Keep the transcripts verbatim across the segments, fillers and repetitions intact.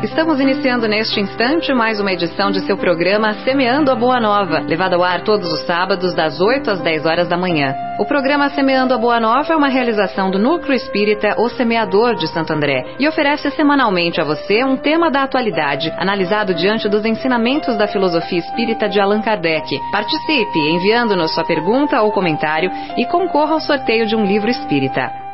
Estamos iniciando neste instante mais uma edição de seu programa Semeando a Boa Nova, levado ao ar todos os sábados das oito às dez horas da manhã. O programa Semeando a Boa Nova é uma realização do Núcleo Espírita O Semeador de Santo André e oferece semanalmente a você um tema da atualidade, analisado diante dos ensinamentos da filosofia espírita de Allan Kardec. Participe enviando-nos sua pergunta ou comentário e concorra ao sorteio de um livro espírita.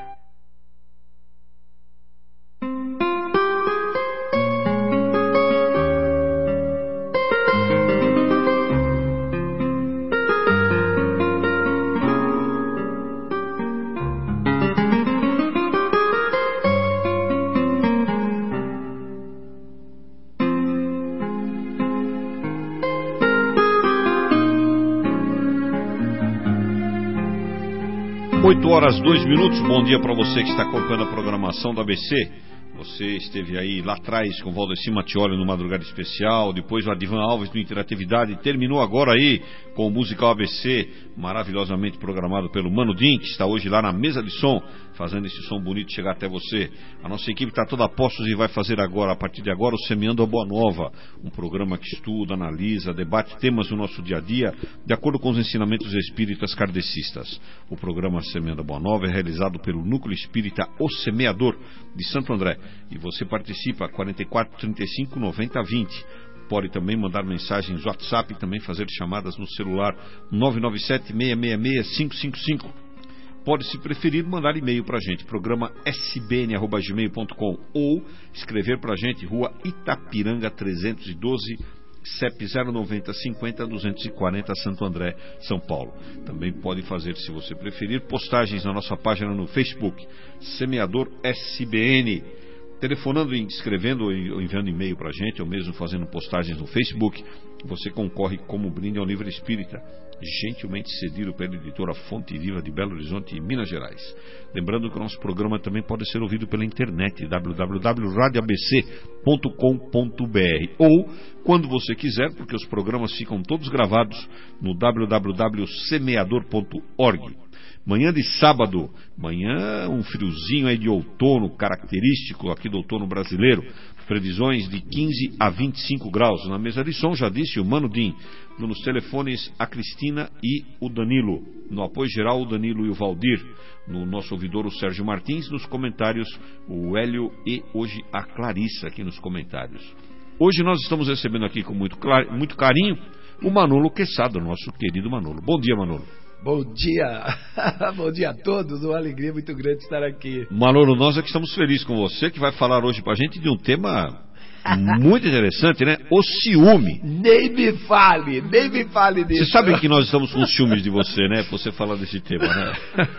oito horas, dois minutos, bom dia para você que está acompanhando a programação da A B C. Você esteve aí lá atrás com o Valdeci Mattioli no Madrugada Especial, depois o Adivan Alves no Interatividade, terminou agora aí com o Musical A B C, maravilhosamente programado pelo Mano Din, que está hoje lá na mesa de som, fazendo esse som bonito chegar até você. A nossa equipe está toda a postos e vai fazer agora, a partir de agora, o Semeando a Boa Nova, um programa que estuda, analisa, debate temas do nosso dia a dia, de acordo com os ensinamentos espíritas kardecistas. O programa Semeando a Boa Nova é realizado pelo Núcleo Espírita O Semeador de Santo André. E você participa, quarenta e quatro, trinta e cinco, noventa, vinte. Pode também mandar mensagens no WhatsApp e também fazer chamadas no celular nove nove sete, seis seis seis, cinco cinco cinco. Pode, se preferir, mandar e-mail para a gente, programa s b n arroba gmail ponto com, ou escrever para a gente, Rua Itapiranga trezentos e doze, C E P zero nove zero cinco zero, duzentos e quarenta, Santo André, São Paulo. Também pode fazer, se você preferir, postagens na nossa página no Facebook, Semeador S B N. Telefonando, escrevendo ou enviando e-mail para a gente, ou mesmo fazendo postagens no Facebook, você concorre como brinde ao livro espírita, gentilmente cedido pela editora Fonte Viva de Belo Horizonte e Minas Gerais. Lembrando que o nosso programa também pode ser ouvido pela internet, w w w ponto radio a b c ponto com ponto b r, ou, quando você quiser, porque os programas ficam todos gravados, no w w w ponto semeador ponto org. Manhã de sábado, manhã um friozinho aí de outono, característico aqui do outono brasileiro, previsões de quinze a vinte e cinco graus. Na mesa de som, já disse o Mano Din, nos telefones a Cristina e o Danilo, no apoio geral o Danilo e o Valdir, no nosso ouvidor o Sérgio Martins, nos comentários o Hélio e hoje a Clarissa aqui nos comentários. Hoje nós estamos recebendo aqui com muito, muito carinho o Manolo Quesada, nosso querido Manolo. Bom dia, Manolo. Bom dia, bom dia a todos, uma alegria muito grande estar aqui. Manolo, nós é que estamos felizes com você, que vai falar hoje pra gente de um tema muito interessante, né? O ciúme. Nem me fale, nem me fale disso. Você sabe que nós estamos com ciúmes de você, né? Pra você falar desse tema, né?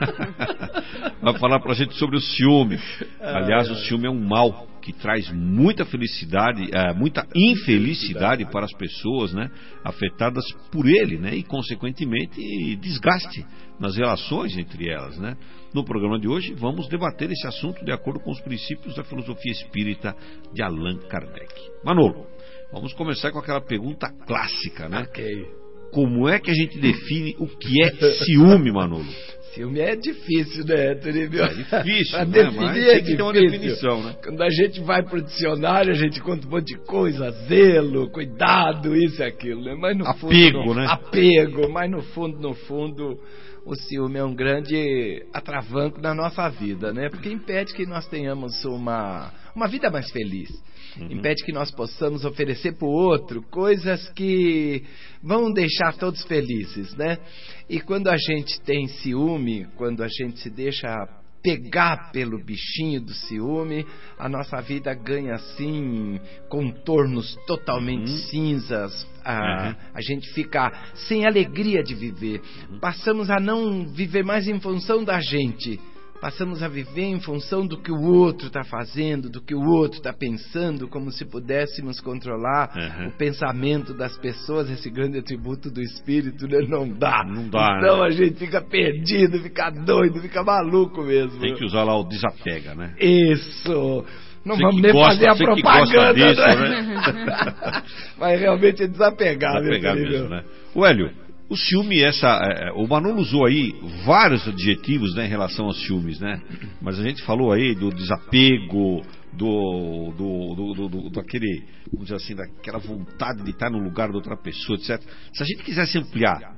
Vai falar pra gente sobre o ciúme. Aliás, o ciúme é um mal que traz muita felicidade, é, muita infelicidade para as pessoas, né, afetadas por ele, né, e consequentemente desgaste nas relações entre elas, né. No programa de hoje vamos debater esse assunto de acordo com os princípios da filosofia espírita de Allan Kardec. Manolo, vamos começar com aquela pergunta clássica, né? Ok. Como é que a gente define o que é ciúme, Manolo? Ciúme é difícil, né, Toribio? É difícil, a né? definir Mas é tem que ter uma definição, né? Quando a gente vai pro dicionário, a gente conta um monte de coisa, zelo, cuidado, isso e aquilo, né? Mas no apego, fundo, né? Apego, mas no fundo, no fundo, o ciúme é um grande atravanco na nossa vida, né? Porque impede que nós tenhamos uma, uma vida mais feliz. Uhum. Impede que nós possamos oferecer para o outro coisas que vão deixar todos felizes, né? E quando a gente tem ciúme, quando a gente se deixa pegar pelo bichinho do ciúme, a nossa vida ganha assim contornos totalmente uhum. cinzas. A, uhum. a gente fica sem alegria de viver. Uhum. Passamos a não viver mais em função da gente. Passamos a viver em função do que o outro está fazendo, do que o outro está pensando, como se pudéssemos controlar uhum. o pensamento das pessoas, esse grande atributo do espírito, né? Não dá. Não dá. Então né? a gente fica perdido, fica doido, fica maluco mesmo. Tem que usar lá o desapega, né? Isso. Não você vamos nem gosta, fazer a propaganda, disso, né? né? Mas realmente é desapegar, desapegar mesmo, mesmo, né? O Hélio, o ciúme, essa, é, o Manolo usou aí vários adjetivos, né, em relação aos ciúmes, né? Mas a gente falou aí do desapego, do, do, do, do, do, do aquele, vamos dizer assim, daquela vontade de estar no lugar de outra pessoa, etcétera. Se a gente quisesse ampliar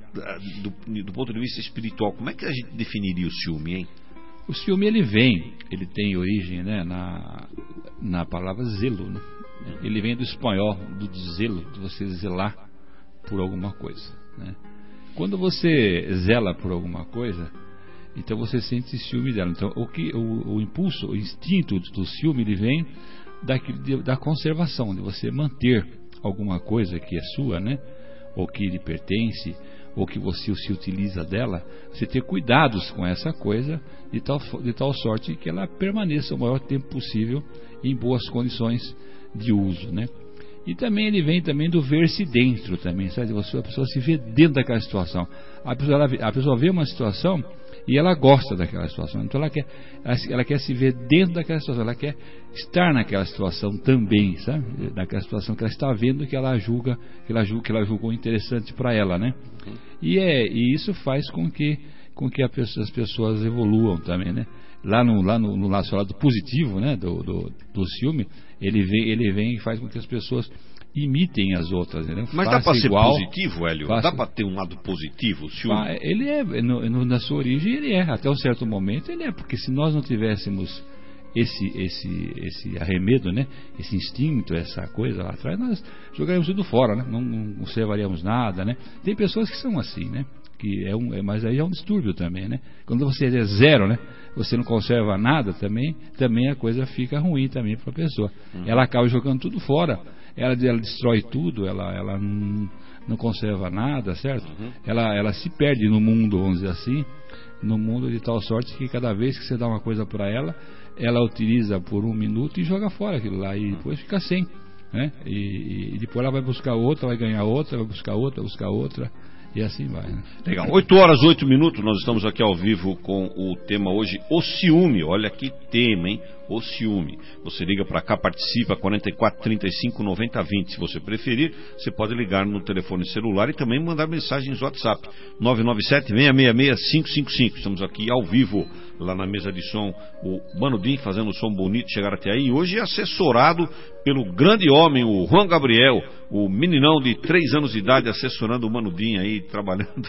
do, do ponto de vista espiritual, como é que a gente definiria o ciúme, hein? O ciúme, ele vem, ele tem origem, né, na, na palavra zelo, né? Ele vem do espanhol, do zelo, de você zelar por alguma coisa, né? Quando você zela por alguma coisa, então você sente ciúme dela. Então o, que, o, o impulso, o instinto do ciúme, ele vem daquele, da conservação, de você manter alguma coisa que é sua, né? Ou que lhe pertence, ou que você se utiliza dela, você ter cuidados com essa coisa de tal, de tal sorte que ela permaneça o maior tempo possível em boas condições de uso, né? E também ele vem também do ver-se dentro também, sabe? Você, a pessoa se vê dentro daquela situação. A pessoa, ela, a pessoa vê uma situação e ela gosta daquela situação, então ela quer, ela, ela quer se ver dentro daquela situação, ela quer estar naquela situação também, sabe? Naquela situação que ela está vendo, que ela julga, que ela, julga, que ela julgou interessante para ela, né? E, é, e isso faz com que, com que a pessoa, as pessoas evoluam também, né? Lá no, lá no, no lado positivo, né, do, do, do ciúme, ele vem, ele vem e faz com que as pessoas imitem as outras, né? Mas faça dá para ser igual, positivo, Hélio? faça, dá para ter um lado positivo, o ciúme? Ele é, no, no, na sua origem ele é, até um certo momento ele é, porque se nós não tivéssemos esse, esse, esse arremedo, né, esse instinto, essa coisa lá atrás, nós jogaríamos tudo fora, né? Não, não conservaríamos nada, né? Tem pessoas que são assim, né? Que é um, é, mas aí é um distúrbio também, né? Quando você é zero, né? Você não conserva nada também, também a coisa fica ruim também para a pessoa. Uhum. Ela acaba jogando tudo fora, ela, ela destrói tudo, ela, ela não, não conserva nada, certo? Uhum. Ela, ela se perde no mundo, vamos dizer assim, no mundo de tal sorte que cada vez que você dá uma coisa para ela, ela utiliza por um minuto e joga fora aquilo lá e depois fica sem, né? E, e depois ela vai buscar outra, vai ganhar outra, vai buscar outra, vai buscar outra. E assim vai, né? Legal. oito horas, oito minutos, nós estamos aqui ao vivo com o tema hoje, o ciúme. Olha que tema, hein? O ciúme. Você liga para cá, participa, quarenta e quatro, trinta e cinco, noventa, vinte. Se você preferir, você pode ligar no telefone celular e também mandar mensagens no WhatsApp. nove nove sete, seis seis seis, cinco cinco cinco. Estamos aqui ao vivo, lá na mesa de som. O Manudim fazendo um som bonito, chegar até aí. Hoje é assessorado pelo grande homem, o Juan Gabriel, o meninão de três anos de idade, assessorando o Manudim aí, trabalhando.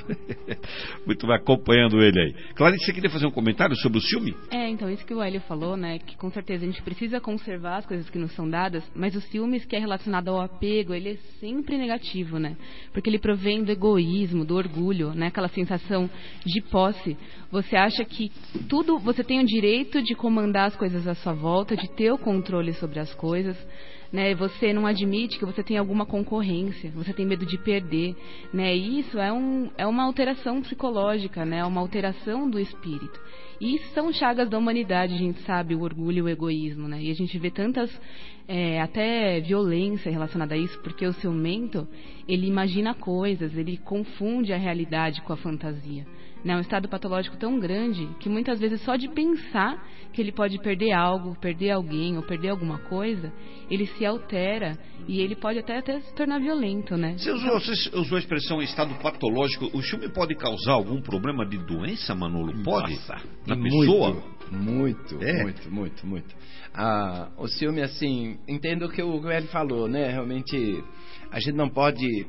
Muito bem, acompanhando ele aí. Clarice, você queria fazer um comentário sobre o ciúme? É, então, isso que o Hélio falou, né, que com certeza a gente precisa conservar as coisas que nos são dadas, mas o ciúmes que é relacionado ao apego, ele é sempre negativo, né? Porque ele provém do egoísmo, do orgulho, né? Aquela sensação de posse. Você acha que tudo, você tem o direito de comandar as coisas à sua volta, de ter o controle sobre as coisas, né? Você não admite que você tem alguma concorrência, você tem medo de perder, né? E isso é, um, é uma alteração psicológica, né? Uma alteração do espírito. E isso são chagas da humanidade, a gente sabe, o orgulho e o egoísmo, né? E a gente vê tantas, é, até violência relacionada a isso, porque o ciumento, ele imagina coisas, ele confunde a realidade com a fantasia. É um estado patológico tão grande que muitas vezes só de pensar que ele pode perder algo, perder alguém ou perder alguma coisa, ele se altera e ele pode até, até se tornar violento, né? Você usou, você usou a expressão estado patológico. O ciúme pode causar algum problema de doença, Manolo? Pode? Nossa, na muito, pessoa? Muito, é? muito, muito, muito. Ah, o ciúme, assim, entendo o que o Hélio falou, né? Realmente, a gente não pode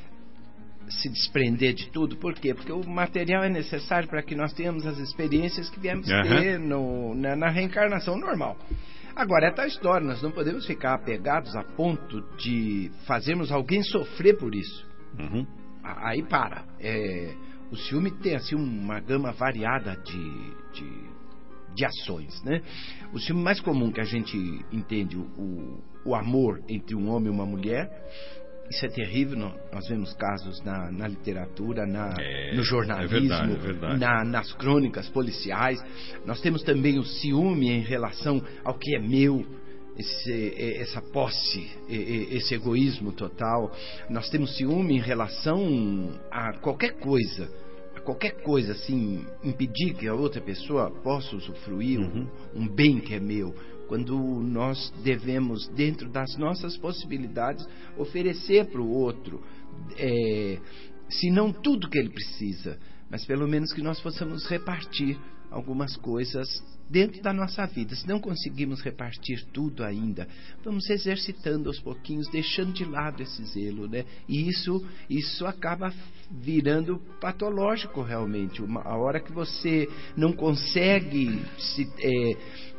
se desprender de tudo. Por quê? Porque o material é necessário para que nós tenhamos as experiências que viemos uhum. ter no, na, na reencarnação normal. Agora, é tal história, nós não podemos ficar apegados a ponto de fazermos alguém sofrer por isso. Uhum. Aí para. É, o ciúme tem assim uma gama variada de, de, de ações, né? O ciúme mais comum que a gente entende, o, o amor entre um homem e uma mulher. Isso é terrível, nós vemos casos na, na literatura, na, é, no jornalismo, é verdade, é verdade. Na, nas crônicas policiais. Nós temos também o ciúme em relação ao que é meu, esse, essa posse, esse egoísmo total. Nós temos ciúme em relação a qualquer coisa, a qualquer coisa, assim, impedir que a outra pessoa possa usufruir uhum. um, um bem que é meu. Quando nós devemos, dentro das nossas possibilidades, oferecer para o outro, é, se não tudo que ele precisa, mas pelo menos que nós possamos repartir algumas coisas dentro da nossa vida. Se não conseguimos repartir tudo ainda, vamos exercitando aos pouquinhos, deixando de lado esse zelo, né? E isso, isso acaba virando patológico realmente. Uma, a hora que você não consegue se... É,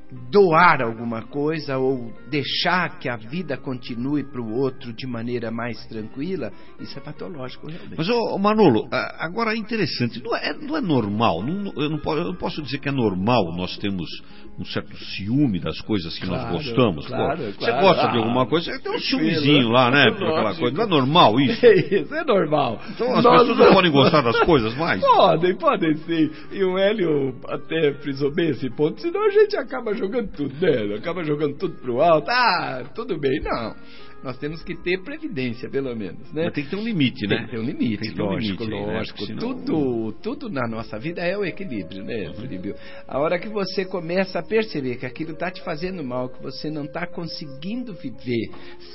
doar alguma coisa ou deixar que a vida continue para o outro de maneira mais tranquila, isso é patológico realmente. Mas, ô, Manolo, agora é interessante, não é, não é normal, não, eu, não posso, eu não posso dizer que é normal nós temos um certo ciúme das coisas que claro, nós gostamos. Claro, Pô, claro. Você gosta de alguma coisa, você tem um ciúmezinho lá, né? Por aquela coisa. Não é normal isso? É isso, é normal. Então as nós pessoas não podem gostar das coisas mais? Podem, podem sim. E o Hélio até frisou bem esse ponto, senão a gente acaba jogando tudo, né? Acaba jogando tudo pro alto. Ah, tudo bem. Não. Nós temos que ter previdência, pelo menos, né? Mas tem que ter um limite, né? Tem que ter um limite, tem que ter um lógico, limite aí, lógico. né? Senão... Tudo, tudo na nossa vida é o equilíbrio, né, uhum. Felipe? A hora que você começa a perceber que aquilo está te fazendo mal, que você não está conseguindo viver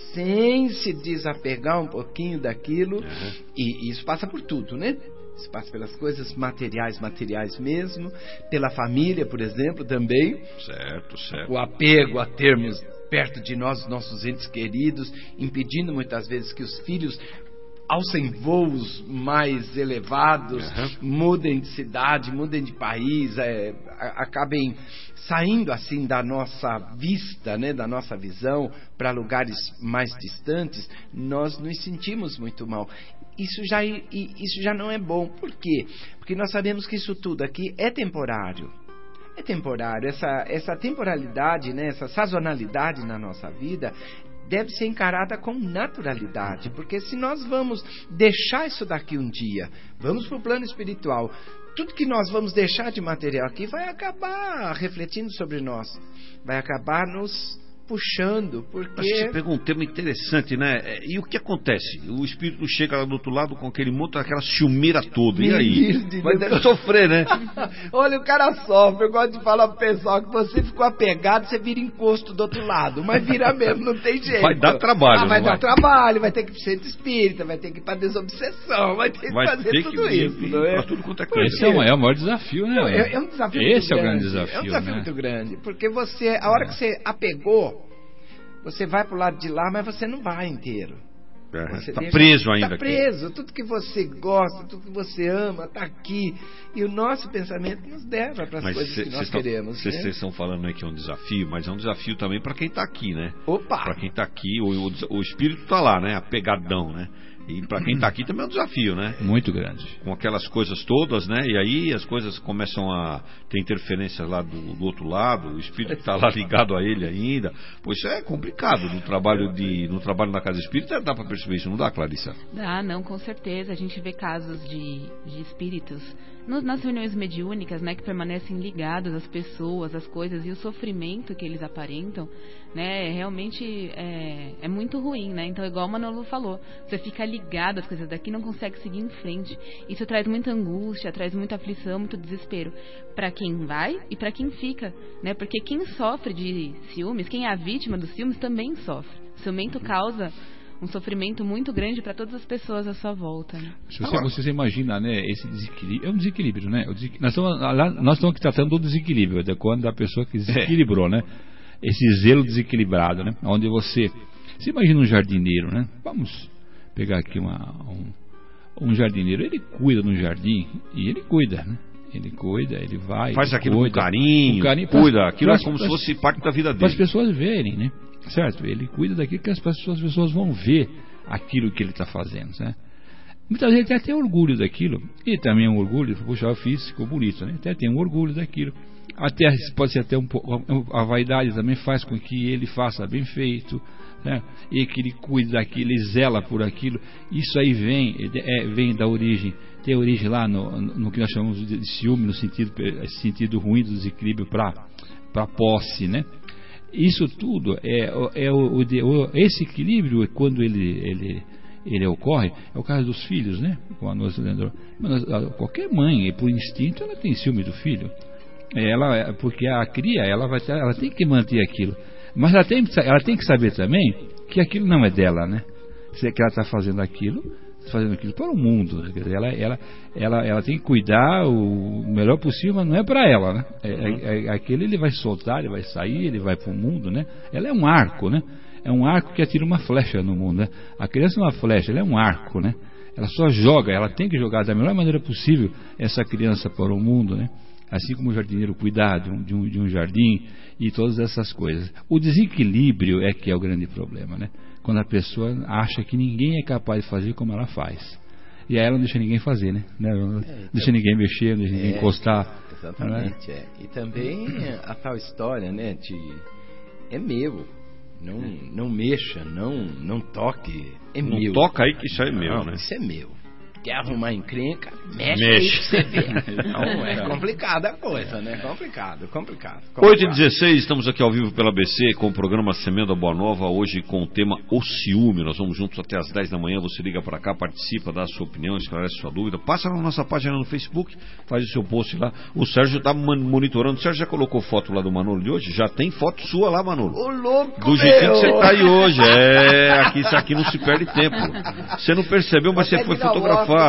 sem se desapegar um pouquinho daquilo, uhum. e, e isso passa por tudo, né? Isso passa pelas coisas materiais, materiais mesmo, pela família, por exemplo, também. Certo, certo. O apego a termos perto de nós os nossos entes queridos, impedindo muitas vezes que os filhos alcem voos mais elevados, uhum. mudem de cidade, mudem de país, é, acabem saindo assim da nossa vista, né, da nossa visão, para lugares mais distantes, nós nos sentimos muito mal. Isso já, isso já não é bom. Por quê? Porque nós sabemos que isso tudo aqui é temporário. É temporário. Essa, essa temporalidade, né, essa sazonalidade na nossa vida deve ser encarada com naturalidade. Porque se nós vamos deixar isso daqui um dia, vamos para o plano espiritual, tudo que nós vamos deixar de material aqui vai acabar refletindo sobre nós. Vai acabar nos puxando, porque... Mas você pegou um tema interessante, né? E o que acontece? O espírito chega lá do outro lado com aquele monte, aquela ciumeira toda, e aí? De Vai deve sofrer, né? Olha, o cara sofre. Eu gosto de falar pro pessoal que você ficou apegado, você vira encosto do outro lado, mas vira mesmo, não tem jeito. Vai dar trabalho, ah, vai vai dar trabalho, vai ter que ir pro centro espírita, vai ter que ir pra desobsessão, vai ter que vai fazer ter tudo que isso, não é? Pra tudo quanto é coisa. Esse é o maior, é o maior desafio, né? É, é um desafio Esse muito é o grande. grande desafio, É um desafio né? muito grande, porque você, a hora que você apegou, você vai pro lado de lá, mas você não vai inteiro. Está é, preso ainda. Está preso. Aqui. Tudo que você gosta, tudo que você ama, está aqui. E o nosso pensamento nos leva para as mas coisas cê, que nós tão, queremos. Vocês né? estão falando aí que é um desafio, mas é um desafio também para quem está aqui, né? Opa! Para quem está aqui, o, o, o espírito está lá, né? Apegadão, né? E para quem está aqui também é um desafio, né? Muito grande. Com aquelas coisas todas, né? E aí as coisas começam a ter interferências lá do, do outro lado, o espírito está lá ligado a ele ainda. Pois isso é complicado no trabalho, de, no trabalho na casa espírita, dá para perceber isso, não dá, Clarissa? Dá, não, com certeza. A gente vê casos de, de espíritos no, nas reuniões mediúnicas, né, que permanecem ligados às pessoas, às coisas, e o sofrimento que eles aparentam, né, realmente é, é muito ruim, né? Então, igual o Manolo falou, você fica ligado às coisas daqui, não consegue seguir em frente. Isso traz muita angústia, traz muita aflição, muito desespero para quem vai e para quem fica, né? Porque quem sofre de ciúmes, quem é a vítima dos ciúmes também sofre. O ciumento causa um sofrimento muito grande para todas as pessoas à sua volta. Né? Se você, você imagina, né, esse desequilíbrio, é um desequilíbrio, né? Desequilíbrio, nós, estamos, lá, nós estamos aqui tratando do desequilíbrio, de quando a pessoa que desequilibrou, é. né? Esse zelo desequilibrado, né? Onde você, você imagina um jardineiro, né? Vamos pegar aqui uma, um, um jardineiro, ele cuida no jardim e ele cuida, né? Ele cuida, ele vai, faz ele aquilo cuida, com carinho, com carinho cuida, pra, aquilo pra, é como pra, se fosse parte da vida dele. Para as pessoas verem, né? Certo? Ele cuida daquilo que as pessoas, as pessoas vão ver aquilo que ele está fazendo, né? Muitas vezes ele até tem orgulho daquilo, e também é um orgulho, puxa, eu fiz, ficou bonito, né? Até tem um orgulho daquilo. Até pode ser até um pouco, a vaidade também faz com que ele faça bem feito, né? E que ele cuide daquilo, ele zela por aquilo. Isso aí vem, é, vem da origem, tem origem lá no, no que nós chamamos de ciúme, no sentido, sentido ruim do desequilíbrio para para posse, né? Isso tudo é, é o, o, esse equilíbrio, quando ele, ele, ele ocorre, é o caso dos filhos, né? Qualquer mãe, por instinto, ela tem ciúme do filho. Ela, porque a cria, ela, vai ter, ela tem que manter aquilo. Mas ela tem, ela tem que saber também que aquilo não é dela, né? Se que ela está fazendo aquilo, fazendo aquilo para o mundo. Quer dizer, ela, ela, ela, ela tem que cuidar o melhor possível, mas não é para ela, né? É, é, é, aquele ele vai soltar, ele vai sair, ele vai para o mundo, né? Ela é um arco, né? É um arco que atira uma flecha no mundo, né? A criança é uma flecha, ela é um arco, né? Ela só joga, ela tem que jogar da melhor maneira possível essa criança para o mundo, né? Assim como o jardineiro cuidar de um, de, um, de um jardim e todas essas coisas. O desequilíbrio é que é o grande problema, né? Quando a pessoa acha que ninguém é capaz de fazer como ela faz. E aí ela não deixa ninguém fazer, né? Não é, então, deixa ninguém mexer, não deixa ninguém é, encostar. Exatamente, é? É. E também a tal história, né? De é meu. Não, não mexa, não, não toque, é não meu. Não toca aí que isso é meu, não, né? Isso é meu. Quer arrumar encrenca, mexe, mexe. aí pra você ver. Não, é complicada a coisa, né? Complicado, complicado. complicado. oito e dezesseis, estamos aqui ao vivo pela B C com o programa Semeando a Boa Nova, hoje com o tema O Ciúme. Nós vamos juntos até as dez da manhã, você liga para cá, participa, dá a sua opinião, esclarece sua dúvida, passa na nossa página no Facebook, faz o seu post lá. O Sérgio está monitorando, o Sérgio já colocou foto lá do Manolo de hoje? Já tem foto sua lá, Manolo? Ô louco, do jeitinho que você está aí hoje, é, aqui, isso aqui não se perde tempo. Você não percebeu, mas você foi fotografado.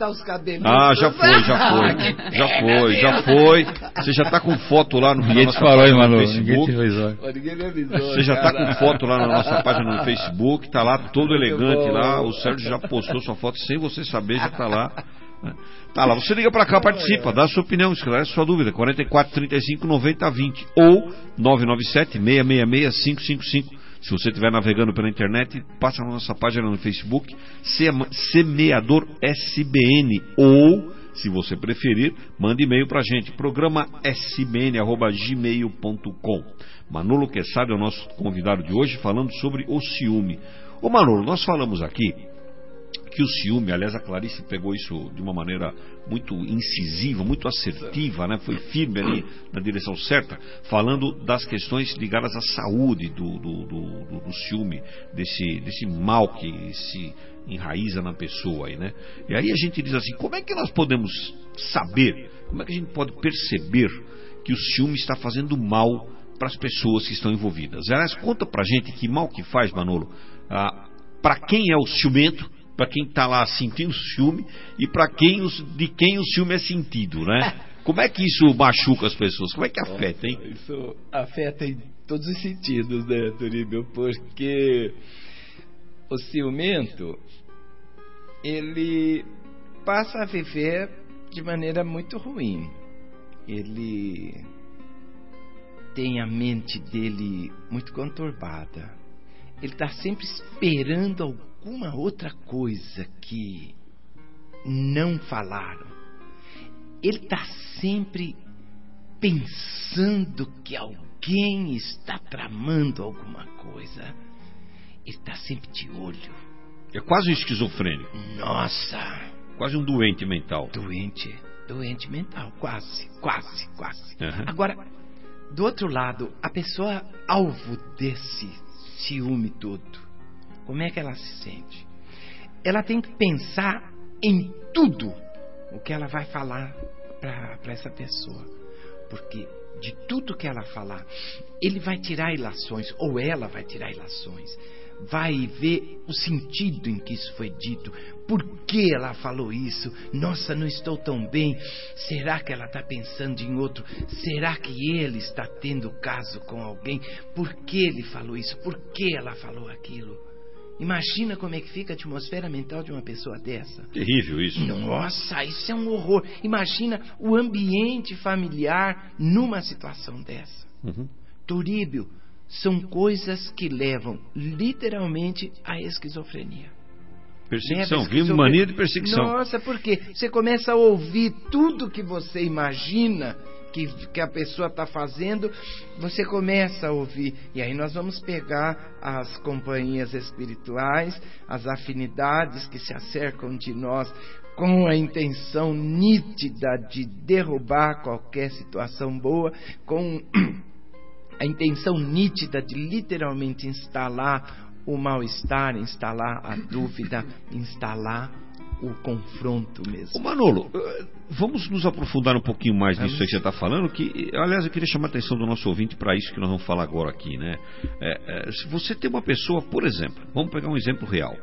Ah, já foi, já foi. Já foi, já foi. Você já está com foto lá no Ninguém te falou, hein, Manu? Facebook. Ninguém me avisou. Você já está com foto lá na nossa página no Facebook, está lá todo elegante lá. O Sérgio já postou sua foto sem você saber, já está lá. Tá lá, você liga pra cá, participa, dá a sua opinião, esclarece sua dúvida, quarenta e quatro, trinta e cinco, noventa, vinte ou nove nove sete, seis seis seis, cinco cinco cinco. Se você estiver navegando pela internet, passa na nossa página no Facebook, Semeador S B N, ou, se você preferir, mande e-mail pra gente, programa s b n arroba gmail ponto com. Manolo Quezada é o nosso convidado de hoje, falando sobre o ciúme. Ô Manolo, nós falamos aqui que o ciúme, aliás a Clarice pegou isso de uma maneira muito incisiva, muito assertiva, né? Foi firme ali na direção certa, falando das questões ligadas à saúde do, do, do, do, do ciúme, desse, desse mal que se enraiza na pessoa aí, né? E aí a gente diz assim, como é que nós podemos saber, como é que a gente pode perceber que o ciúme está fazendo mal para as pessoas que estão envolvidas? Aliás, conta pra gente que mal que faz, Manolo, ah, para quem é o ciumento, para quem está lá sentindo ciúme e para quem os, de quem o ciúme é sentido, né? Como é que isso machuca as pessoas? Como é que afeta, hein? Isso afeta em todos os sentidos, né, Turíbio? Porque o ciumento, ele passa a viver de maneira muito ruim. Ele tem a mente dele muito conturbada. Ele está sempre esperando alguma outra coisa que não falaram. Ele está sempre pensando que alguém está tramando alguma coisa. Ele está sempre de olho. É quase um esquizofrênico. Nossa! Quase um doente mental. Doente, doente mental, quase, quase, quase. Uhum. Agora, do outro lado, a pessoa alvo desse ciúme todo, como é que ela se sente? Ela tem que pensar em tudo o que ela vai falar para essa pessoa, porque de tudo que ela falar, ele vai tirar ilações, ou ela vai tirar ilações, vai ver o sentido em que isso foi dito, por que ela falou isso, nossa, não estou tão bem, será que ela está pensando em outro, será que ele está tendo caso com alguém, por que ele falou isso, por que ela falou aquilo? Imagina como é que fica a atmosfera mental de uma pessoa dessa. Terrível isso. Nossa, isso é um horror. Imagina o ambiente familiar numa situação dessa. Uhum. Turíbio, são coisas que levam literalmente à esquizofrenia. Perseguição, vive mania de perseguição. Nossa, porque você começa a ouvir tudo que você imagina que, que a pessoa está fazendo, você começa a ouvir. E aí nós vamos pegar as companhias espirituais, as afinidades que se acercam de nós com a intenção nítida de derrubar qualquer situação boa, com a intenção nítida de literalmente instalar o mal-estar, instalar a dúvida, instalar o confronto mesmo. Ô Manolo, vamos nos aprofundar um pouquinho mais nisso aí que você está falando, que, aliás, eu queria chamar a atenção do nosso ouvinte para isso que nós vamos falar agora aqui, né? É, é, se você tem uma pessoa, por exemplo, vamos pegar um exemplo real,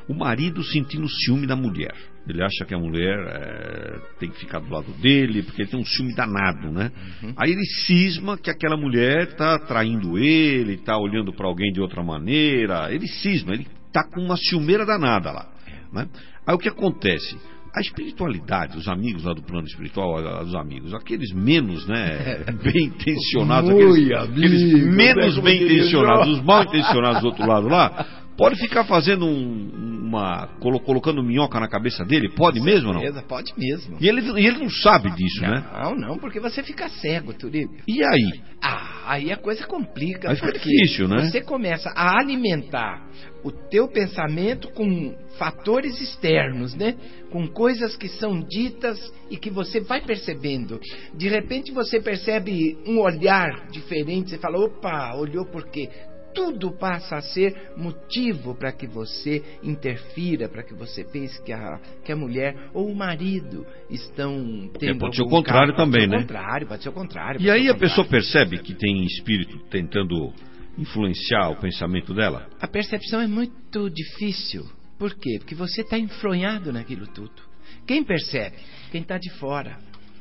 o marido sentindo ciúme da mulher. Ele acha que a mulher é, tem que ficar do lado dele, porque ele tem um ciúme danado, né? Uhum. Aí ele cisma que aquela mulher está traindo ele, está olhando para alguém de outra maneira. Ele cisma, ele está com uma ciumeira danada lá, né? Aí o que acontece? A espiritualidade, os amigos lá do plano espiritual, os amigos, aqueles menos, né, bem intencionados, aqueles, aqueles menos bem intencionados, os mal intencionados do outro lado lá, pode ficar fazendo um, uma... colocando minhoca na cabeça dele? Pode mesmo ou não? Pode mesmo. E ele, e ele não sabe disso, não, né? Não, não, porque você fica cego, Turíbio. E aí? Ah, aí a coisa complica. Aí fica difícil, né? Você começa a alimentar o teu pensamento com fatores externos, né? Com coisas que são ditas e que você vai percebendo. De repente você percebe um olhar diferente, você fala, opa, olhou por quê? Tudo passa a ser motivo para que você interfira, para que você pense que a, que a mulher ou o marido estão tendo. É, pode ser o contrário caso, também, pode ser né? O contrário, pode ser o contrário. E aí a pessoa percebe que tem espírito tentando influenciar o pensamento dela? A percepção é muito difícil. Por quê? Porque você está enfronhado naquilo tudo. Quem percebe? Quem está de fora.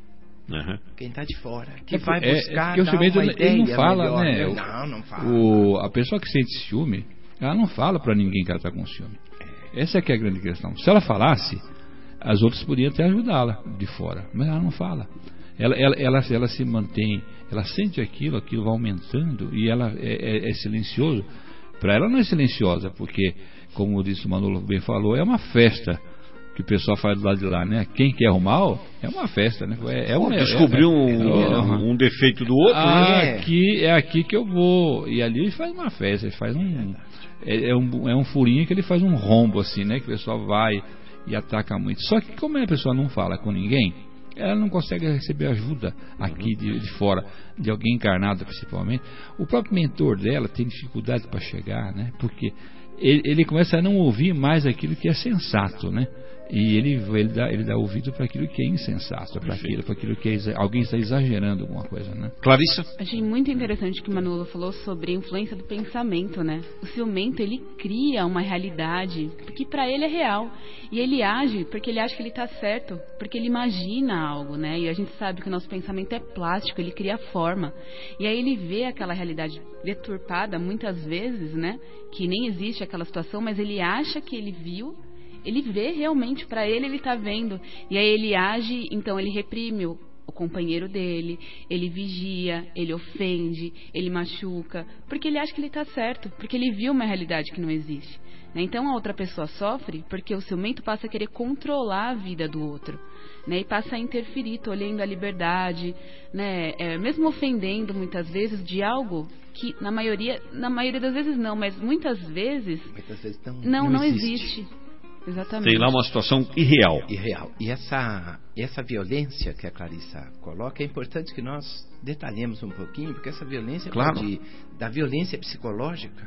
Uhum. Quem está de fora, que é, vai buscar é, dar uma ele ideia não fala, melhor, né? Não, não fala. O, a pessoa que sente ciúme, ela não fala para ninguém que ela está com ciúme. Essa é que é a grande questão. Se ela falasse, as outras poderiam até ajudá-la de fora, mas ela não fala. Ela, ela, ela, ela se mantém, ela sente aquilo, aquilo vai aumentando e ela é, é, é silencioso. Para ela não é silenciosa, porque, como disse o Manolo bem falou, é uma festa que o pessoal faz do lado de lá, né? Quem quer o mal é uma festa, né? É, é Pô, um, descobriu é, é, um, é, um, um defeito do outro, ah, né? Aqui, é aqui que eu vou. E ali ele faz uma festa, ele faz um é, é um. é um furinho que ele faz um rombo assim, né? Que o pessoal vai e ataca muito. Só que como a pessoa não fala com ninguém, ela não consegue receber ajuda aqui de, de fora, de alguém encarnado principalmente. O próprio mentor dela tem dificuldade para chegar, né? Porque ele, ele começa a não ouvir mais aquilo que é sensato, né? E ele, ele, dá, ele dá ouvido para aquilo que é insensato, para aquilo, para aquilo que é, alguém está exagerando alguma coisa, né? Clarissa? Achei muito interessante o que o Manolo falou sobre a influência do pensamento, né? O ciumento, ele cria uma realidade que para ele é real. E ele age porque ele acha que ele está certo, porque ele imagina algo, né? E a gente sabe que o nosso pensamento é plástico, ele cria forma. E aí ele vê aquela realidade deturpada, muitas vezes, né? Que nem existe aquela situação, mas ele acha que ele viu. Ele vê realmente, para ele, ele está vendo. E aí ele age, então ele reprime o, o companheiro dele, ele vigia, ele ofende, ele machuca, porque ele acha que ele está certo, porque ele viu uma realidade que não existe. Né? Então a outra pessoa sofre porque o ciumento passa a querer controlar a vida do outro. Né? E passa a interferir, tolhendo a liberdade, né? É, mesmo ofendendo muitas vezes de algo que na maioria, na maioria das vezes não, mas muitas vezes, muitas vezes não, não, não, não existe. existe. Exatamente. Tem lá uma situação irreal. Irreal. E essa, essa violência que a Clarissa coloca, é importante que nós detalhemos um pouquinho, porque essa violência claro. pode, da violência psicológica,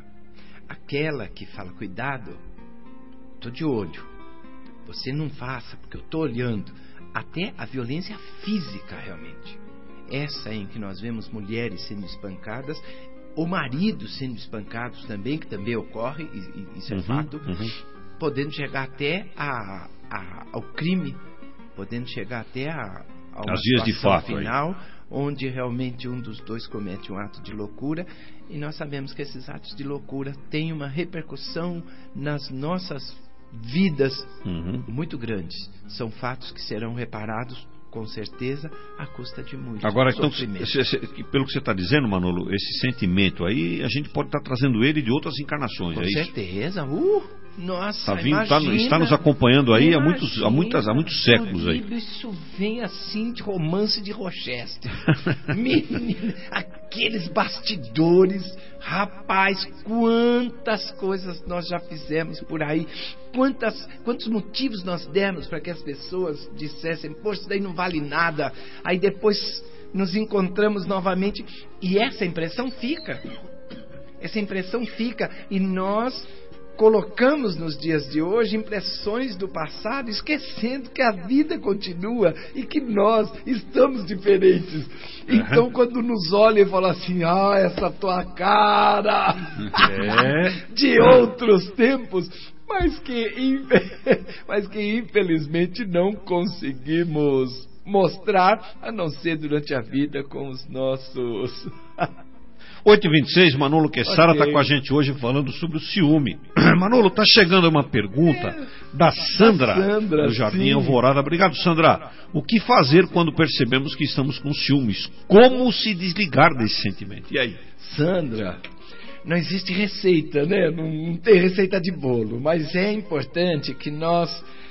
aquela que fala, cuidado, tô de olho, você não faça, porque eu tô olhando, até a violência física realmente. Essa em que nós vemos mulheres sendo espancadas, ou maridos sendo espancados também, que também ocorre, e, e isso é uhum, fato, uhum. podendo chegar até a, a, ao crime, podendo chegar até a, a uma As vias de fato final, aí. Onde realmente um dos dois comete um ato de loucura, e nós sabemos que esses atos de loucura têm uma repercussão nas nossas vidas uhum. muito grandes. São fatos que serão reparados com certeza, à custa de muito Agora, então, sofrimento. se, se, pelo que você está dizendo, Manolo, esse sentimento aí, a gente pode estar tá trazendo ele de outras encarnações, com é certeza. Uh, nossa, tá vindo, tá, imagina, está nos acompanhando aí imagina, há muitos, há, muitas, há muitos séculos aí. Isso vem assim de romance de Rochester. Menino, aqueles bastidores, rapaz, quantas coisas nós já fizemos por aí. Quantas, quantos motivos nós demos para que as pessoas dissessem, poxa, isso daí não vale nada. Aí depois nos encontramos novamente e essa impressão fica. Essa impressão fica e nós colocamos nos dias de hoje impressões do passado, esquecendo que a vida continua e que nós estamos diferentes. Então, quando nos olha e fala assim, ah, essa tua cara é. de outros tempos, mas que, mas que infelizmente não conseguimos mostrar, a não ser durante a vida com os nossos... oito e vinte e seis, Manolo Quezada está okay. com a gente hoje falando sobre o ciúme. Manolo, está chegando uma pergunta é, da Sandra, da Sandra do Jardim sim. Alvorada. Obrigado, Sandra. O que fazer quando percebemos que estamos com ciúmes? Como se desligar desse sentimento? E aí? Sandra, não existe receita, né? Não, não tem receita de bolo, mas é importante que nós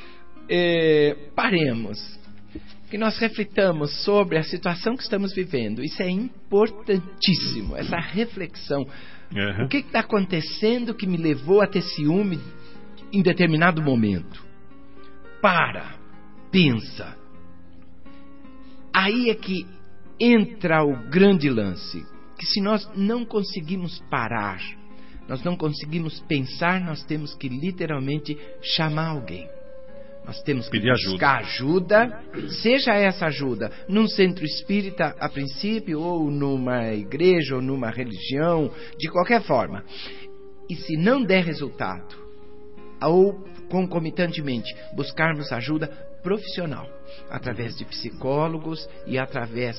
é, paremos, que nós reflitamos sobre a situação que estamos vivendo. Isso é importantíssimo, essa reflexão. Uhum. O que está acontecendo que me levou a ter ciúme em determinado momento? Para, pensa. Aí é que entra o grande lance, que se nós não conseguimos parar, nós não conseguimos pensar, nós temos que literalmente chamar alguém. Nós temos que pedir buscar ajuda. ajuda, seja essa ajuda num centro espírita a princípio, ou numa igreja, ou numa religião, de qualquer forma. E se não der resultado, ou concomitantemente buscarmos ajuda profissional, através de psicólogos e através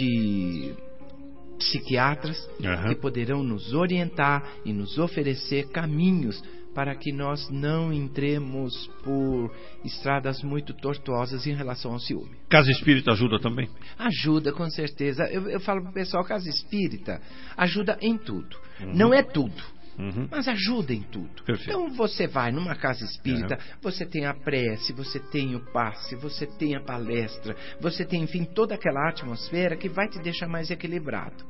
de psiquiatras, uhum. que poderão nos orientar e nos oferecer caminhos para que nós não entremos por estradas muito tortuosas em relação ao ciúme. Casa espírita ajuda também? Ajuda, com certeza. Eu, eu falo para o pessoal, casa espírita ajuda em tudo. Uhum. Não é tudo, uhum. mas ajuda em tudo. Perfeito. Então você vai numa casa espírita, uhum. você tem a prece, você tem o passe, você tem a palestra, você tem, enfim, toda aquela atmosfera que vai te deixar mais equilibrado.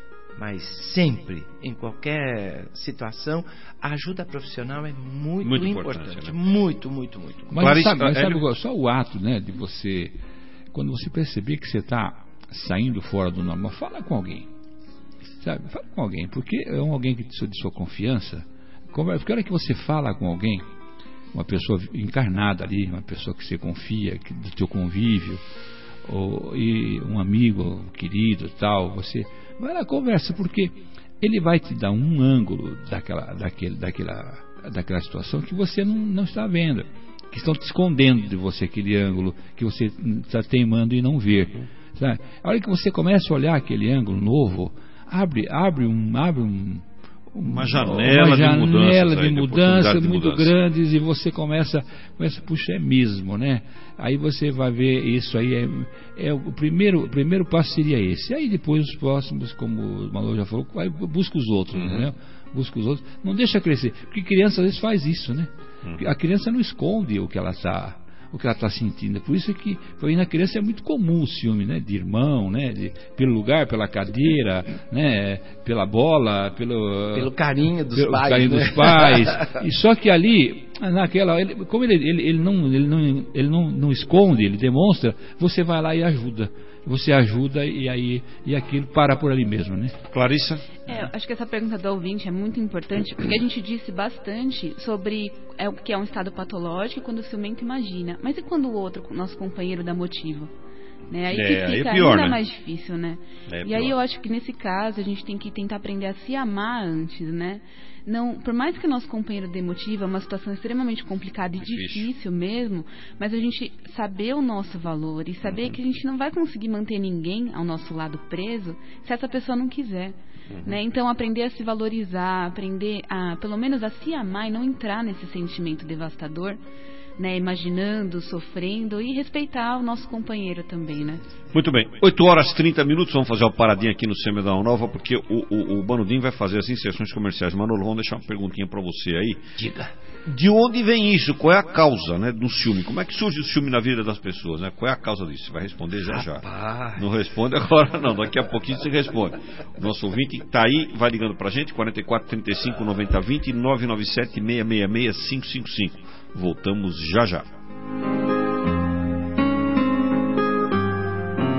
Mas sempre, em qualquer situação, a ajuda profissional é muito, muito importante. importante né? Muito, muito, muito. muito. Mas Clarice, sabe, mas sabe é... só o ato, né, de você, quando você perceber que você está saindo fora do normal, fala com alguém. Sabe? Fala com alguém, porque é um alguém que de sua confiança. Porque a hora que você fala com alguém, uma pessoa encarnada ali, uma pessoa que você confia, que, do teu convívio, ou, e um amigo querido tal, você vai lá, conversa, porque ele vai te dar um ângulo daquela, daquele, daquela, daquela situação que você não, não está vendo, que estão te escondendo de você aquele ângulo que você está teimando em não ver, sabe? A hora que você começa a olhar aquele ângulo novo, abre, abre um, abre um uma janela, uma janela de mudanças, de mudança de muito mudança. grandes, e você começa, começa, puxa, é mesmo, né? Aí você vai ver isso aí, é, é o primeiro, o primeiro passo seria esse. Aí depois os próximos, como o Manolo já falou, vai, busca os outros, uhum. né? Busca os outros, não deixa crescer, porque criança às vezes faz isso, né? Uhum. A criança não esconde o que ela está o que ela está sentindo. Por isso é que aí na criança é muito comum o ciúme, né? De irmão, né? De, pelo lugar, pela cadeira, né? Pela bola, pelo, pelo carinho dos pelo pais. Carinho né? dos pais. E só que ali, naquela, ele, como ele, ele, ele, não, ele, não, ele não, não esconde, ele demonstra, você vai lá e ajuda. Você ajuda e aí e aquilo para por ali mesmo, né? Clarissa? É, acho que essa pergunta do ouvinte é muito importante, porque a gente disse bastante sobre é, o que é um estado patológico quando o ciumento imagina. Mas e quando o outro, nosso companheiro, dá motivo? Né? Aí é, que fica aí é pior, ainda né? mais difícil, né? É e aí eu acho que nesse caso a gente tem que tentar aprender a se amar antes, né? Não, por mais que o nosso companheiro dê motivo, é uma situação extremamente complicada e difícil. difícil mesmo, mas a gente saber o nosso valor e saber uhum. que a gente não vai conseguir manter ninguém ao nosso lado preso se essa pessoa não quiser. Uhum. Né? Então aprender a se valorizar, aprender a, pelo menos a se amar e não entrar nesse sentimento devastador, né? Imaginando, sofrendo, e respeitar o nosso companheiro também, né? Muito bem, oito horas e trinta minutos, vamos fazer uma paradinha aqui no Semeadão Nova, porque o, o, o Banudinho vai fazer as inserções comerciais. Manolo, vamos deixar uma perguntinha para você aí. Diga. De onde vem isso? Qual é a causa, né, do ciúme? Como é que surge o ciúme na vida das pessoas, né? Qual é a causa disso? Você vai responder já Rapaz. já. Não responde agora não, daqui a pouquinho você responde. O nosso ouvinte está aí, vai ligando para a gente, quarenta e quatro, trinta e cinco, noventa, vinte, nove nove sete, seis seis seis, cinco cinco cinco. Voltamos já já.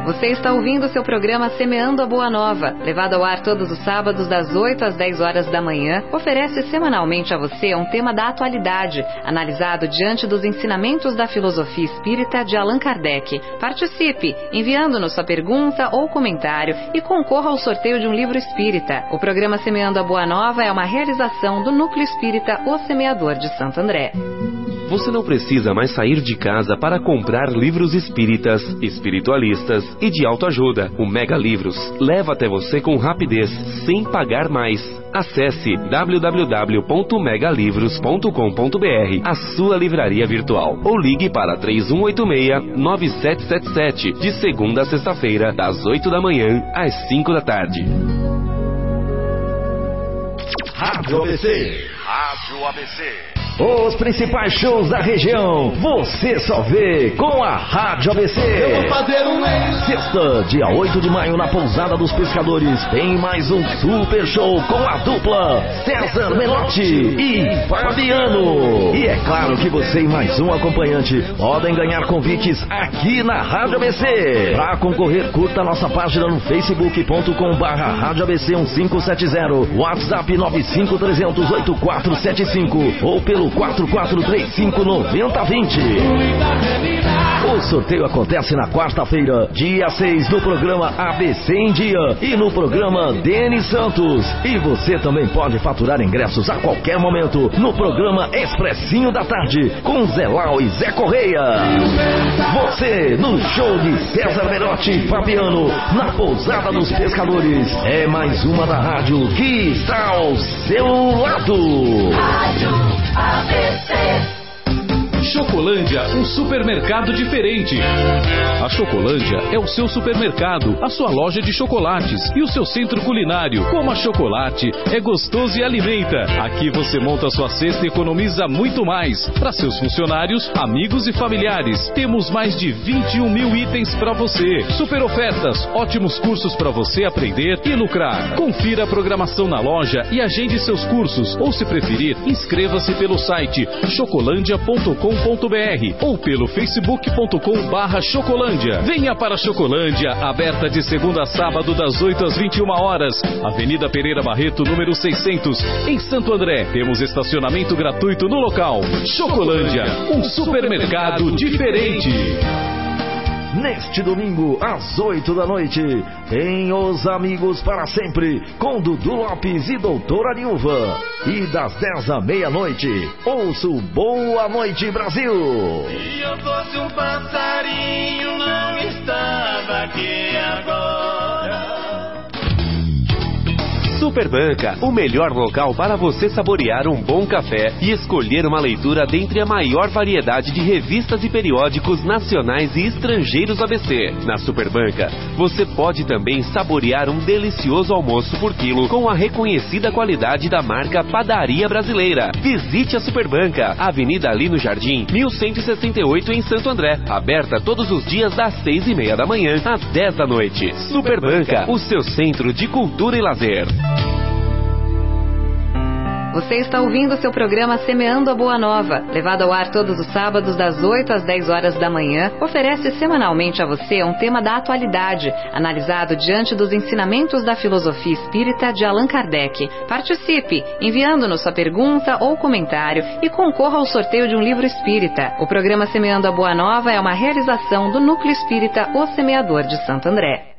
Você está ouvindo o seu programa Semeando a Boa Nova, levado ao ar todos os sábados das oito às dez horas da manhã, oferece semanalmente a você um tema da atualidade, analisado diante dos ensinamentos da filosofia espírita de Allan Kardec. Participe, enviando-nos sua pergunta ou comentário e concorra ao sorteio de um livro espírita. O programa Semeando a Boa Nova é uma realização do Núcleo Espírita O Semeador de Santo André. Você não precisa mais sair de casa para comprar livros espíritas, espiritualistas e de autoajuda. O Mega Livros leva até você com rapidez, sem pagar mais. Acesse w w w ponto mega livros ponto com ponto b r, a sua livraria virtual, ou ligue para três um oito seis, nove sete sete sete, de segunda a sexta-feira, das oito da manhã às cinco da tarde. Rádio A B C. Rádio A B C. Os principais shows da região, você só vê com a Rádio A B C. Eu vou fazer um Sexta, dia oito de maio, na Pousada dos Pescadores, tem mais um super show com a dupla César Menotti e Fabiano. E é claro que você e mais um acompanhante podem ganhar convites aqui na Rádio A B C. Para concorrer, curta nossa página no facebook ponto com barra rádio A B C um cinco sete zero, WhatsApp nove cinco três zero zero oito quatro sete cinco ou pelo quatro quatro três cinco nove zero dois zero. O sorteio acontece na quarta-feira, dia seis, no programa A B C em Dia e no programa Denis Santos. E você também pode faturar ingressos a qualquer momento no programa Expressinho da Tarde com Zé Lau e Zé Correia. Você no show de César Menotti e Fabiano na Pousada dos Pescadores. É mais uma da rádio que está ao seu lado. Rádio A B C. Chocolândia, um supermercado diferente. A Chocolândia é o seu supermercado, a sua loja de chocolates e o seu centro culinário. Coma chocolate, é gostoso e alimenta. Aqui você monta sua cesta e economiza muito mais. Para seus funcionários, amigos e familiares, temos mais de vinte e um mil itens para você. Super ofertas, ótimos cursos para você aprender e lucrar. Confira a programação na loja e agende seus cursos. Ou, se preferir, inscreva-se pelo site chocolândia ponto com ponto b r ou pelo facebook ponto com barra Chocolândia. Venha para a Chocolândia, aberta de segunda a sábado das oito às vinte e uma horas. Avenida Pereira Barreto, número seiscentos, em Santo André. Temos estacionamento gratuito no local. Chocolândia, um supermercado diferente. Neste domingo, às oito da noite, tem Os Amigos para Sempre, com Dudu Lopes e Doutora Nilva. E das dez à meia-noite, ouço Boa Noite Brasil. Se eu fosse um passarinho, não estava aqui agora. Superbanca, o melhor local para você saborear um bom café e escolher uma leitura dentre a maior variedade de revistas e periódicos nacionais e estrangeiros A B C. Na Superbanca, você pode também saborear um delicioso almoço por quilo com a reconhecida qualidade da marca Padaria Brasileira. Visite a Superbanca, Avenida Lino Jardim, mil cento e sessenta e oito, em Santo André. Aberta todos os dias das seis e meia da manhã às dez da noite. Superbanca, o seu centro de cultura e lazer. Você está ouvindo o seu programa Semeando a Boa Nova, levado ao ar todos os sábados das oito às dez horas da manhã, oferece semanalmente a você um tema da atualidade, analisado diante dos ensinamentos da filosofia espírita de Allan Kardec. Participe, enviando-nos sua pergunta ou comentário e concorra ao sorteio de um livro espírita. O programa Semeando a Boa Nova é uma realização do Núcleo Espírita O Semeador de Santo André.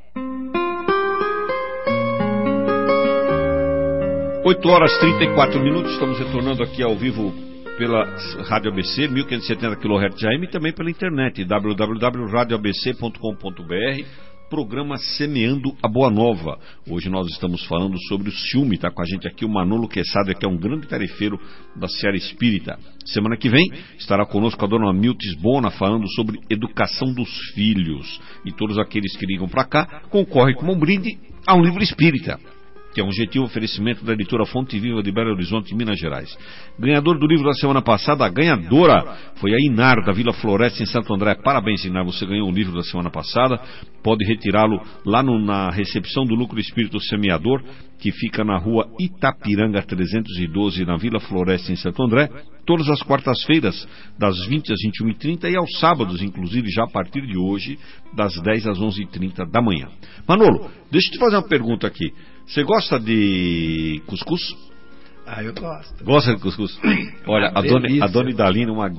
oito horas e trinta e quatro minutos, estamos retornando aqui ao vivo pela Rádio A B C, mil quinhentos e setenta quilohertz A M, e também pela internet, w w w ponto rádio a b c ponto com ponto b r, programa Semeando a Boa Nova. Hoje nós estamos falando sobre o ciúme, está com a gente aqui o Manolo Quesada, que é um grande tarefeiro da Seara Espírita. Semana que vem estará conosco a dona Miltes Bona, falando sobre educação dos filhos. E todos aqueles que ligam para cá concorrem como um brinde a um livro espírita, que é um gentil oferecimento da editora Fonte Viva de Belo Horizonte, Minas Gerais. Ganhador do livro da semana passada, a ganhadora foi a Inar, da Vila Floresta, em Santo André. Parabéns, Inar, você ganhou o livro da semana passada. Pode retirá-lo lá no, na recepção do Núcleo Espírito Semeador, que fica na rua Itapiranga trezentos e doze, na Vila Floresta, em Santo André, todas as quartas-feiras, das vinte às vinte e uma e trinta, e aos sábados, inclusive, já a partir de hoje, das dez às onze e trinta da manhã. Manolo, deixa eu te fazer uma pergunta aqui. Você gosta de cuscuz? Ah, eu gosto. Gosta de cuscuz? Olha, a dona, a dona Idalina é uma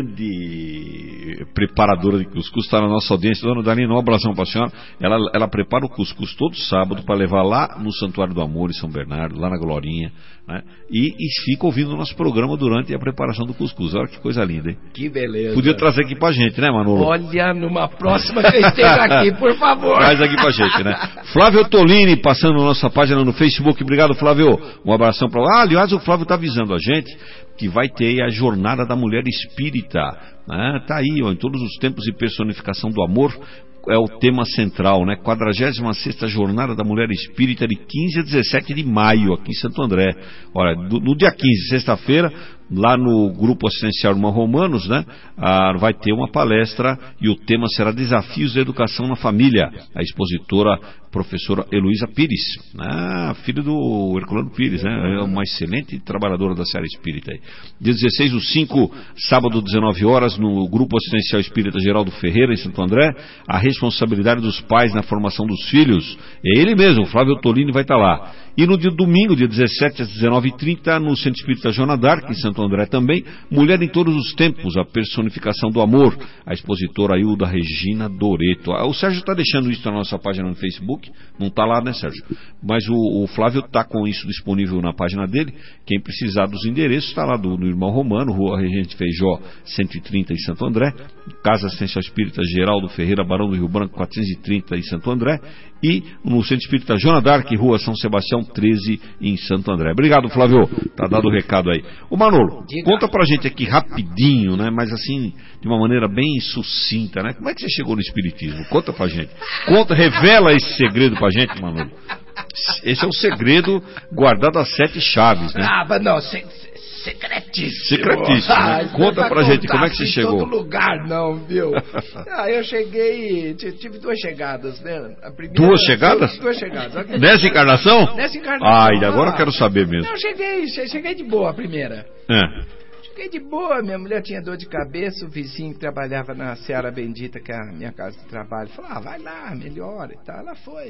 grande preparadora de cuscuz, está na nossa audiência. Dona Idalina, um abração para a senhora. Ela, ela prepara o cuscuz todo sábado para levar lá no Santuário do Amor, em São Bernardo, lá na Glorinha, né? E, e fica ouvindo o nosso programa durante a preparação do cuscuz. Olha que coisa linda, hein? Que beleza. Podia trazer aqui pra gente, né, Manolo? Olha, numa próxima que eu esteja aqui, por favor. Traz aqui pra gente, né? Flávio Tolini, passando na nossa página no Facebook. Obrigado, Flávio. Um abração pra lá. Ah, aliás, o Flávio tá avisando a gente que vai ter a Jornada da Mulher Espírita, né? Tá aí, ó, em todos os tempos e personificação do amor. É o tema central, né? quadragésima sexta Jornada da Mulher Espírita, de quinze a dezessete de maio, aqui em Santo André. Olha, do, no dia quinze, sexta-feira, lá no Grupo Assistencial Irmão Romanos, né? Ah, vai ter uma palestra e o tema será Desafios da Educação na Família. A expositora, professora Heloísa Pires, né? Filha do Herculano Pires, né? É uma excelente trabalhadora da Seara Espírita aí. Dia dezesseis do cinco, sábado, dezenove horas, no Grupo Assistencial Espírita Geraldo Ferreira, em Santo André, a responsabilidade dos pais na formação dos filhos. É ele mesmo, Flávio Tolini, vai estar lá. E no dia domingo, dia dezessete às dezenove e trinta, no Centro Espírita Joana d'Arc, em Santo André também, Mulher em Todos os Tempos, a personificação do amor, a expositora Hilda Regina Doreto. O Sérgio está deixando isso na nossa página no Facebook, não está lá, né, Sérgio? Mas o, o Flávio está com isso disponível na página dele. Quem precisar dos endereços está lá do, do Irmão Romano, Rua Regente Feijó cento e trinta, em Santo André, Casa Assistencial Espírita Geraldo Ferreira, Barão do Rio Branco quatrocentos e trinta, em Santo André, e no Centro Espírita Joana d'Arc, Rua São Sebastião treze, em Santo André. Obrigado, Flávio, tá dado o recado aí. Ô Manolo, Diga. Conta pra gente aqui rapidinho, né, mas assim, de uma maneira bem sucinta, né, como é que você chegou no Espiritismo? Conta pra gente, conta, revela esse segredo pra gente, Manolo. Esse é o segredo guardado às sete chaves, né? Ah, mas não, se, se, secretíssimo. Secretíssimo, né? Ah, Conta pra gente, como é que você chegou? Não em todo lugar, não, viu? Ah, eu cheguei, tive duas chegadas, né? A primeira, duas chegadas? Duas chegadas. Nessa encarnação? Nessa encarnação. Ah, e agora ah, eu quero saber mesmo. Não, eu cheguei, cheguei de boa a primeira. É. Cheguei de boa, minha mulher tinha dor de cabeça, o vizinho que trabalhava na Seara Bendita, que é a minha casa de trabalho, falou, ah, vai lá, melhora e tal. Ela foi.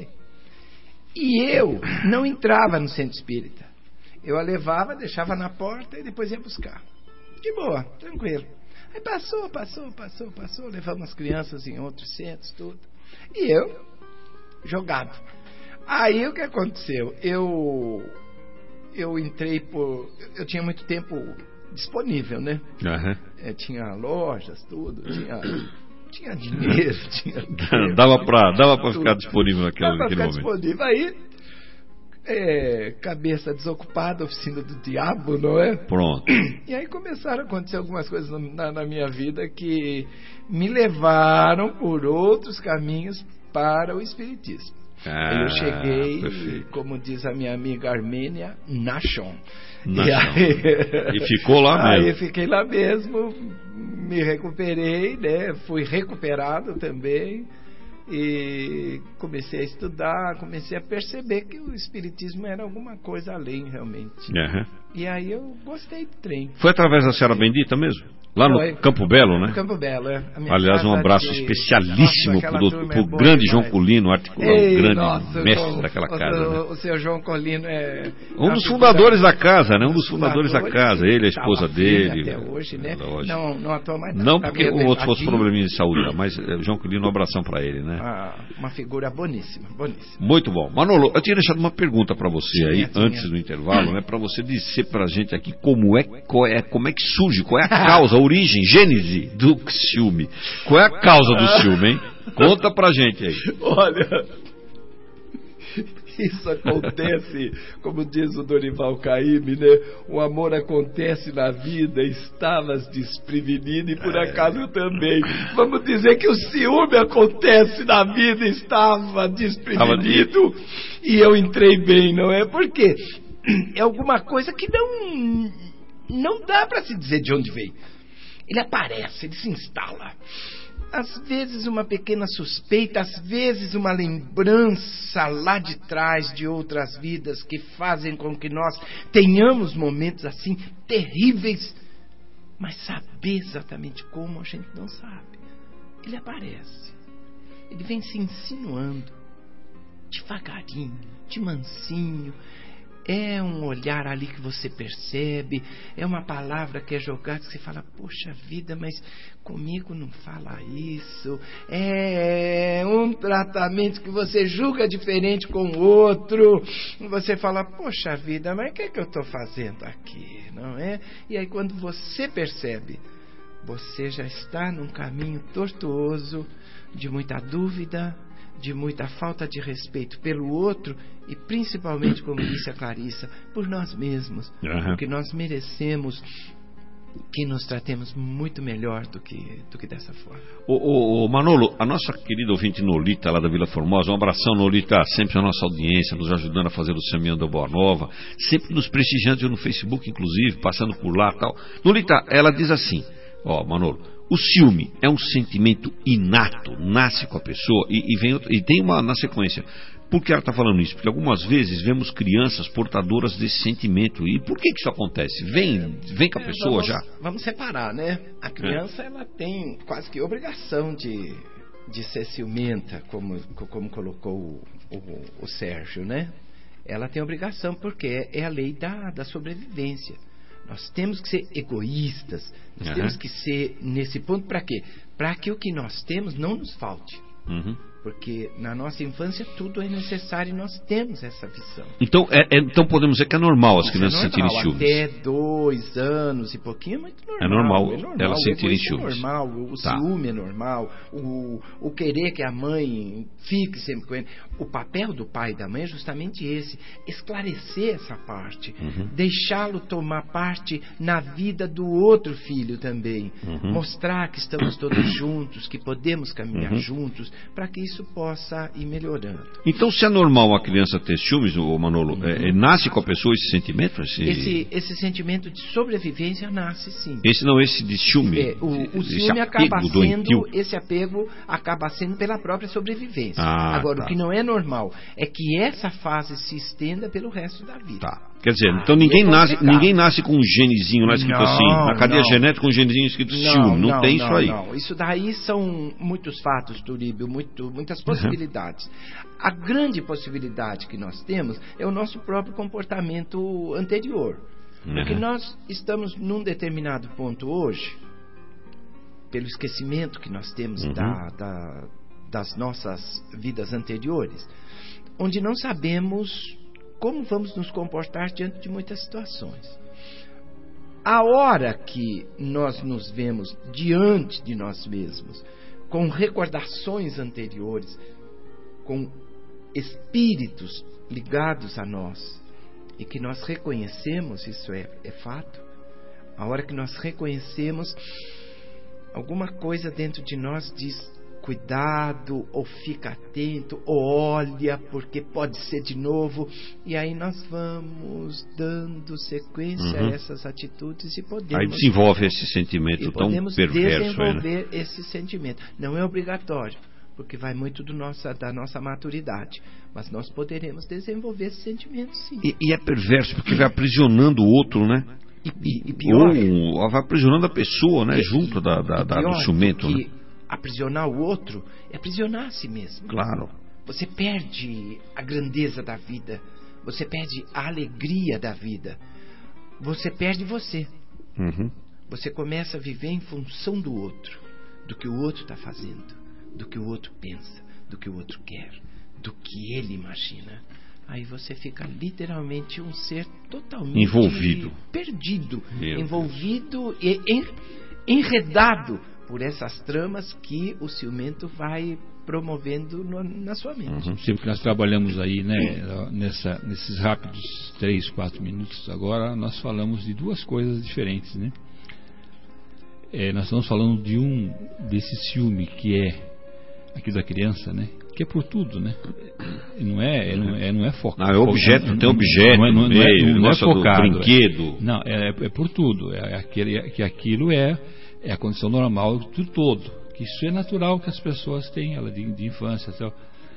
E eu não entrava no centro espírita. Eu a levava, deixava na porta e depois ia buscar. De boa, tranquilo. Aí passou, passou, passou, passou. Levamos as crianças em outros centros, tudo. E eu, jogado. Aí o que aconteceu? Eu, eu entrei por... Eu tinha muito tempo disponível, né? Uhum. É, tinha lojas, tudo, tinha... Tinha dinheiro, tinha dinheiro. Dava pra, dava pra ficar disponível naquele, dava naquele ficar momento. Disponível. Aí, é, cabeça desocupada, oficina do diabo, não é? Pronto. E aí começaram a acontecer algumas coisas na, na minha vida que me levaram por outros caminhos para o Espiritismo. Ah, eu cheguei, perfeito. Como diz a minha amiga Armênia, na chão. E, aí, e ficou lá mesmo. Aí fiquei lá mesmo, me recuperei, né? Fui recuperado também e comecei a estudar, comecei a perceber que o Espiritismo era alguma coisa além realmente. Uhum. E aí eu gostei do trem. Foi através da Seara Bendita mesmo? Lá no Foi. Campo Belo, né? Campo Belo, é. Aliás, um abraço de... especialíssimo Nossa, pro, do, pro é grande João Colino, articulador, Ei, grande nossa, mestre João, daquela casa. O, né? o seu João Colino é... Um dos fundadores da casa, né? Um dos fundadores da casa. Ele, a esposa dele. Até hoje, né? Não, não atua mais. Não porque o outro fosse probleminha de saúde, mas é, João Colino, um abração pra ele, né? Ah, uma figura boníssima, boníssima. Muito bom. Manolo, eu tinha deixado uma pergunta pra você tinha, aí, tinha. antes do intervalo, né? Pra você dizer pra gente aqui como é, qual é, como é que surge, qual é a causa, a origem, gênese do ciúme. Qual é a causa do ciúme, hein? Conta pra gente aí. Olha, isso acontece, como diz o Dorival Caymmi, né? O amor acontece na vida, estavas desprevenido e por acaso eu também. Vamos dizer que o ciúme acontece na vida, estava desprevenido e eu entrei bem, não é? Por quê? É alguma coisa que não, não dá pra se dizer de onde veio. Ele aparece, ele se instala. às vezes uma pequena suspeita, às vezes uma lembrança lá de trás de outras vidas que fazem com que nós tenhamos momentos assim terríveis, mas saber exatamente como a gente não sabe. Ele aparece, ele vem se insinuando devagarinho, de mansinho. É um olhar ali que você percebe, é uma palavra que é jogada que você fala, poxa vida, mas comigo não fala isso. É um tratamento que você julga diferente com o outro. Você fala, poxa vida, mas o que é que eu estou fazendo aqui, não é? E aí quando você percebe, você já está num caminho tortuoso, de muita dúvida, de muita falta de respeito pelo outro e principalmente, como disse a Clarissa, por nós mesmos, uhum. Porque nós merecemos que nos tratemos muito melhor do que, do que dessa forma. Ô, ô, ô, Manolo, a nossa querida ouvinte Nolita lá da Vila Formosa, um abração, Nolita, sempre a nossa audiência, nos ajudando a fazer o Semeando a Boa Nova, sempre nos prestigiando no Facebook, inclusive, passando por lá e tal. Nolita, ela diz assim, ó, Manolo, o ciúme é um sentimento inato, nasce com a pessoa e, e, vem, e tem uma na sequência. Por que ela está falando isso? Porque algumas vezes vemos crianças portadoras desse sentimento. E por que, que isso acontece? Vem, vem com a pessoa vamos, já? Vamos separar, né? A criança é. ela tem quase que obrigação de, de ser ciumenta, como, como colocou o, o, o Sérgio, né? Ela tem obrigação porque é a lei da, da sobrevivência. Nós temos que ser egoístas, nós uhum. temos que ser nesse ponto para quê? Para que o que nós temos não nos falte. Uhum. Porque na nossa infância tudo é necessário e nós temos essa visão. Então, é, é, então podemos dizer que é normal as Isso crianças é normal. sentirem ciúmes. Até dois anos e pouquinho é muito normal. É normal, é normal. elas sentirem ciúmes. É normal, o tá. ciúme é normal, o, o querer que a mãe fique sempre com ele. O papel do pai e da mãe é justamente esse, esclarecer essa parte, uhum. deixá-lo tomar parte na vida do outro filho também, uhum. mostrar que estamos todos juntos, que podemos caminhar uhum. juntos, para que isso possa ir melhorando. Então, se é normal a criança ter ciúmes, ô Manolo, uhum. é, é, nasce com a pessoa esse sentimento? Esse... Esse, esse sentimento de sobrevivência nasce sim. Esse não, esse de ciúme. É, o o ciúme acaba sendo, esse apego acaba sendo pela própria sobrevivência. Ah, Agora, tá. o que não é normal é que essa fase se estenda pelo resto da vida. Tá. Quer dizer, então ninguém, é nasce, ninguém nasce com um genezinho lá escrito não, assim, na cadeia não. genética com um genezinho escrito não, ciúme, não, não tem não, isso aí. Não, isso daí são muitos fatos, Turíbio, muito, muitas possibilidades. Uhum. A grande possibilidade que nós temos é o nosso próprio comportamento anterior. Uhum. Porque nós estamos num determinado ponto hoje, pelo esquecimento que nós temos uhum. da, da, das nossas vidas anteriores, onde não sabemos como vamos nos comportar diante de muitas situações. A hora que nós nos vemos diante de nós mesmos, com recordações anteriores, com espíritos ligados a nós, e que nós reconhecemos, isso é, é fato, a hora que nós reconhecemos, alguma coisa dentro de nós diz, cuidado, ou fica atento, ou olha, porque pode ser de novo. E aí nós vamos dando sequência uhum. a essas atitudes e podemos... Aí desenvolve esse sentimento tão perverso. desenvolver aí, né? esse sentimento. Não é obrigatório, porque vai muito do nossa, da nossa maturidade. Mas nós poderemos desenvolver esse sentimento, sim. E, e é perverso, porque vai aprisionando o outro, né? E, e, e pior... Ou vai aprisionando a pessoa, né? E, junto da, da, da, do ciumento, né? Aprisionar o outro é aprisionar a si mesmo. Claro. Você perde a grandeza da vida. Você perde a alegria da vida. Você perde você. Uhum. Você começa a viver em função do outro. Do que o outro está fazendo. Do que o outro pensa. Do que o outro quer. Do que ele imagina. Aí você fica literalmente um ser totalmente... envolvido. Perdido. Meu envolvido Deus. e en, enredado por essas tramas que o ciumento vai promovendo no, na sua mente. Uhum. Sempre que nós trabalhamos aí, né, nessa, nesses rápidos três, quatro minutos, agora nós falamos de duas coisas diferentes, né? É, nós estamos falando de um desse ciúme que é aqui da criança, né? Que é por tudo, né? Não é, não é, não é focado. Não, é objeto, não, tem objeto, não é, não, não é, não é focado, brinquedo. Não, é, é por tudo. É aquele, que aquilo é É a condição normal do todo, que isso é natural que as pessoas têm, ela de, de infância, tal.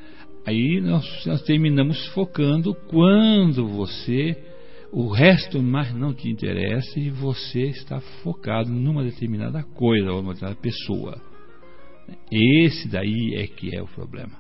Aí nós, nós terminamos focando quando você, o resto mais não te interessa e você está focado numa determinada coisa ou numa determinada pessoa. Esse daí é que é o problema,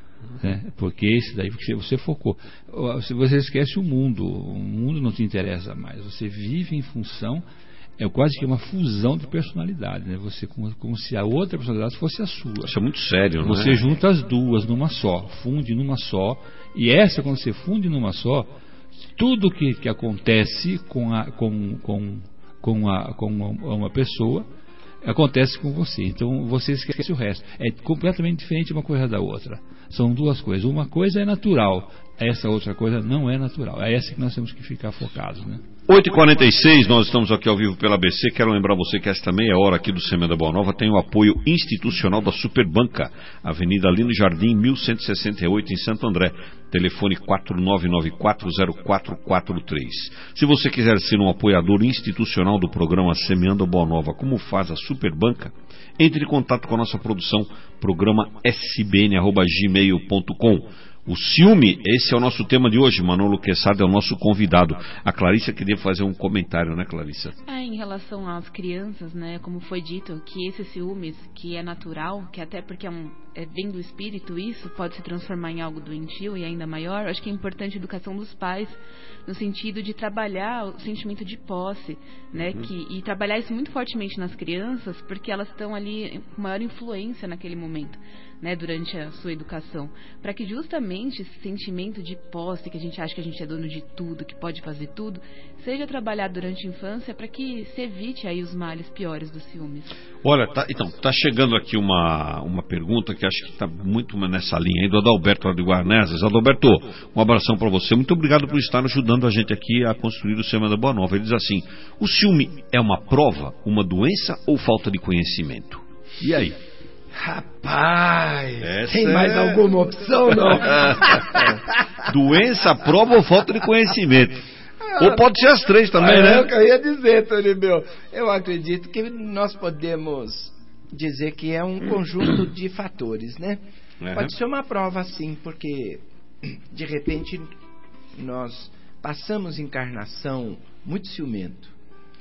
né? Porque esse daí você, você focou, você esquece o mundo, o mundo não te interessa mais, você vive em função, é quase que uma fusão de personalidade, né? Você como, como se a outra personalidade fosse a sua. Isso é muito sério, não é? Você junta as duas numa só, funde numa só, e essa, quando você funde numa só, tudo que, que acontece com, a, com, com, com, a, com uma, uma pessoa acontece com você. Então você esquece o resto. É completamente diferente uma coisa da outra. São duas coisas. Uma coisa é natural, essa outra coisa não é natural. É essa que nós temos que ficar focados, né? oito e quarenta e seis, nós estamos aqui ao vivo pela A B C. Quero lembrar você que esta meia hora aqui do Semeando a Boa Nova tem o apoio institucional da Superbanca, Avenida Lino Jardim, mil cento e sessenta e oito, em Santo André. Telefone quatro nove nove quatro zero quatro quatro três. Se você quiser ser um apoiador institucional do programa Semeando a Boa Nova, como faz a Superbanca, entre em contato com a nossa produção, programa s b n arroba gmail ponto com. O ciúme, esse é o nosso tema de hoje. Manolo Quesada é o nosso convidado. A Clarissa queria fazer um comentário, né, Clarissa? É, em relação às crianças, né, como foi dito, que esse ciúmes, que é natural, que até porque é, um, é bem do espírito, isso pode se transformar em algo doentio e ainda maior. Acho que é importante a educação dos pais, no sentido de trabalhar o sentimento de posse, né, uhum. que, e trabalhar isso muito fortemente nas crianças, porque elas estão ali com maior influência naquele momento, né, durante a sua educação, para que justamente esse sentimento de posse, que a gente acha que a gente é dono de tudo, que pode fazer tudo, seja trabalhado durante a infância para que se evite aí os males piores dos ciúmes. Olha, tá, então, tá chegando aqui uma, uma pergunta que acho que está muito nessa linha aí, do Adalberto de Guarnezes. Adalberto, um abração para você, muito obrigado por estar ajudando a gente aqui a construir o Semana Boa Nova. Ele diz assim: o ciúme é uma prova, uma doença ou falta de conhecimento? E aí? Rapaz, Essa tem mais é... alguma opção, não? Doença, prova ou falta de conhecimento? Ah, ou pode ser as três também, é, né? É o que eu ia dizer, Tony meu. Eu acredito que nós podemos dizer que é um conjunto de fatores, né? Uhum. Pode ser uma prova, sim, porque de repente nós passamos encarnação muito ciumento.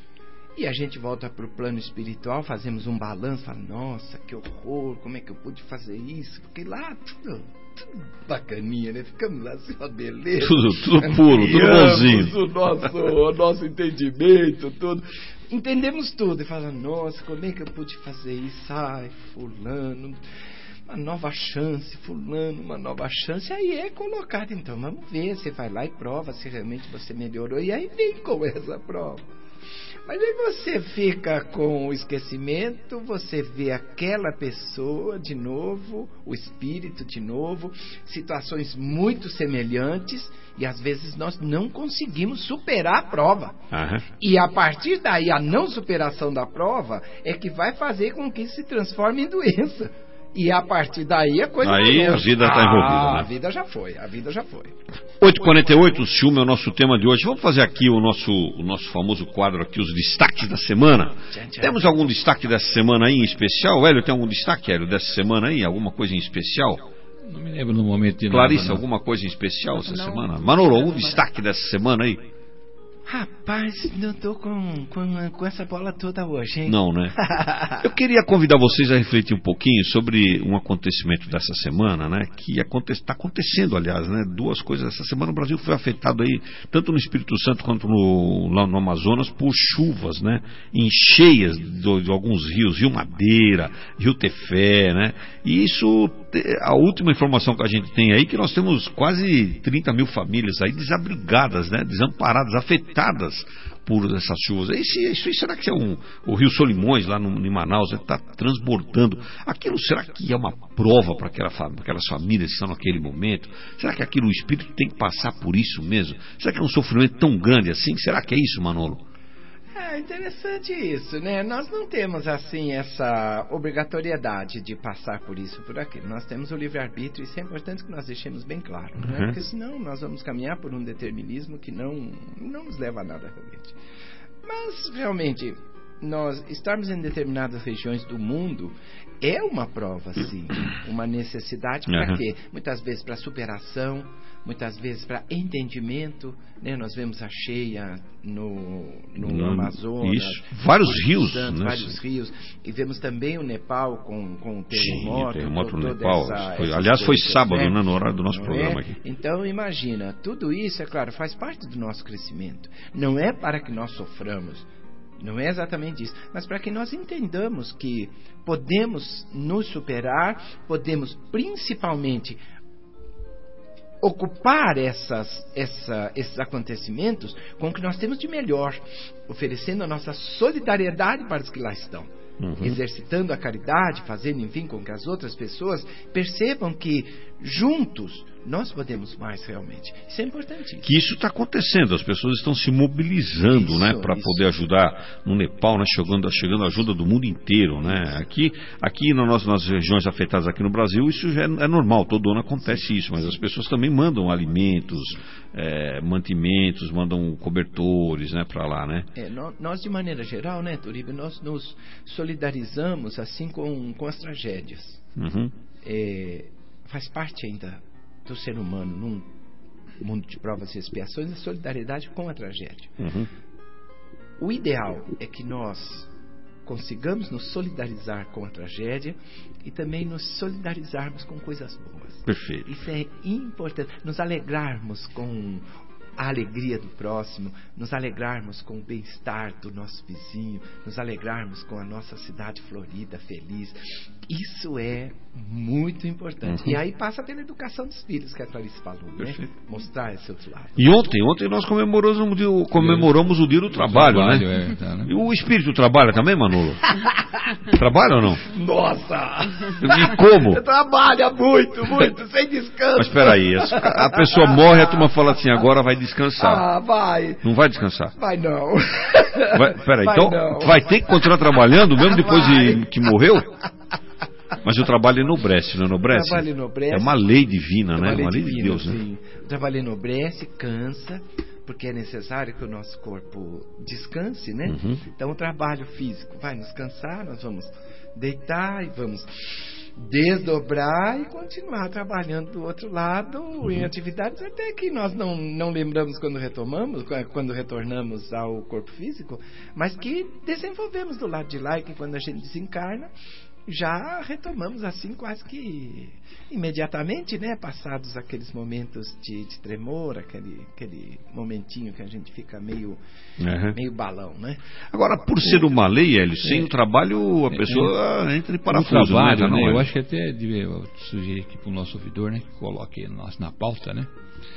E a gente volta para o plano espiritual, fazemos um balanço, fala, nossa, que horror, como é que eu pude fazer isso? Porque lá tudo, tudo bacaninha, né? Ficamos lá assim, uma beleza. Tudo, tudo puro, tudo bonzinho. O nosso, o nosso entendimento, tudo. Entendemos tudo e fala, nossa, como é que eu pude fazer isso? Ai, fulano, uma nova chance, fulano, uma nova chance. Aí é colocado, então, vamos ver, você vai lá e prova se realmente você melhorou. E aí vem com essa prova. Mas aí você fica com o esquecimento, você vê aquela pessoa de novo, o espírito de novo, situações muito semelhantes, e às vezes nós não conseguimos superar a prova. Uhum. E a partir daí, a não superação da prova é que vai fazer com que se transforme em doença. E a partir daí a coisa... Aí a vida está envolvida, ah, né? A vida já foi, a vida já foi. oito e quarenta e oito, o ciúme é o nosso tema de hoje. Vamos fazer aqui o nosso, o nosso famoso quadro aqui, os destaques da semana. Tchan, tchan. Temos algum destaque dessa semana aí em especial? Hélio, tem algum destaque, Hélio, dessa semana aí? Alguma coisa em especial? Não me lembro no momento de Clarissa, nada, alguma coisa em especial essa não, semana? Manolo, algum destaque dessa semana aí? Rapaz, não tô com, com, com essa bola toda hoje, hein? Não, né? Eu queria convidar vocês a refletir um pouquinho sobre um acontecimento dessa semana, né? Que está acontecendo, aliás, né? Duas coisas. Essa semana o Brasil foi afetado aí, tanto no Espírito Santo quanto no, lá no Amazonas, por chuvas, né? Encheias de, de alguns rios, Rio Madeira, Rio Tefé, né? E isso, a última informação que a gente tem aí, que nós temos quase trinta mil famílias aí desabrigadas, né? Desamparadas, afetadas por essas chuvas. Isso, isso, será que é um, o Rio Solimões lá no, em Manaus está transbordando? Aquilo será que é uma prova para aquela, aquelas famílias que estão naquele momento? Será que aquilo, o espírito tem que passar por isso mesmo? Será que é um sofrimento tão grande assim? Será que é isso, Manolo? É interessante isso, né? Nós não temos, assim, essa obrigatoriedade de passar por isso, por aquilo. Nós temos o livre-arbítrio, e isso é importante que nós deixemos bem claro, né? Uhum. Porque senão nós vamos caminhar por um determinismo que não, não nos leva a nada realmente. Mas, realmente, nós estarmos em determinadas regiões do mundo é uma prova, sim, uma necessidade para Uhum. quê? Muitas vezes para superação, muitas vezes para entendimento, né? Nós vemos a cheia no, no, No- Amazonas, isso. Vários Espírito rios, Santo, né? vários rios, e vemos também o Nepal com, com o terremoto, Sim, terremoto no toda Nepal. essa- Foi- essas aliás, foi coisas, sábado, né? né, no horário do nosso Não programa é? aqui. Então imagina, tudo isso, é claro, faz parte do nosso crescimento. Não é para que nós soframos, não é exatamente isso, mas para que nós entendamos que podemos nos superar, podemos principalmente ocupar essas, essa, esses acontecimentos com o que nós temos de melhor, oferecendo a nossa solidariedade para os que lá estão. Uhum. Exercitando a caridade, fazendo, enfim, com que as outras pessoas percebam que juntos nós podemos mais realmente. Isso é importantíssimo. Que isso está acontecendo, as pessoas estão se mobilizando, Isso, né, para isso. poder ajudar no Nepal, né, chegando, chegando a ajuda do mundo inteiro, né? Aqui, aqui na nossa, nas regiões afetadas aqui no Brasil, isso já é, é normal, todo ano acontece isso, mas as pessoas também mandam alimentos, é, mantimentos, mandam cobertores, né, para lá, né? É, nó- nós, de maneira geral, né, Turíbio, nós nos solidarizamos assim com, com as tragédias. Uhum. É, faz parte ainda do ser humano, num mundo de provas e expiações, a solidariedade com a tragédia. Uhum. O ideal é que nós consigamos nos solidarizar com a tragédia e também nos solidarizarmos com coisas boas. Perfeito. Isso é importante. Nos alegrarmos com a alegria do próximo, nos alegrarmos com o bem-estar do nosso vizinho, nos alegrarmos com a nossa cidade florida, feliz. Isso é muito importante. Uhum. E aí passa pela educação dos filhos, que a Clarice falou, né? Perfeito. Mostrar esse outro lado. E ontem, ontem nós comemoramos, o dia- comemoramos o dia do trabalho, trabalho, né? é, tá, né? E o espírito trabalha também, Manolo? Trabalha ou não? Nossa! E como? Você trabalha muito, muito, sem descanso. Mas espera aí, a a pessoa morre, a turma fala assim, agora vai descansar. Ah, vai. Não vai descansar? Vai não. Vai, peraí, Vai então não. vai ter que continuar trabalhando mesmo depois de Vai. que morreu? Mas o trabalho enobrece, não enobrece? O trabalho enobrece. É uma lei divina, É né? uma lei Uma lei de divina, Deus, né? sim. O trabalho enobrece, cansa, porque é necessário que o nosso corpo descanse, né? Uhum. Então o trabalho físico vai nos cansar, nós vamos deitar e vamos desdobrar e continuar trabalhando do outro lado Uhum. em atividades até que nós não, não lembramos quando retomamos, quando retornamos ao corpo físico, mas que desenvolvemos do lado de lá e que quando a gente desencarna já retomamos assim quase que imediatamente, né? Passados aqueles momentos de, de tremor, aquele, aquele momentinho que a gente fica meio, Uhum. meio balão, né? Agora, por ser uma lei, Hélio, sem o trabalho a pessoa entra em O parafuso, trabalho, né? Não, né, eu Hélio? acho que até devia eu sugerir aqui para o nosso ouvidor, né, que coloque nós na pauta, né,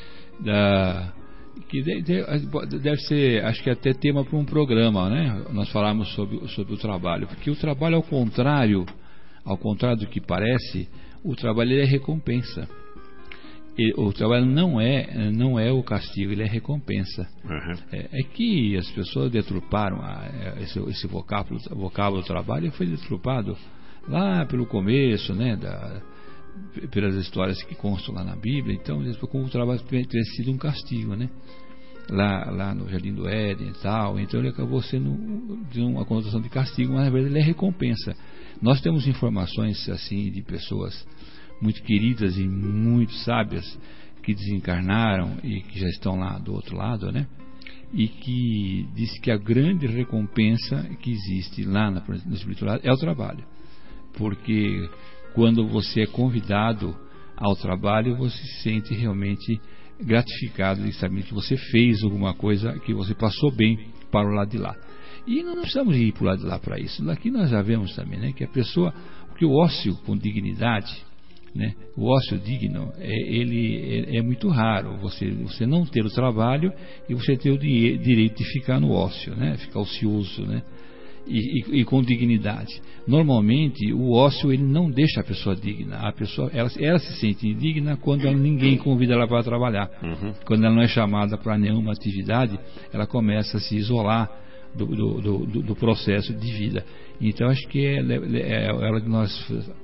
da, que de- de- deve ser, acho que até tema para um programa, né, nós falamos sobre, sobre o trabalho, porque o trabalho, ao contrário, ao contrário do que parece, o trabalho ele é recompensa. E o trabalho não é, não é o castigo, ele é recompensa. Uhum. É, é que as pessoas deturparam a, esse, esse vocábulo, vocábulo do trabalho foi deturpado lá pelo começo, né, da, pelas histórias que constam lá na Bíblia. Então, como o trabalho ter sido um castigo, né, lá, lá no Jardim do Éden e tal. Então ele acabou sendo de uma conotação de castigo, mas na verdade ele é recompensa. Nós temos informações assim de pessoas muito queridas e muito sábias que desencarnaram e que já estão lá do outro lado, né? E que diz que a grande recompensa que existe lá na, no espiritualidade é o trabalho, porque quando você é convidado ao trabalho, você se sente realmente gratificado de saber que você fez alguma coisa, que você passou bem para o lado de lá. E não precisamos ir para o lado de lá para isso. Daqui nós já vemos também, né, que a pessoa, que o ócio com dignidade, né, o ócio digno, é, ele é, é muito raro. Você, você não ter o trabalho e você ter o di- direito de ficar no ócio, né, ficar ocioso, né, e, e, e com dignidade. Normalmente o ócio ele não deixa a pessoa digna. A pessoa ela, ela se sente indigna quando ela, ninguém convida ela para trabalhar. Uhum. Quando ela não é chamada para nenhuma atividade, ela começa a se isolar do, do, do, do processo de vida. Então acho que é, é, é ela que nós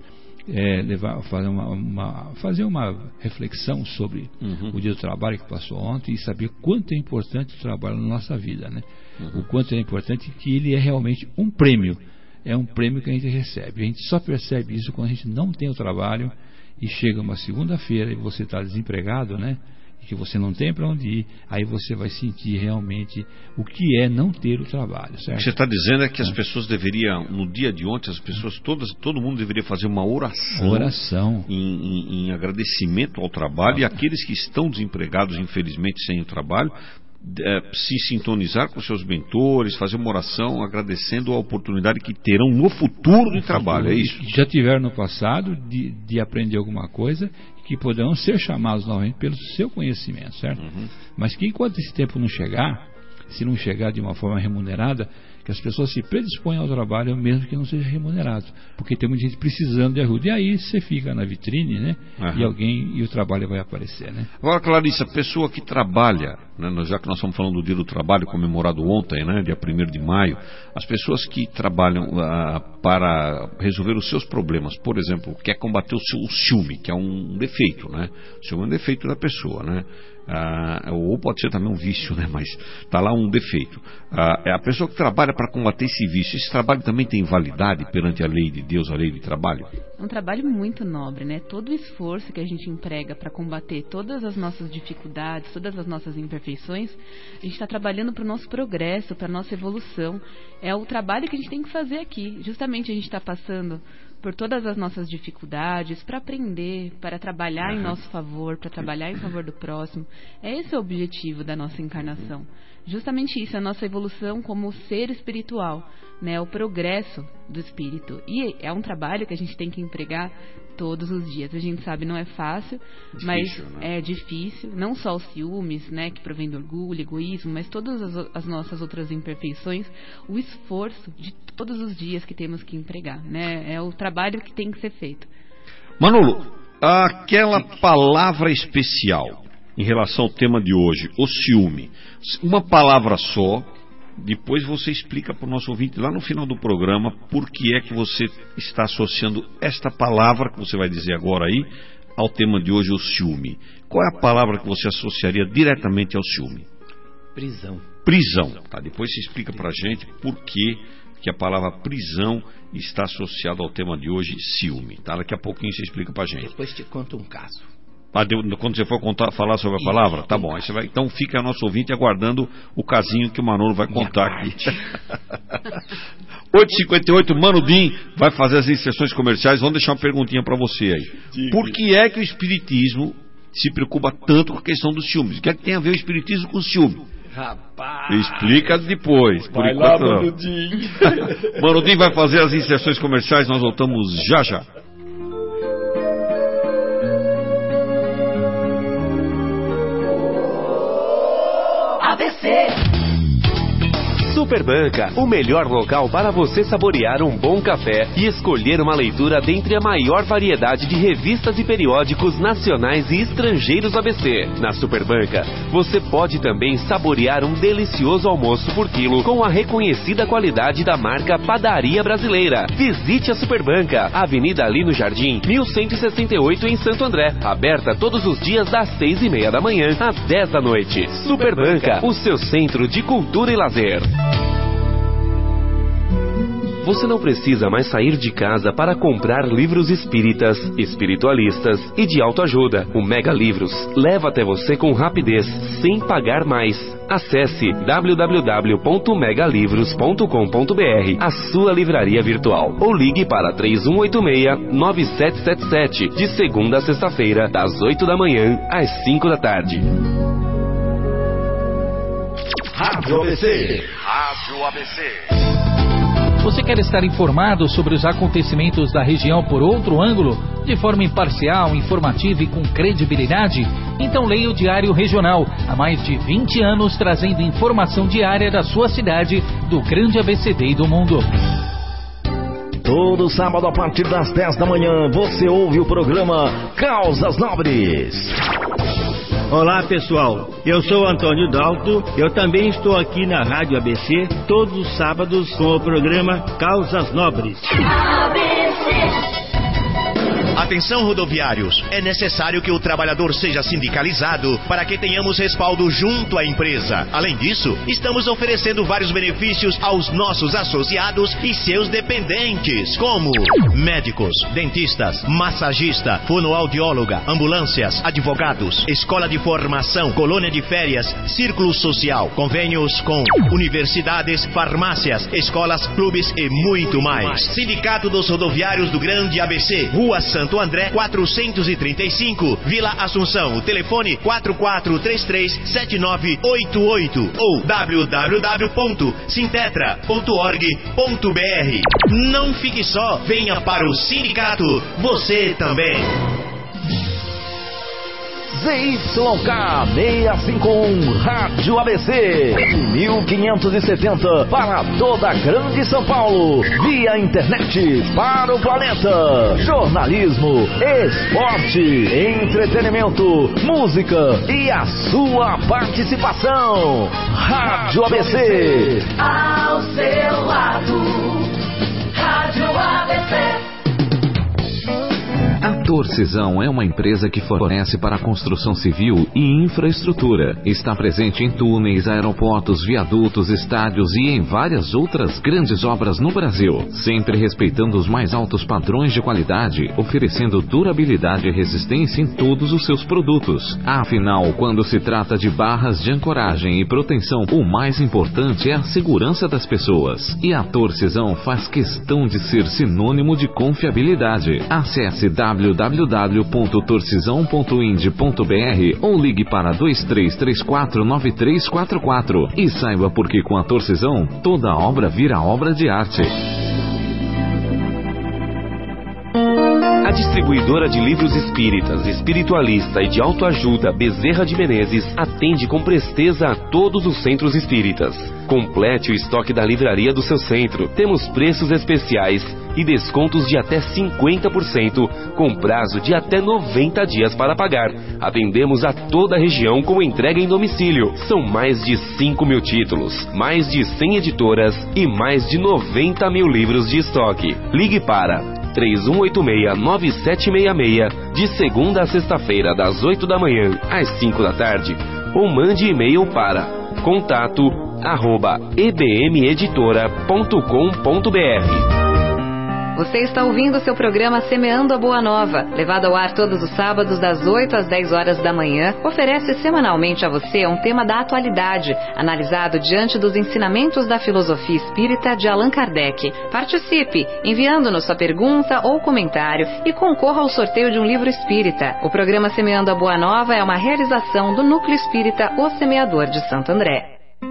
é, levar, fazer, uma, uma, fazer uma reflexão sobre uhum. o dia do trabalho que passou ontem e saber quanto é importante o trabalho na nossa vida, né? Uhum. O quanto é importante que ele é realmente um prêmio. É um prêmio que a gente recebe. A gente só percebe isso quando a gente não tem o trabalho e chega uma segunda-feira e você está desempregado, né? E que você não tem para onde ir, aí você vai sentir realmente o que é não ter o trabalho, certo? O que você está dizendo é que as pessoas deveriam, no dia de ontem, as pessoas todas, todo mundo deveria fazer uma oração, oração. Em, em, em agradecimento ao trabalho, ah. e aqueles que estão desempregados, infelizmente, sem o trabalho, É, se sintonizar com seus mentores, fazer uma oração agradecendo a oportunidade que terão no futuro de trabalho, é isso? Que já tiveram no passado de, de aprender alguma coisa e que poderão ser chamados novamente pelo seu conhecimento, certo? Uhum. Mas que enquanto esse tempo não chegar, se não chegar de uma forma remunerada, que as pessoas se predisponham ao trabalho mesmo que não seja remunerado, porque tem muita gente precisando de ajuda, e aí você fica na vitrine, né? Uhum. E alguém, e o trabalho vai aparecer, né? Agora, Clarice, a pessoa que trabalha, né, já que nós estamos falando do dia do trabalho comemorado ontem, né, dia primeiro de maio, as pessoas que trabalham uh, para resolver os seus problemas, por exemplo, quer combater o, seu, o ciúme, que é um defeito, né? O ciúme é um defeito da pessoa, né? Ah, ou pode ser também um vício, né? Mas está lá um defeito. Ah, é a pessoa que trabalha para combater esse vício. Esse trabalho também tem validade perante a lei de Deus, a lei de trabalho? É um trabalho muito nobre, né? Todo o esforço que a gente emprega para combater todas as nossas dificuldades, todas as nossas imperfeições, a gente está trabalhando para o nosso progresso, para a nossa evolução. É o trabalho que a gente tem que fazer aqui. Justamente a gente está passando por todas as nossas dificuldades, para aprender, para trabalhar uhum. em nosso favor, para trabalhar em favor do próximo. É esse o objetivo da nossa encarnação. Justamente isso, a nossa evolução como ser espiritual, né? O progresso do espírito. E é um trabalho que a gente tem que empregar todos os dias. A gente sabe, não é fácil, difícil, mas né? é difícil. Não só os ciúmes, né, que provém do orgulho, egoísmo, mas todas as, as nossas outras imperfeições, o esforço de todos os dias que temos que empregar, né? É o trabalho que tem que ser feito. Manolo, aquela palavra especial em relação ao tema de hoje, o ciúme. Uma palavra só, depois você explica para o nosso ouvinte lá no final do programa por que é que você está associando esta palavra que você vai dizer agora aí ao tema de hoje, o ciúme. Qual é a palavra que você associaria diretamente ao ciúme? Prisão. Prisão. Tá, depois você explica para a gente por que que a palavra prisão está associada ao tema de hoje, ciúme. Tá? Daqui a pouquinho você explica para a gente. Depois te conto um caso. Ah, quando você for contar, falar sobre a palavra? Tá bom, aí você vai, então fica nosso ouvinte aguardando o casinho que o Manolo vai contar aqui. oito e cinquenta e oito, Mano Dim vai fazer as inserções comerciais. Vamos deixar uma perguntinha para você aí. Por que é que o Espiritismo se preocupa tanto com a questão dos ciúmes? O que é que tem a ver o Espiritismo com o ciúme? Rapaz! Explica depois. Vai por lá, Mano Dim. Mano Dim vai fazer as inserções comerciais, nós voltamos já já. A B C. Superbanca, o melhor local para você saborear um bom café e escolher uma leitura dentre a maior variedade de revistas e periódicos nacionais e estrangeiros A B C. Na Superbanca, você pode também saborear um delicioso almoço por quilo com a reconhecida qualidade da marca Padaria Brasileira. Visite a Superbanca, Avenida Lino Jardim, mil cento e sessenta e oito em Santo André. Aberta todos os dias das seis e meia da manhã às dez da noite. Superbanca, o seu centro de cultura e lazer. Você não precisa mais sair de casa para comprar livros espíritas, espiritualistas e de autoajuda. O Mega Livros leva até você com rapidez, sem pagar mais. Acesse w w w ponto mega livros ponto com ponto b r, a sua livraria virtual, ou ligue para três um oito seis, nove sete sete sete, de segunda a sexta-feira, das oito da manhã às cinco da tarde. Rádio A B C. Rádio A B C. Você quer estar informado sobre os acontecimentos da região por outro ângulo, de forma imparcial, informativa e com credibilidade? Então leia o Diário Regional, há mais de vinte anos trazendo informação diária da sua cidade, do grande A B C D e do mundo. Todo sábado a partir das dez da manhã você ouve o programa Causas Nobres. Olá pessoal, eu sou Antônio Dalto, eu também estou aqui na Rádio A B C todos os sábados com o programa Causas Nobres. A B C. Atenção, rodoviários, é necessário que o trabalhador seja sindicalizado para que tenhamos respaldo junto à empresa. Além disso, estamos oferecendo vários benefícios aos nossos associados e seus dependentes, como médicos, dentistas, massagista, fonoaudióloga, ambulâncias, advogados, escola de formação, colônia de férias, círculo social, convênios com universidades, farmácias, escolas, clubes e muito mais. Sindicato dos Rodoviários do Grande A B C, Rua Santo André, quatrocentos e trinta e cinco, Vila Assunção. O telefone quatro quatro três três sete nove oito oito ou w w w ponto sintetra ponto org ponto b r. Não fique só, venha para o sindicato, você também. Z Y K seiscentos e cinquenta e um Rádio A B C, mil quinhentos e setenta para toda a Grande São Paulo, via internet para o planeta. Jornalismo, esporte, entretenimento, música e a sua participação. Rádio A B C, ao seu lado. Rádio A B C. A Torcisão é uma empresa que fornece para a construção civil e infraestrutura. Está presente em túneis, aeroportos, viadutos, estádios e em várias outras grandes obras no Brasil, sempre respeitando os mais altos padrões de qualidade, oferecendo durabilidade e resistência em todos os seus produtos. Afinal, quando se trata de barras de ancoragem e proteção, o mais importante é a segurança das pessoas. E a Torcisão faz questão de ser sinônimo de confiabilidade. Acesse w w w ponto torcisão ponto ind ponto b r ou ligue para dois três três quatro nove três quatro quatro e saiba por que com a Torcisão toda obra vira obra de arte. A distribuidora de livros espíritas, espiritualista e de autoajuda Bezerra de Menezes atende com presteza a todos os centros espíritas. Complete o estoque da livraria do seu centro. Temos preços especiais e descontos de até cinquenta por cento, com prazo de até noventa dias para pagar. Atendemos a toda a região com entrega em domicílio. São mais de cinco mil títulos, mais de cem editoras e mais de noventa mil livros de estoque. Ligue para três um oito seis nove sete seis seis de segunda a sexta-feira, das oito da manhã às cinco da tarde, ou mande e-mail para contato arroba e b m editora ponto com ponto b r. Você está ouvindo o seu programa Semeando a Boa Nova, levado ao ar todos os sábados das oito às dez horas da manhã, oferece semanalmente a você um tema da atualidade, analisado diante dos ensinamentos da filosofia espírita de Allan Kardec. Participe, enviando-nos sua pergunta ou comentário e concorra ao sorteio de um livro espírita. O programa Semeando a Boa Nova é uma realização do Núcleo Espírita O Semeador de Santo André.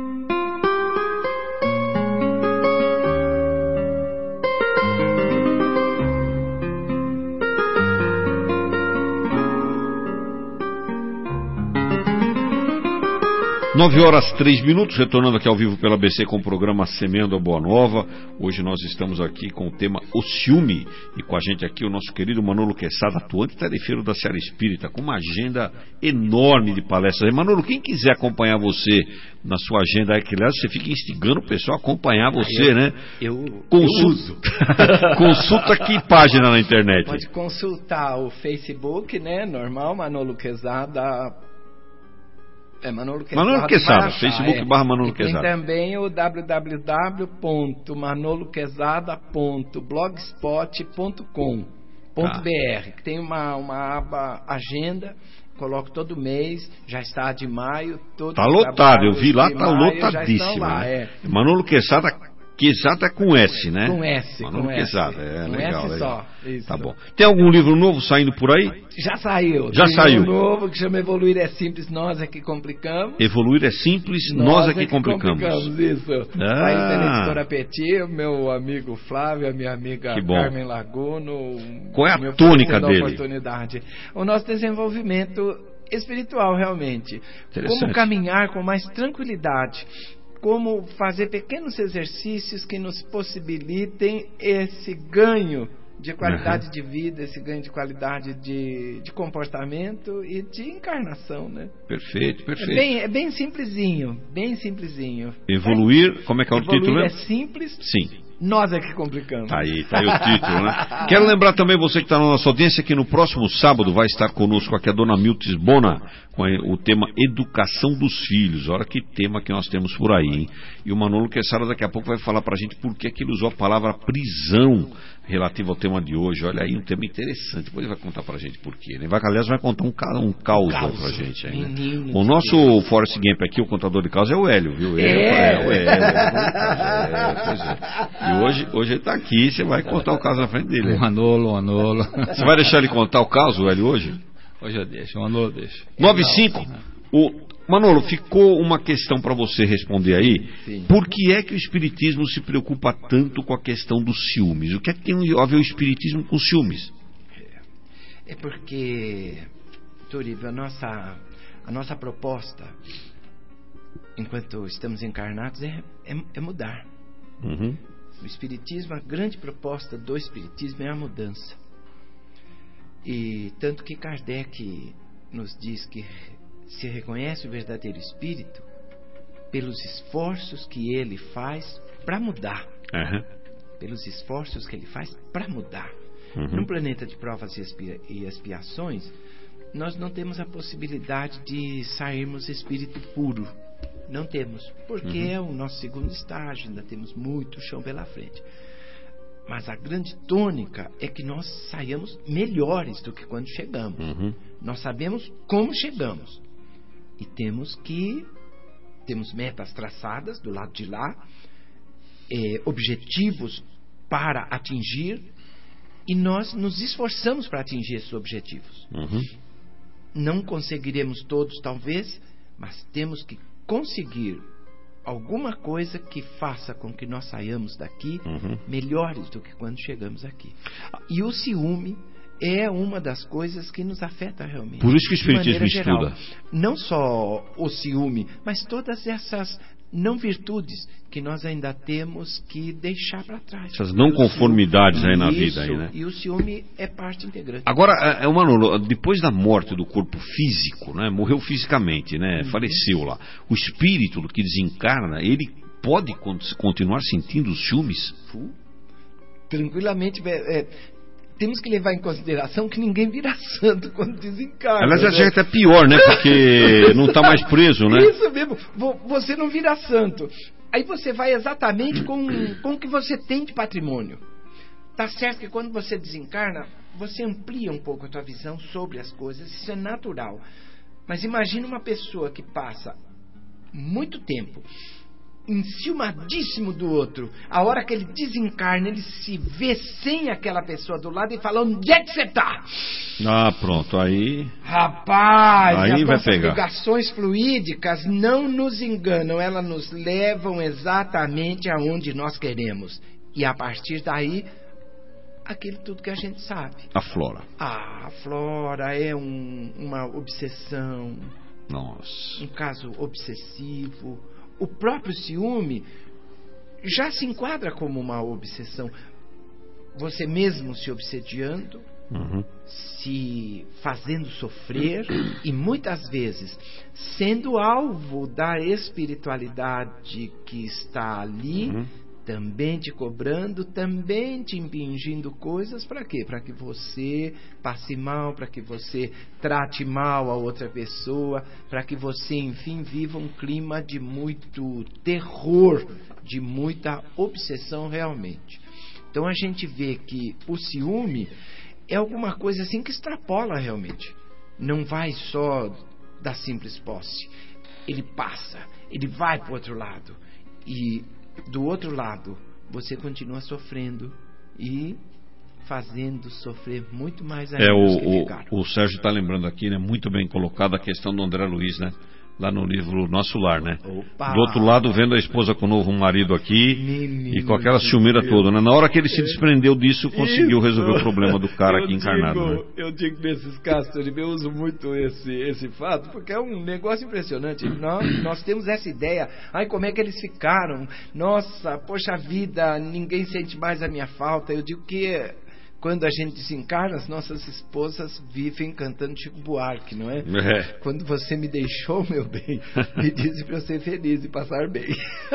nove horas três minutos, retornando aqui ao vivo pela A B C com o programa Semeando a Boa Nova. Hoje nós estamos aqui com o tema O Ciúme, e com a gente aqui o nosso querido Manolo Quesada, atuante tarefeiro da Seara Espírita, com uma agenda enorme de palestras. E Manolo, quem quiser acompanhar você na sua agenda, é que você fica instigando o pessoal a acompanhar você, eu, né? Eu, Consul... eu uso. Consulta que página na internet? Pode consultar o Facebook, né? Normal, Manolo Quesada. É Manolo Quesada. Manolo Quesada, Facebook é. barra Manolo e tem Quesada. Tem também o w w w ponto manolo quesada ponto blogspot ponto com ponto b r, que tem uma, uma aba agenda, coloco todo mês, já está de maio. Todo tá lotado, eu vi lá, tá maio, lotadíssimo. Lá, né? é. Manolo Quesada, Quesada com S, né? Com S, Manolo com Quesada, S. é com legal. S legal. só. Isso. Tá bom. Tem algum livro novo saindo por aí? Já saiu. Já Tem saiu. um novo que chama Evoluir é Simples, Nós é que Complicamos. Evoluir é Simples, Nós, nós é que, é que complicamos. complicamos. Isso. Ah. Saiu pela editora Petit, meu amigo Flávio, a minha amiga Carmen Laguno. Qual é a tônica dele? Oportunidade. O nosso desenvolvimento espiritual, realmente. Como caminhar com mais tranquilidade. Como fazer pequenos exercícios que nos possibilitem esse ganho de qualidade uhum. de vida, esse ganho de qualidade de, de comportamento e de encarnação, né? Perfeito, perfeito. É bem, é bem simplesinho, bem simplesinho. Evoluir, como é que é o Evoluir título? É simples. Sim. Nós é que complicamos. Tá aí, tá aí o título, né? Quero lembrar também você que está na nossa audiência que no próximo sábado vai estar conosco aqui a dona Miltis Bona com o tema Educação dos Filhos. Olha que tema que nós temos por aí, hein? E o Manolo Quezada daqui a pouco vai falar pra gente por que que ele usou a palavra prisão relativo ao tema de hoje. Olha aí, um tema interessante. Depois ele vai contar pra gente por quê, né? Vai, aliás, vai contar um, um caos, um caos pra gente aí, né? Menino, o nosso Forrest Gump aqui, o contador de caos, é o Hélio, viu? Ele é, é o Hélio. É, pois é. E hoje, hoje ele tá aqui, você vai contar o caso na frente dele. O Manolo, o Manolo. Você vai deixar ele contar o caso, o Hélio, hoje? Hoje eu deixo, o Manolo deixa. nove e cinco. O Manolo, ficou uma questão para você responder aí. Sim. Por que é que o Espiritismo se preocupa tanto com a questão dos ciúmes? O que é que tem a ver o Espiritismo com ciúmes? É porque, Toribio, a nossa, a nossa proposta, enquanto estamos encarnados, é, é, é mudar. Uhum. O Espiritismo, a grande proposta do Espiritismo é a mudança. E tanto que Kardec nos diz que se reconhece o verdadeiro espírito pelos esforços que ele faz para mudar. Uhum. Pelos esforços que ele faz para mudar. Uhum. Num planeta de provas e, expia e expiações, nós não temos a possibilidade de sairmos espírito puro. Não temos, porque uhum. é o nosso segundo estágio, ainda temos muito chão pela frente. Mas a grande tônica é que nós saiamos melhores do que quando chegamos. Uhum. Nós sabemos como chegamos. E temos que... Temos metas traçadas do lado de lá, eh, objetivos para atingir, e nós nos esforçamos para atingir esses objetivos. Uhum. Não conseguiremos todos, talvez, mas temos que conseguir alguma coisa que faça com que nós saiamos daqui uhum. melhores do que quando chegamos aqui. E o ciúme é uma das coisas que nos afeta realmente. Por isso que o Espiritismo geral, estuda. Não só o ciúme, mas todas essas não virtudes que nós ainda temos que deixar para trás. Essas não conformidades ciúme, aí na isso, vida. Aí, né? E o ciúme é parte integrante. Agora, é, Manolo, depois da morte do corpo físico, né, morreu fisicamente, né, uhum. faleceu lá, o espírito que desencarna, ele pode continuar sentindo os ciúmes? Tranquilamente. É, é, temos que levar em consideração que ninguém vira santo quando desencarna. Aliás, né? é até pior, né? Porque não está mais preso, né? Isso mesmo. Você não vira santo. Aí você vai exatamente com, com o que você tem de patrimônio. Tá certo que quando você desencarna, você amplia um pouco a tua visão sobre as coisas. Isso é natural. Mas imagina uma pessoa que passa muito tempo enciumadíssimo do outro. A hora que ele desencarna, ele se vê sem aquela pessoa do lado e fala: onde é que você tá? Ah, pronto, aí... Rapaz, aí as vai nossas pegar. ligações fluídicas não nos enganam, elas nos levam exatamente aonde nós queremos. E a partir daí, aquilo tudo que a gente sabe. A flora. Ah, a flora é um, uma obsessão. Nossa. Um caso obsessivo. O próprio ciúme já se enquadra como uma obsessão. Você mesmo se obsediando, uhum. se fazendo sofrer e muitas vezes sendo alvo da espiritualidade que está ali, uhum. também te cobrando, também te impingindo coisas. Para quê? Para que você passe mal, para que você trate mal a outra pessoa, para que você, enfim, viva um clima de muito terror, de muita obsessão realmente. Então a gente vê que o ciúme é alguma coisa assim que extrapola realmente. Não vai só da simples posse. Ele passa, ele vai para o outro lado. E do outro lado, você continua sofrendo e fazendo sofrer muito mais ainda. É, o, o, o Sérgio está lembrando aqui, né, muito bem colocado a questão do André Luiz, né? Lá no livro Nosso Lar, né? Opa. Do outro lado, vendo a esposa com o novo marido aqui, menino, e com aquela ciumeira Deus. toda, né? Na hora que ele se desprendeu disso, conseguiu Isso. resolver o problema do cara eu aqui encarnado. Digo, né? Eu digo nesses casos, eu uso muito esse, esse fato, porque é um negócio impressionante. Nós, nós temos essa ideia, ai, como é que eles ficaram? Nossa, poxa vida, ninguém sente mais a minha falta. Eu digo que quando a gente desencarna, as nossas esposas vivem cantando Chico Buarque, não é? É. Quando você me deixou, meu bem, me disse para eu ser feliz e passar bem.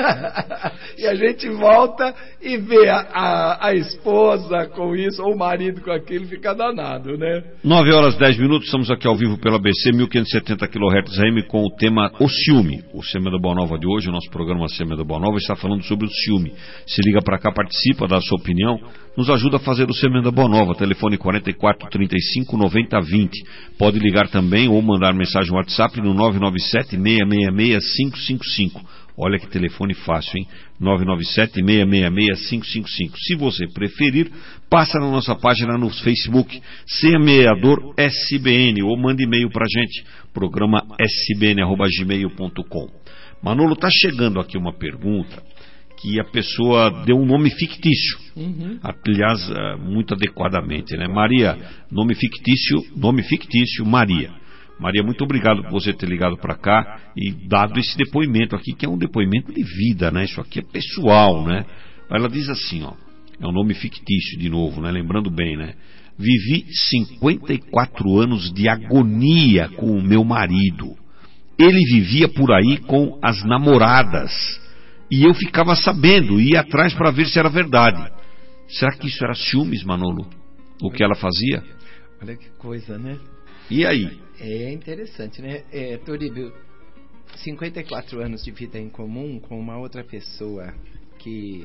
E a gente volta e vê a, a, a esposa com isso, ou o marido com aquilo, fica danado, né? nove horas e dez minutos, estamos aqui ao vivo pela B C, mil quinhentos e setenta quilohertz A M, com o tema O Ciúme. O Semeando a Boa Nova de hoje, o nosso programa Semeando a Boa Nova, está falando sobre o ciúme. Se liga para cá, participa, dá a sua opinião, nos ajuda a fazer o Semeando a Boa Nova. Telefone quarenta e quatro, trinta e cinco, noventa, vinte. Pode ligar também ou mandar mensagem no WhatsApp no nove nove sete, seis seis seis, cinco cinco cinco. Olha que telefone fácil, hein? nove nove sete, seis seis seis, cinco cinco cinco. Se você preferir, passa na nossa página no Facebook, Semeador S B N, ou mande e-mail pra gente, programa s b n arroba gmail ponto com. Manolo, tá chegando aqui uma pergunta que a pessoa deu um nome fictício. Uhum. Aliás, muito adequadamente, né? Maria, nome fictício, nome fictício, Maria. Maria, muito obrigado por você ter ligado para cá e dado esse depoimento aqui, que é um depoimento de vida, né? Isso aqui é pessoal, né? Ela diz assim, ó, é um nome fictício de novo, né? Lembrando bem, né? Vivi cinquenta e quatro anos de agonia com o meu marido. Ele vivia por aí com as namoradas. E eu ficava sabendo, ia atrás para ver se era verdade. Será que isso era ciúmes, Manolo? O que ela fazia? Olha que coisa, né? E aí? É interessante, né? É, Toribio, cinquenta e quatro anos de vida em comum com uma outra pessoa que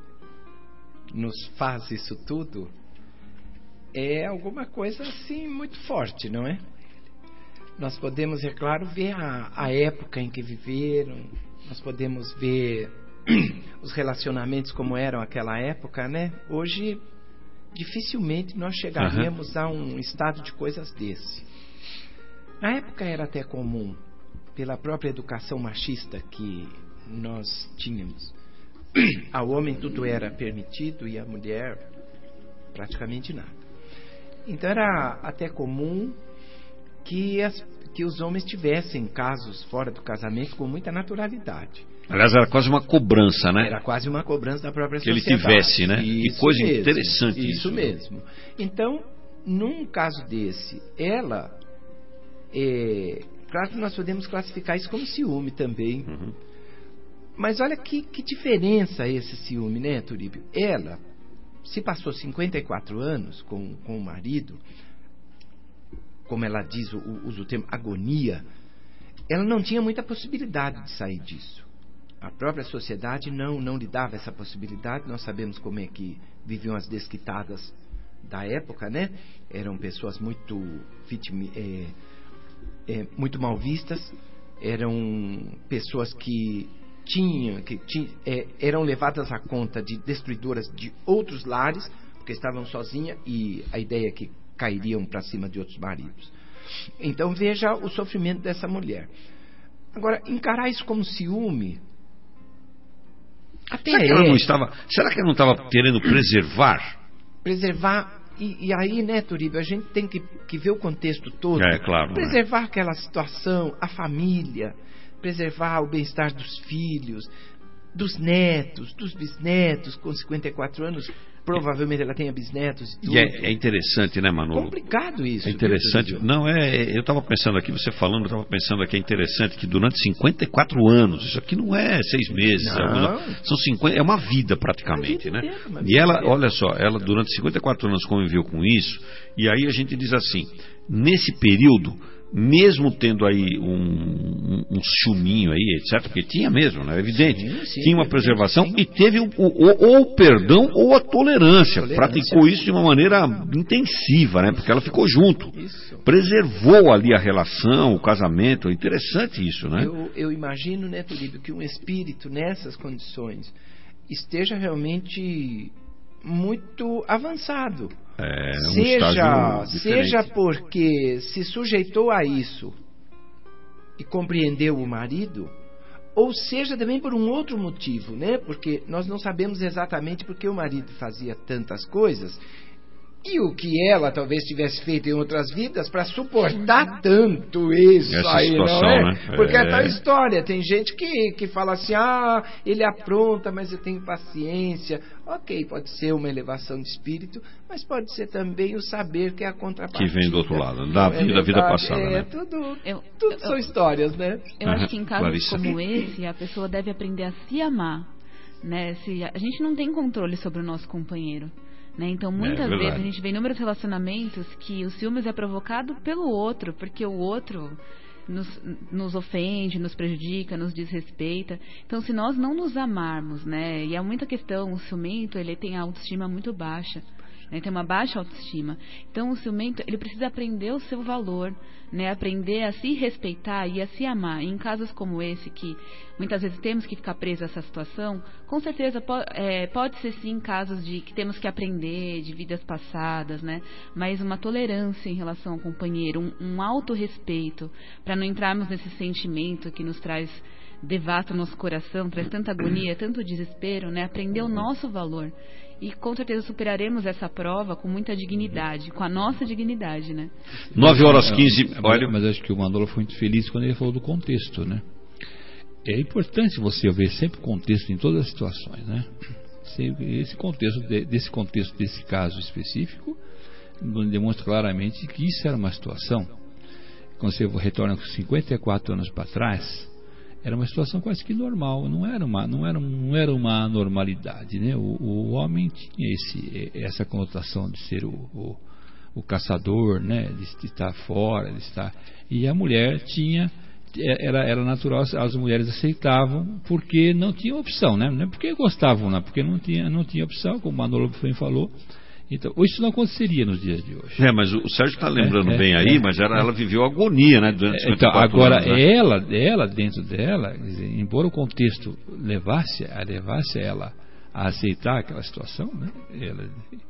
nos faz isso tudo é alguma coisa assim muito forte, não é? Nós podemos, é claro, ver a, a época em que viveram, nós podemos ver os relacionamentos como eram naquela época, né? Hoje, dificilmente nós chegaríamos uhum. a um estado de coisas desse. Na época era até comum, pela própria educação machista que nós tínhamos. Ao homem tudo era permitido e à mulher praticamente nada. Então era até comum que, as, que os homens tivessem casos fora do casamento com muita naturalidade. Aliás, era quase uma cobrança, né? Era quase uma cobrança da própria que sociedade. Que ele tivesse, né? Isso que coisa mesmo, interessante isso. Isso mesmo. Então, num caso desse, ela... É, claro que nós podemos classificar isso como ciúme também. Uhum. Mas olha que, que diferença esse ciúme, né, Turíbio? Ela se passou cinquenta e quatro anos com, com o marido, como ela diz, usa o termo agonia, ela não tinha muita possibilidade de sair disso. A própria sociedade não, não lhe dava essa possibilidade. Nós sabemos como é que viviam as desquitadas da época, né? Eram pessoas muito vitim, é, é, muito mal vistas, eram pessoas que tinham, que tinham, é, eram levadas à conta de destruidoras de outros lares, porque estavam sozinhas e a ideia é que cairiam para cima de outros maridos. Então veja o sofrimento dessa mulher. Agora, encarar isso como ciúme, até será que é, ela não estava, será que ela não estava querendo preservar? Preservar, e, e aí, né, Turíbio, a gente tem que, que ver o contexto todo. É, claro. Preservar né? aquela situação, a família, preservar o bem-estar dos filhos, dos netos, dos bisnetos, com cinquenta e quatro anos. Provavelmente ela tenha bisnetos e tudo. E é, é interessante, né, Manolo? Complicado isso. É interessante. Viu, não, é, eu estava pensando aqui, você falando, eu estava pensando aqui, é interessante que durante cinquenta e quatro anos, isso aqui não é seis meses, não. É, são cinquenta, é uma vida praticamente, uma vida né? inteira, e ela, inteira. olha só, ela durante cinquenta e quatro anos conviveu com isso, e aí a gente diz assim, nesse período, mesmo tendo aí um, um, um chuminho aí, etcétera, porque tinha mesmo, né? É evidente, sim, sim, tinha uma preservação sim. E teve o, o, ou o perdão ou a tolerância. tolerância, praticou isso de uma maneira intensiva, né? Porque ela ficou junto, isso. Preservou ali a relação, o casamento, é interessante isso, né? Eu, eu imagino, né, Turíbio, que um espírito nessas condições esteja realmente muito avançado. É, um seja, seja porque se sujeitou a isso e compreendeu o marido, ou seja também por um outro motivo, né? Porque nós não sabemos exatamente porque o marido fazia tantas coisas e o que ela talvez tivesse feito em outras vidas para suportar tanto isso Essa aí, situação, não é? né? Porque É. é tal história, tem gente que, que fala assim, ah, ele apronta, mas eu tenho paciência. Ok, pode ser uma elevação de espírito, mas pode ser também o saber que é a contrapartida. Que vem do outro lado, da vida, da vida passada, É, né? tudo, Eu- tudo eu- são histórias, né? Eu acho que em casos Larissa. como esse, a pessoa deve aprender a se amar, né? Se, a gente não tem controle sobre o nosso companheiro, né? Então, muitas verdade. vezes a gente vê inúmeros relacionamentos que o ciúmes é provocado pelo outro, porque o outro nos, nos ofende, nos prejudica, nos desrespeita. Então, se nós não nos amarmos, né? E há muita questão, o ciumento, ele tem a autoestima muito baixa. Né, tem uma baixa autoestima. Então o ciumento, ele precisa aprender o seu valor, né, aprender a se respeitar e a se amar. E em casos como esse, que muitas vezes temos que ficar presos a essa situação, com certeza po é, pode ser sim casos de que temos que aprender de vidas passadas, né, mas uma tolerância em relação ao companheiro, um, um autorrespeito, para não entrarmos nesse sentimento que nos traz, devasta o nosso coração, traz tanta agonia, tanto desespero, né, aprender o nosso valor. E com certeza superaremos essa prova com muita dignidade, com a nossa dignidade, né? nove horas e quinze. Mas, Olha, mas acho que o Manolo foi muito feliz quando ele falou do contexto, né? É importante você ver sempre o contexto em todas as situações, né? Esse contexto, desse contexto, desse caso específico, demonstra claramente que isso era uma situação. Quando você retorna com cinquenta e quatro anos para trás, era uma situação quase que normal, não era uma, não era, não era uma anormalidade, né? O, o homem tinha esse, essa conotação de ser o, o, o caçador, né? De, de estar fora, de estar, e a mulher tinha, era, era natural, as mulheres aceitavam porque não tinha opção, né? Não é porque gostavam, não, porque não tinha, não tinha opção, como o Manolo falou. Então, isso não aconteceria nos dias de hoje. É, mas o Sérgio está lembrando É, é, bem aí, é, mas ela, é. ela viveu agonia, né? Durante Então, cinquenta e quatro agora, anos, né? ela, ela, dentro dela, quer dizer, embora o contexto levasse, a levasse ela a aceitar aquela situação, né? Ela,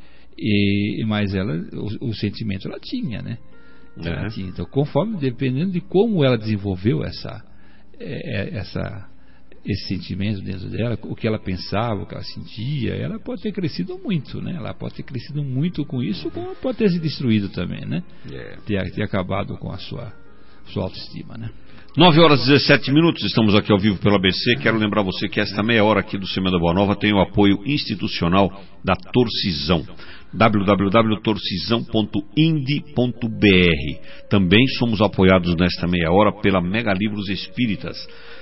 e, mas ela, o, o sentimento ela tinha, né? Ela É. tinha. Então, conforme, dependendo de como ela desenvolveu essa, é, essa, esse sentimento dentro dela, o que ela pensava, o que ela sentia, ela pode ter crescido muito, né? Ela pode ter crescido muito com isso, como pode ter se destruído também, né? É. Ter, ter acabado com a sua, sua autoestima, né? nove horas e dezessete minutos, estamos aqui ao vivo pela A B C. Quero lembrar você que esta meia hora aqui do Semana Boa Nova tem o apoio institucional da Torcisão. w w w ponto torcisão ponto ind ponto b r. Também somos apoiados nesta meia hora pela Mega Livros Espíritas.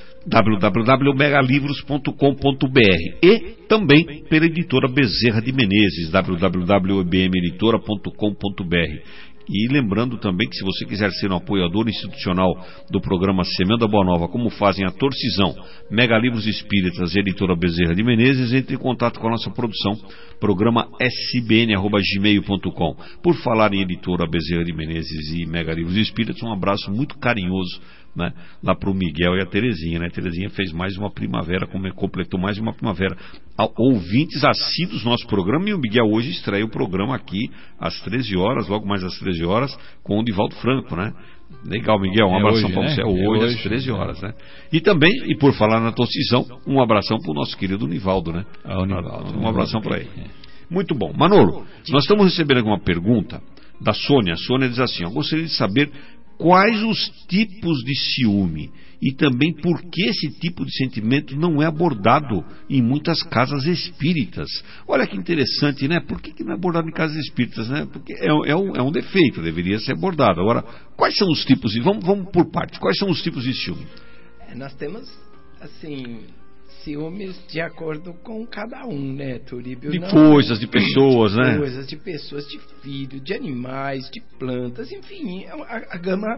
w w w ponto mega livros ponto com ponto b r e também pela editora Bezerra de Menezes, w w w ponto e b m editora ponto com ponto b r. E lembrando também que se você quiser ser um apoiador institucional do programa Semeando a Boa Nova, como fazem a Torcisão, Mega Livros Espíritas e a editora Bezerra de Menezes, entre em contato com a nossa produção, programa s b n arroba gmail ponto com. Por falar em editora Bezerra de Menezes e Mega Livros Espíritas, um abraço muito carinhoso, né, lá para o Miguel e a Terezinha, né? A Terezinha fez mais uma primavera, completou mais uma primavera. Ouvintes assíduos do nosso programa, e o Miguel hoje estreia o programa aqui às treze horas, logo mais às treze horas, com o Divaldo Franco, né? Legal, Miguel, um É abração hoje, para né? você. É É hoje, hoje, às treze horas, é. né? E também, e por falar na Torcisão, um abração para o nosso querido Nivaldo, né? Ah, o Nivaldo. Um abração para ele. Muito bom. Manolo, nós estamos recebendo alguma pergunta da Sônia. A Sônia diz assim: eu gostaria de saber quais os tipos de ciúme e também por que esse tipo de sentimento não é abordado em muitas casas espíritas. Olha que interessante, né? Por que, que não é abordado em casas espíritas, né? Porque é, é, um, é um defeito, deveria ser abordado. Agora, quais são os tipos de... Vamos, vamos por partes. Quais são os tipos de ciúme? É, nós temos, assim, ciúmes de acordo com cada um, né, Turíbio? De Não, coisas, de pessoas, de né? coisas, de pessoas, de filhos, de animais, de plantas, enfim, a, a gama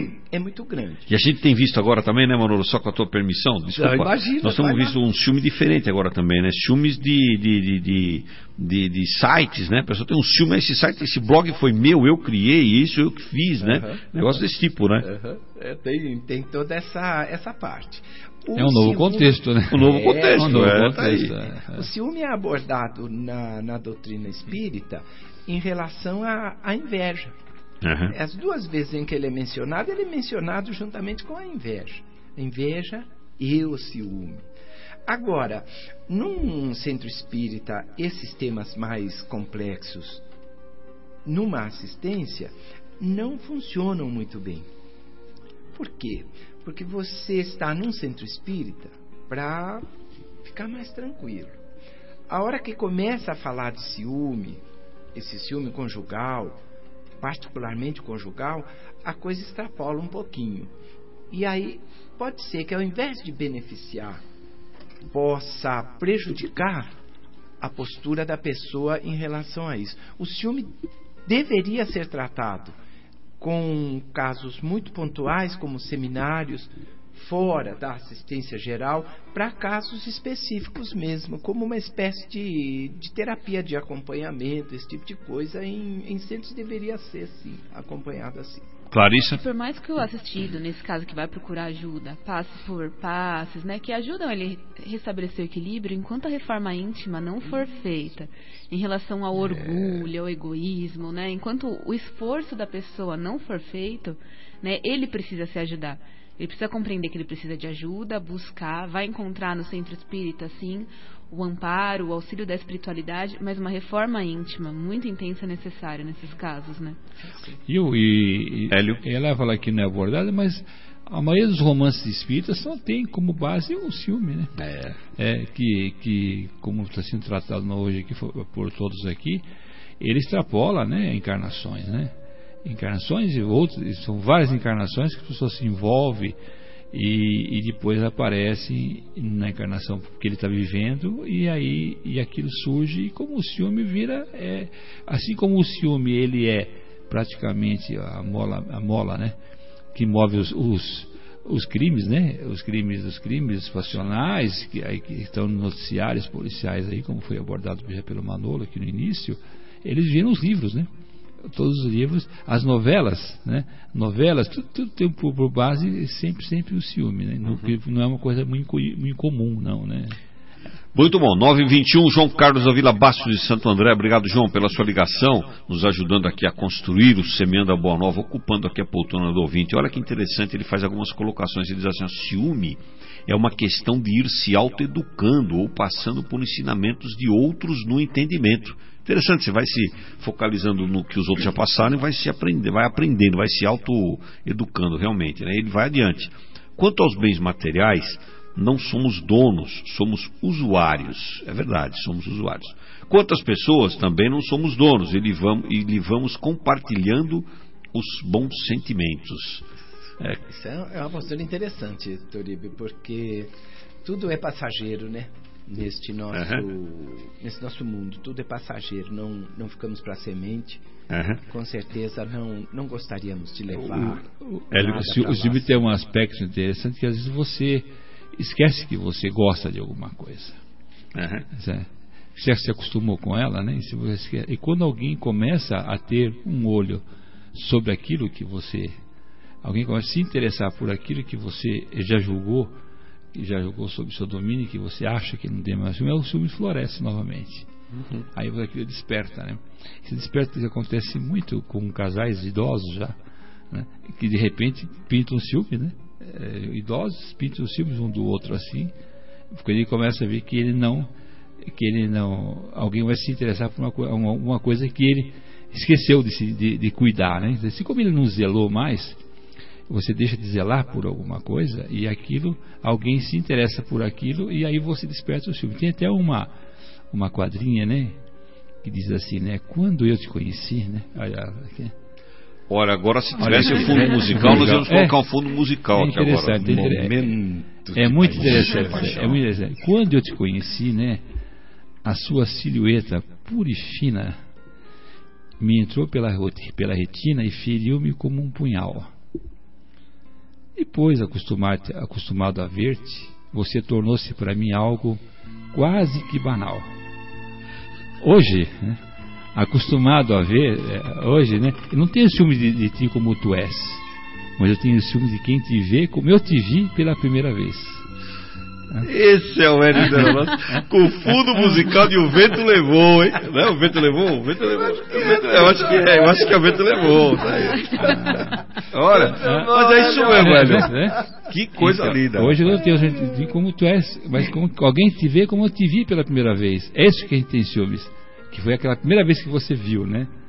é muito grande. E a gente tem visto agora também, né, Manolo, só com a tua permissão, desculpa, Não, imagina, nós temos vai visto um ciúme diferente agora também, né? Ciúmes de, de, de, de, de, de sites, né? A pessoa tem um ciúme, esse site, esse blog foi meu, eu criei isso, eu que fiz, né? Uhum, Negócio uhum. desse tipo, né? Uhum. É, tem, tem toda essa, essa parte. O É um novo ciúme- contexto, né? Um novo É, contexto, um novo é, tá contexto, aí. é. O ciúme é abordado na, na doutrina espírita em relação à, à inveja. Uhum. As duas vezes em que ele é mencionado, ele é mencionado juntamente com a inveja. A inveja e o ciúme. Agora, num centro espírita, esses temas mais complexos numa assistência não funcionam muito bem. Por quê? Porque você está num centro espírita para ficar mais tranquilo. A hora que começa a falar de ciúme, esse ciúme conjugal, particularmente conjugal, a coisa extrapola um pouquinho. E aí pode ser que ao invés de beneficiar, possa prejudicar a postura da pessoa em relação a isso. O ciúme deveria ser tratado com casos muito pontuais, como seminários, fora da assistência geral, para casos específicos mesmo, como uma espécie de, de terapia de acompanhamento, esse tipo de coisa, em, em centros deveria ser, sim, acompanhado assim. Clarissa? Por mais que o assistido, nesse caso que vai procurar ajuda, passe por passes, né, que ajudam ele a restabelecer o equilíbrio, enquanto a reforma íntima não for feita em relação ao orgulho, ao egoísmo, né, enquanto o esforço da pessoa não for feito, né, ele precisa se ajudar. Ele precisa compreender que ele precisa de ajuda, buscar, vai encontrar no centro espírita, sim, o amparo, o auxílio da espiritualidade, mas uma reforma íntima muito intensa é necessária nesses casos, né? E, e, e ela fala que não é abordada, mas a maioria dos romances espíritas só tem como base o ciúme, né? É. É que, que como está sendo tratado hoje aqui por todos aqui, ele extrapola, né, encarnações, né? Encarnações e outras, são várias encarnações que a pessoa se envolve e, e depois aparece na encarnação que ele está vivendo, e aí e aquilo surge, e como o ciúme vira, é, assim como o ciúme ele é praticamente a mola, a mola, né, que move os, os, os crimes, né, os crimes, os crimes passionais que, aí, que estão nos noticiários policiais aí, como foi abordado já pelo Manolo aqui no início, eles viram os livros, né? Todos os livros, as novelas, né? Novelas, tudo, tudo tem por, por base sempre, sempre o ciúme, né? Não, uhum. não é uma coisa muito, muito comum, não, né? Muito bom, nove e vinte e um, João Carlos da Vila Bastos de Santo André. Obrigado, João, pela sua ligação, nos ajudando aqui a construir o Semeando a Boa Nova, ocupando aqui a poltrona do ouvinte. Olha que interessante, ele faz algumas colocações. Ele diz assim: o ciúme é uma questão de ir se autoeducando ou passando por ensinamentos de outros no entendimento. Interessante, você vai se focalizando no que os outros já passaram e vai se aprender, vai aprendendo, vai se autoeducando realmente, né? Ele vai adiante. Quanto aos bens materiais, não somos donos, somos usuários. É verdade, somos usuários. Quanto às pessoas, também não somos donos, e lhe vamos, e lhe vamos compartilhando os bons sentimentos. É. Isso é uma postura interessante, Toribe, porque tudo é passageiro, né? Neste nosso, uhum. nesse nosso mundo, tudo é passageiro, não, não ficamos para a semente. Uhum. Com certeza não, não gostaríamos de levar. O, o, o, o ciúme tem um aspecto interessante, que às vezes você esquece que você gosta de alguma coisa. Uhum. Você se acostumou com ela, né? E, se você esquece, e quando alguém começa a ter um olho sobre aquilo que você, alguém começa a se interessar por aquilo que você já julgou, que já jogou sob seu domínio, que você acha que não tem mais ciúme, o ciúme floresce novamente. Uhum. Aí aquilo desperta, né? Esse desperta acontece muito com casais idosos já, né? Que de repente pintam ciúme, né? É, idosos pintam o ciúme um do outro assim, porque ele começa a ver que ele não, que ele não, alguém vai se interessar por uma, uma, uma coisa que ele esqueceu de, se, de, de cuidar, né? Assim como ele não zelou mais, você deixa de zelar por alguma coisa e aquilo, alguém se interessa por aquilo e aí você desperta o ciúme. Tem até uma, uma quadrinha, né, que diz assim, né, quando eu te conheci, né, olha aqui. Ora, agora se tivesse o um fundo musical, nós íamos colocar um fundo musical é aqui agora. É, é muito interessante, é muito interessante. Quando eu te conheci, né, a sua silhueta pura e fina me entrou pela, pela retina e feriu-me como um punhal. Depois, acostumado a ver-te, você tornou-se para mim algo quase que banal. Hoje, né, acostumado a ver, hoje, né, eu não tenho ciúme de, de ti como tu és, mas eu tenho ciúme de quem te vê como eu te vi pela primeira vez. Esse é o Hélio Zerolano com o fundo musical de O Vento Levou, hein? Não é? O Vento Levou? O Vento Levou. Eu acho que é, eu acho que é O Vento Levou. Tá aí. Olha, mas é isso mesmo, Hélio. Que coisa então, linda. Hoje eu não tenho ciúme de ti como tu és, mas como alguém te vê como eu te vi pela primeira vez. É isso que a gente tem ciúmes. Que foi aquela primeira vez que você viu, né?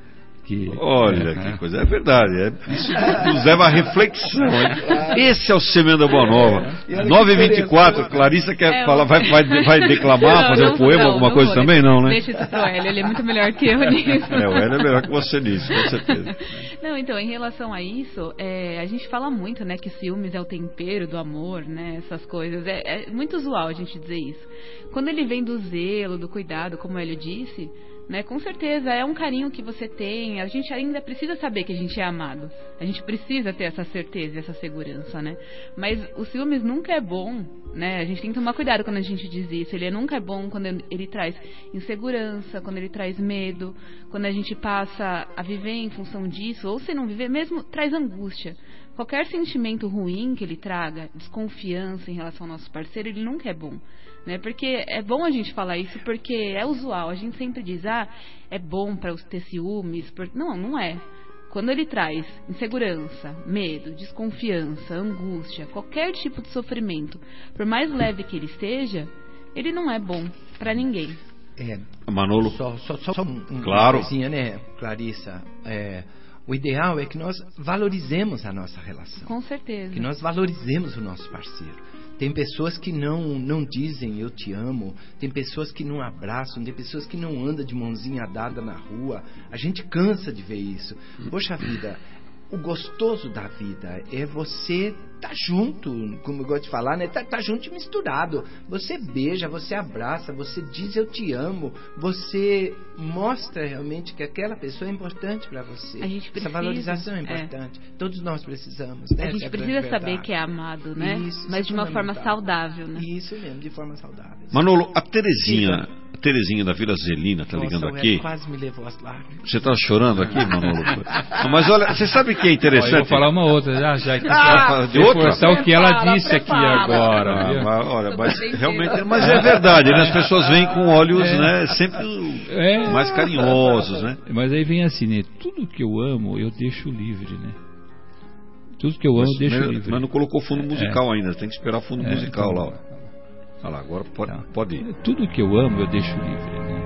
que... Olha, é, que né? coisa, é verdade. É, isso nos leva à reflexão. Hein? Esse é o Semeando a Boa Nova. nove e vinte e quatro, Clarissa quer É, falar, vai, vai, vai declamar, não, fazer não, um poema, não, alguma não coisa vou, também? Não, né? Deixa isso pro Hélio, ele é muito melhor que eu nisso. É, o Hélio é melhor que você nisso, com certeza. Não, então, em relação a isso, é, a gente fala muito, né, que ciúmes é o tempero do amor, né, essas coisas. É, é muito usual a gente dizer isso. Quando ele vem do zelo, do cuidado, como o Hélio disse, né, com certeza é um carinho que você tem. A gente ainda precisa saber que a gente é amado. A gente precisa ter essa certeza, essa segurança, né? Mas o ciúmes nunca é bom, né? A gente tem que tomar cuidado quando a gente diz isso. Ele nunca é bom quando ele traz insegurança, quando ele traz medo, quando a gente passa a viver em função disso, ou se não viver, mesmo traz angústia. Qualquer sentimento ruim que ele traga, desconfiança em relação ao nosso parceiro, ele nunca é bom, né? Porque é bom a gente falar isso, porque é usual. A gente sempre diz, ah, é bom para ter ciúmes. Porque... Não, não é. Quando ele traz insegurança, medo, desconfiança, angústia, qualquer tipo de sofrimento, por mais leve que ele esteja, ele não é bom para ninguém. É, Manolo. Só, só, só um, um, claro. uma coisinha, né, Clarissa? É, o ideal é que nós valorizemos a nossa relação. Com certeza. Que nós valorizemos o nosso parceiro. Tem pessoas que não, não dizem eu te amo, tem pessoas que não abraçam, tem pessoas que não andam de mãozinha dada na rua. A gente cansa de ver isso. Poxa vida, o gostoso da vida é você tá junto, como eu gosto de falar, né? Tá, tá junto e misturado. Você beija, você abraça, você diz eu te amo, você mostra realmente que aquela pessoa é importante para você. A gente precisa, essa valorização é importante. É. Todos nós precisamos, né? A gente é precisa saber que é amado, né? Isso, mas isso de uma forma saudável, né? Isso mesmo, de forma saudável. Manolo, a Terezinha, a Terezinha da Vila Zelina tá ligando Nossa, aqui. Quase me levou as lágrimas. Você tá chorando aqui, Manolo? Não, mas olha, você sabe o que é interessante? Eu vou falar uma outra já, já que ah, de outra? Reforçar o que ela disse aqui agora. Ah, mas, olha, mas realmente, mas é verdade, né? As pessoas vêm com olhos, é. né, sempre é. mais carinhosos, né? Mas aí vem assim, né? Tudo que eu amo, eu deixo livre, né? Tudo que eu amo, mas, eu deixo mas, livre. Mas não colocou fundo musical é. ainda, tem que esperar fundo é, musical então, lá. Ó. Olha lá, agora pode, tá. pode ir. Tudo que eu amo, eu deixo livre, né?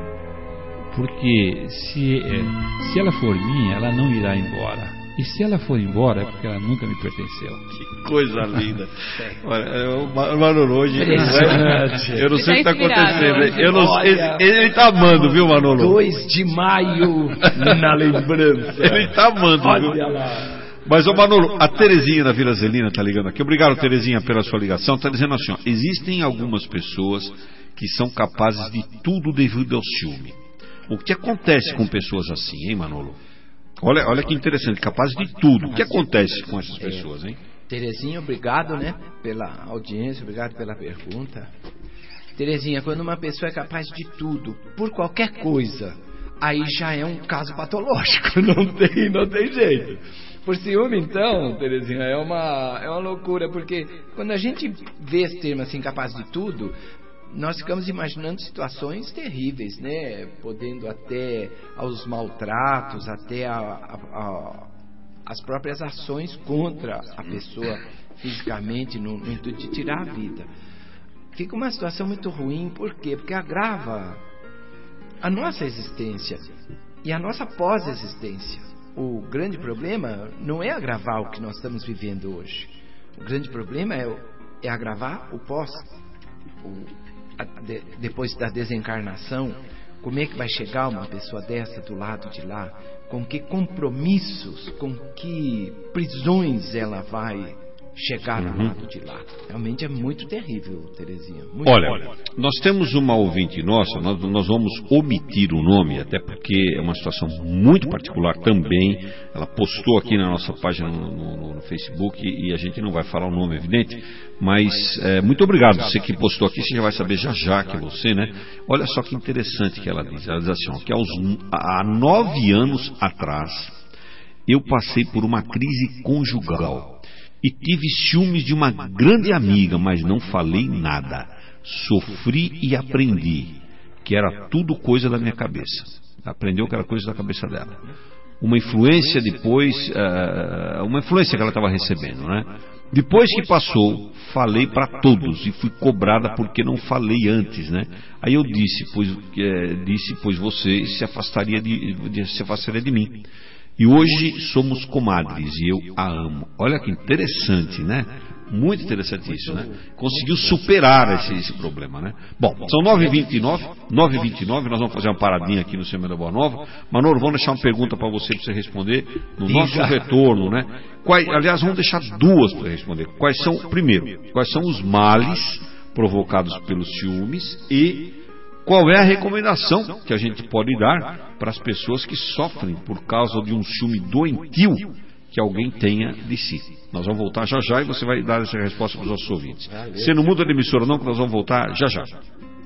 Porque se, é, se ela for minha, ela não irá embora. E se ela for embora, é porque ela nunca me pertenceu. Que coisa linda. Olha, o Manolo hoje, eu não sei o que está acontecendo. Eu não, ele, ele tá amando, viu, Manolo? dois de maio na lembrança. Ele tá amando, Olha viu? Lá. Mas, ô Manolo, a Terezinha da Vila Zelina tá ligando aqui. Obrigado, Terezinha, pela sua ligação. Tá dizendo assim, ó, existem algumas pessoas que são capazes de tudo devido ao ciúme. O que acontece com pessoas assim, hein, Manolo? Olha, olha que interessante, capazes de tudo. O que acontece com essas pessoas, hein? Terezinha, obrigado, né, pela audiência, obrigado pela pergunta. Terezinha, quando uma pessoa é capaz de tudo, por qualquer coisa, aí já é um caso patológico, não tem, não tem jeito. Por ciúme, então, Terezinha, é uma, é uma loucura, porque quando a gente vê esse termo assim, capaz de tudo, nós ficamos imaginando situações terríveis, né? Podendo até aos maltratos, até a, a, a, as próprias ações contra a pessoa fisicamente, no, no intuito de tirar a vida. Fica uma situação muito ruim, por quê? Porque agrava a nossa existência e a nossa pós-existência. O grande problema não é agravar o que nós estamos vivendo hoje. O grande problema é, é agravar o pós. O, a, de, depois da desencarnação, como é que vai chegar uma pessoa dessa do lado de lá? Com que compromissos, com que prisões ela vai chegar do uhum. lado de lá? Realmente é muito terrível, Terezinha. Muito Olha, terrível. nós temos uma ouvinte nossa, nós, nós vamos omitir o nome, até porque é uma situação muito particular também. Ela postou aqui na nossa página no, no, no Facebook e a gente não vai falar o nome, evidente, mas é, muito obrigado. Você que postou aqui, você já vai saber já já que é você, né? Olha só que interessante que ela diz. Ela diz assim, ó, que aos, há nove anos atrás eu passei por uma crise conjugal. E tive ciúmes de uma grande amiga, mas não falei nada. Sofri e aprendi que era tudo coisa da minha cabeça. Aprendeu que era coisa da cabeça dela. uma influência depois, uh, uma influência que ela estava recebendo, né? Depois que passou, falei para todos e fui cobrada porque não falei antes, né? Aí eu disse, pois, é, disse, pois você se afastaria de, de, se afastaria de mim. E hoje somos comadres e eu a amo. Olha que interessante, né? Muito interessante isso, né? Conseguiu superar esse, esse problema, né? Bom, são nove e vinte e nove, nove e vinte e nove, nós vamos fazer uma paradinha aqui no Semana Boa Nova. Manolo, vamos deixar uma pergunta para você, para você responder no nosso retorno, né? Quais, aliás, vamos deixar duas para responder. Quais são, primeiro, quais são os males provocados pelos ciúmes e qual é a recomendação que a gente pode dar para as pessoas que sofrem por causa de um ciúme doentio que alguém tenha de si. Nós vamos voltar já já e você vai dar essa resposta para os nossos ouvintes. Você não muda de emissora não, que nós vamos voltar já já.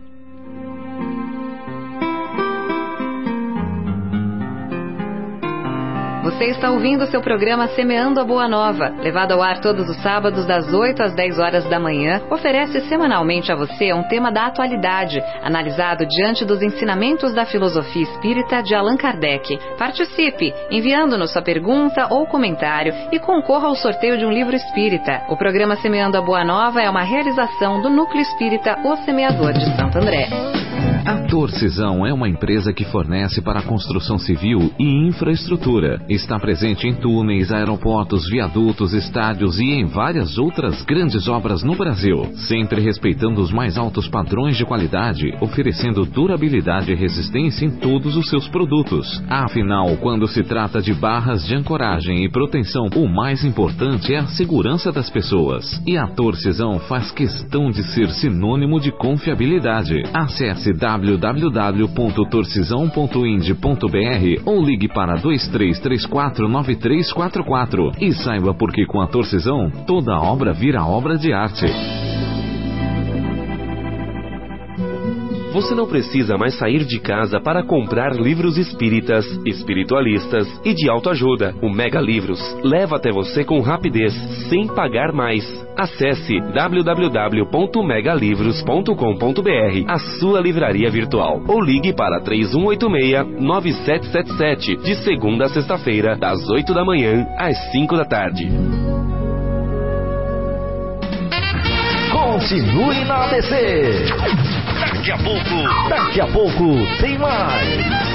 Você está ouvindo o seu programa Semeando a Boa Nova, levado ao ar todos os sábados das oito às dez horas da manhã, oferece semanalmente a você um tema da atualidade, analisado diante dos ensinamentos da filosofia espírita de Allan Kardec. Participe, enviando-nos sua pergunta ou comentário e concorra ao sorteio de um livro espírita. O programa Semeando a Boa Nova é uma realização do Núcleo Espírita O Semeador de Santo André. A Torcisão é uma empresa que fornece para a construção civil e infraestrutura. Está presente em túneis, aeroportos, viadutos, estádios e em várias outras grandes obras no Brasil, sempre respeitando os mais altos padrões de qualidade, oferecendo durabilidade e resistência em todos os seus produtos. Afinal, quando se trata de barras de ancoragem e proteção, o mais importante é a segurança das pessoas. E a Torcisão faz questão de ser sinônimo de confiabilidade. Acesse w w w ponto torcisão ponto ind ponto b r ou ligue para dois três três quatro nove três quatro quatro e saiba por que com a Torcisão toda obra vira obra de arte. Você não precisa mais sair de casa para comprar livros espíritas, espiritualistas e de autoajuda. O Mega Livros leva até você com rapidez, sem pagar mais. Acesse w w w ponto mega livros ponto com ponto b r, a sua livraria virtual, ou ligue para três um oito seis nove sete sete sete, de segunda a sexta-feira, das oito da manhã às cinco da tarde. Continue na A B C. Daqui a pouco, daqui a pouco tem mais.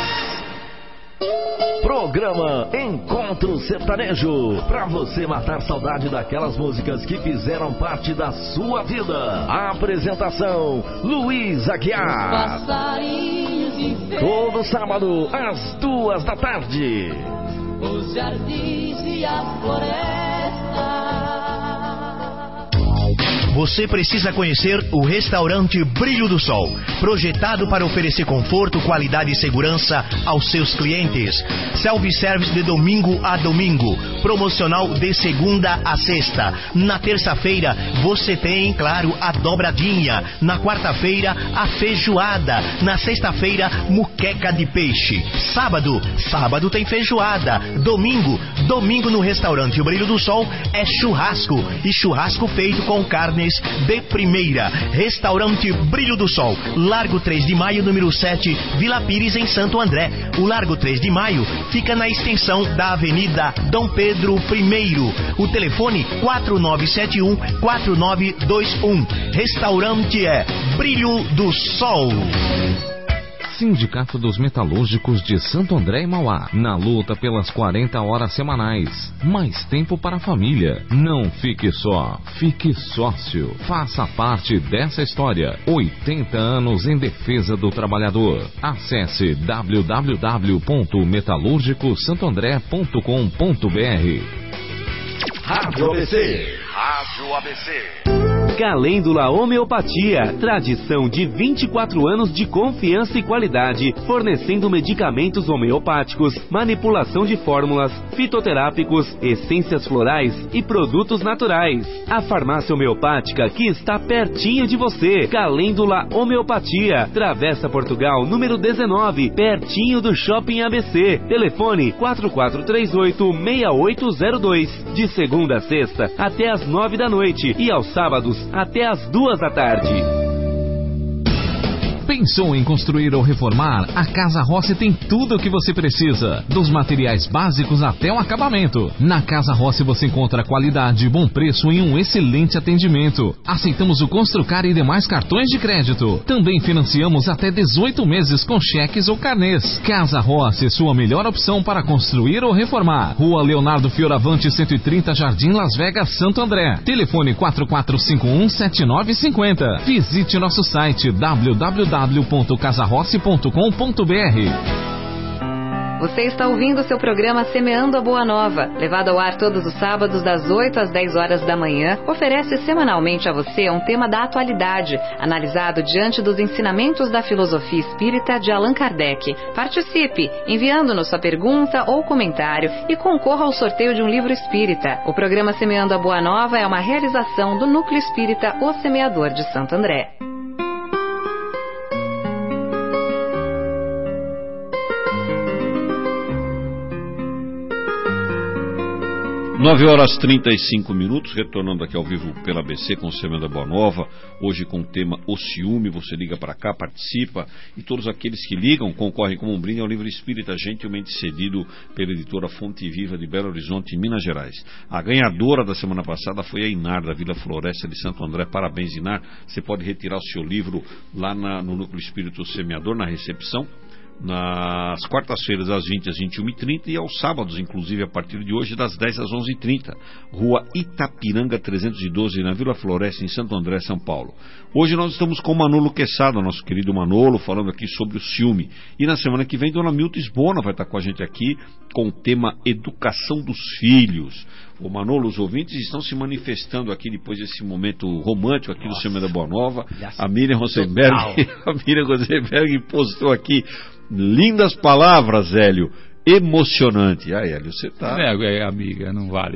Programa Encontro Sertanejo, pra você matar saudade daquelas músicas que fizeram parte da sua vida. Apresentação: Luiz Aguiar. Todo sábado às duas da tarde. Os jardins e a floresta. Você precisa conhecer o restaurante Brilho do Sol, projetado para oferecer conforto, qualidade e segurança aos seus clientes. Self-service de domingo a domingo, promocional de segunda a sexta. Na terça-feira você tem, claro, a dobradinha. Na quarta-feira, a feijoada. Na sexta-feira, muqueca de peixe. Sábado, sábado tem feijoada. Domingo, domingo no restaurante O Brilho do Sol é churrasco. E churrasco feito com carne de primeira. Restaurante Brilho do Sol, Largo três de Maio, número sete, Vila Pires, em Santo André. O Largo três de Maio fica na extensão da Avenida Dom Pedro I. O telefone quatro nove sete um quatro nove dois um. Restaurante é Brilho do Sol. Sindicato dos Metalúrgicos de Santo André e Mauá, na luta pelas quarenta horas semanais. Mais tempo para a família. Não fique só, fique sócio. Faça parte dessa história. oitenta anos em defesa do trabalhador. Acesse w w w ponto metalúrgico santo andré ponto com ponto b r. Rádio A B C. Rádio A B C. Calêndula Homeopatia, tradição de vinte e quatro anos de confiança e qualidade, fornecendo medicamentos homeopáticos, manipulação de fórmulas, fitoterápicos, essências florais e produtos naturais. A farmácia homeopática que está pertinho de você. Calêndula Homeopatia, Travessa Portugal, número dezenove, pertinho do Shopping A B C. Telefone quatro quatro três oito seis oito zero dois, de segunda a sexta até às nove da noite e aos sábados até às duas da tarde. Pensou em construir ou reformar? A Casa Rossi tem tudo o que você precisa, dos materiais básicos até o acabamento. Na Casa Rossi você encontra qualidade, bom preço e um excelente atendimento. Aceitamos o Construcar e demais cartões de crédito. Também financiamos até dezoito meses com cheques ou carnês. Casa Rossi, sua melhor opção para construir ou reformar. Rua Leonardo Fioravante, cento e trinta, Jardim Las Vegas, Santo André. Telefone quatro quatro cinco um, sete nove cinco zero. Visite nosso site w w w ponto casa rossi ponto com ponto b r. Você está ouvindo seu programa Semeando a Boa Nova, levado ao ar todos os sábados das oito às dez horas da manhã, oferece semanalmente a você um tema da atualidade, analisado diante dos ensinamentos da filosofia espírita de Allan Kardec. Participe, enviando-nos sua pergunta ou comentário e concorra ao sorteio de um livro espírita. O programa Semeando a Boa Nova é uma realização do Núcleo Espírita O Semeador de Santo André. nove horas e trinta e cinco minutos, retornando aqui ao vivo pela A B C com o Semeando a Boa Nova, hoje com o tema O Ciúme. Você liga para cá, participa, e todos aqueles que ligam concorrem como um brinde ao livro espírita gentilmente cedido pela editora Fonte Viva de Belo Horizonte, Minas Gerais. A ganhadora da semana passada foi a Inar, da Vila Floresta de Santo André. Parabéns, Inar. Você pode retirar o seu livro lá na, no Núcleo Espírito Semeador, na recepção, nas quartas-feiras às vinte às vinte e uma e trinta e aos sábados, inclusive a partir de hoje, das dez às onze e trinta, Rua Itapiranga trezentos e doze, na Vila Floresta, em Santo André, São Paulo. Hoje nós estamos com o Manolo Quesada, nosso querido Manolo, falando aqui sobre o ciúme. E na semana que vem, Dona Milton Esbona vai estar com a gente aqui com o tema Educação dos Filhos. O Manolo, os ouvintes estão se manifestando aqui depois desse momento romântico aqui. Nossa, do Semeando a Boa Nova. A Miriam Rosenberg, a Miriam Rosenberg postou aqui lindas palavras, Hélio. Emocionante. Ah, Hélio, você tá... É, é amiga, não vale.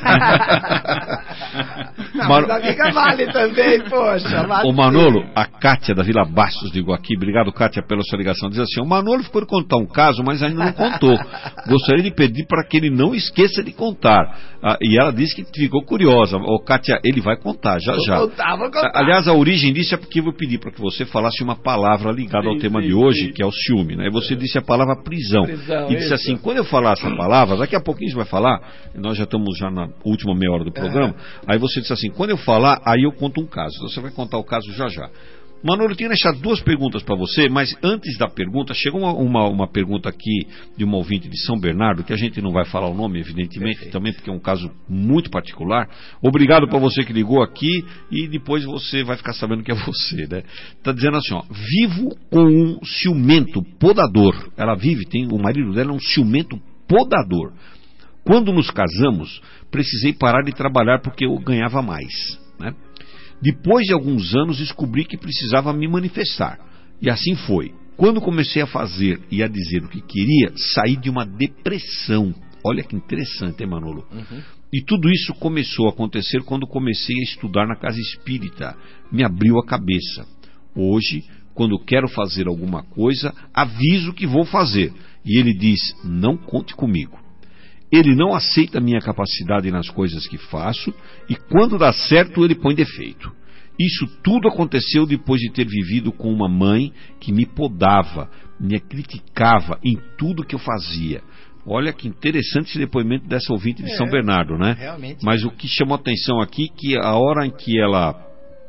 Não, mas amiga vale também, poxa. Vale. O Manolo, a Kátia da Vila Bastos ligou aqui. Obrigado, Kátia, pela sua ligação. Diz assim: o Manolo ficou de contar um caso, mas ainda não contou. Gostaria de pedir para que ele não esqueça de contar. Ah, e ela disse que ficou curiosa. Ô, Kátia, ele vai contar, já vou já. Contar, vou contar. Aliás, a origem disso é porque eu vou pedir para que você falasse uma palavra ligada sim, ao tema sim, de hoje, sim. que é o ciúme, né? E você disse a palavra prisão. prisão e disse assim: quando eu falar essa palavra, daqui a pouquinho você vai falar, nós já estamos já na última meia hora do programa, é. Aí você disse assim: quando eu falar, aí eu conto um caso. Então você vai contar o caso já já. Manolo, eu tinha deixado duas perguntas para você, mas antes da pergunta, chegou uma, uma, uma pergunta aqui de uma ouvinte de São Bernardo, que a gente não vai falar o nome, evidentemente, Perfeito. Também porque é um caso muito particular. Obrigado para você que ligou aqui, e depois você vai ficar sabendo que é você, né? Está dizendo assim, ó: vivo com um ciumento podador. Ela vive, tem, o marido dela é um ciumento podador. Quando nos casamos, precisei parar de trabalhar porque eu ganhava mais, né? Depois de alguns anos, descobri que precisava me manifestar. E assim foi. Quando comecei a fazer e a dizer o que queria, saí de uma depressão. Olha que interessante, hein, Manolo? Uhum. E tudo isso começou a acontecer quando comecei a estudar na casa espírita. Me abriu a cabeça. Hoje, quando quero fazer alguma coisa, aviso que vou fazer. E ele diz: não conte comigo. Ele não aceita a minha capacidade nas coisas que faço, e quando dá certo ele põe defeito. Isso tudo aconteceu depois de ter vivido com uma mãe que me podava, me criticava em tudo que eu fazia. Olha que interessante esse depoimento dessa ouvinte de é, São Bernardo, né? Realmente. Mas o que chamou a atenção aqui é que a hora em que ela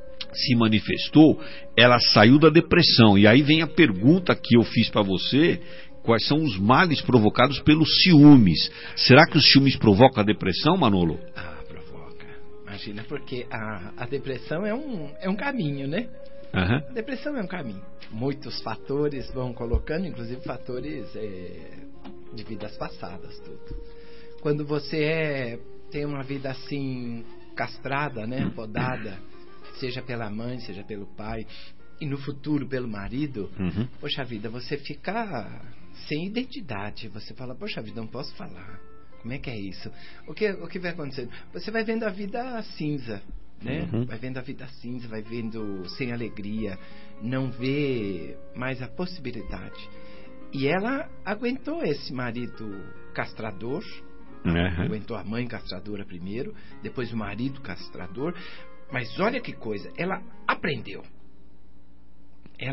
se manifestou, ela saiu da depressão. E aí vem a pergunta que eu fiz para você: quais são os males provocados pelos ciúmes? Será que os ciúmes provocam a depressão, Manolo? Ah, provoca. Imagina, porque a, a depressão é um, é um caminho, né? Uhum. A depressão é um caminho. Muitos fatores vão colocando, inclusive fatores é, de vidas passadas, tudo. Quando você é, tem uma vida assim, castrada, né? Podada, seja pela mãe, seja pelo pai, e no futuro pelo marido, uhum. Poxa vida, você fica sem identidade. Você fala: poxa vida, não posso falar. Como é que é isso? O que, o que vai acontecer? Você vai vendo a vida cinza, né? Uhum. Vai vendo a vida cinza, vai vendo sem alegria, não vê mais a possibilidade. E ela aguentou esse marido castrador, uhum. Aguentou a mãe castradora primeiro, depois o marido castrador. Mas olha que coisa, ela aprendeu. Ela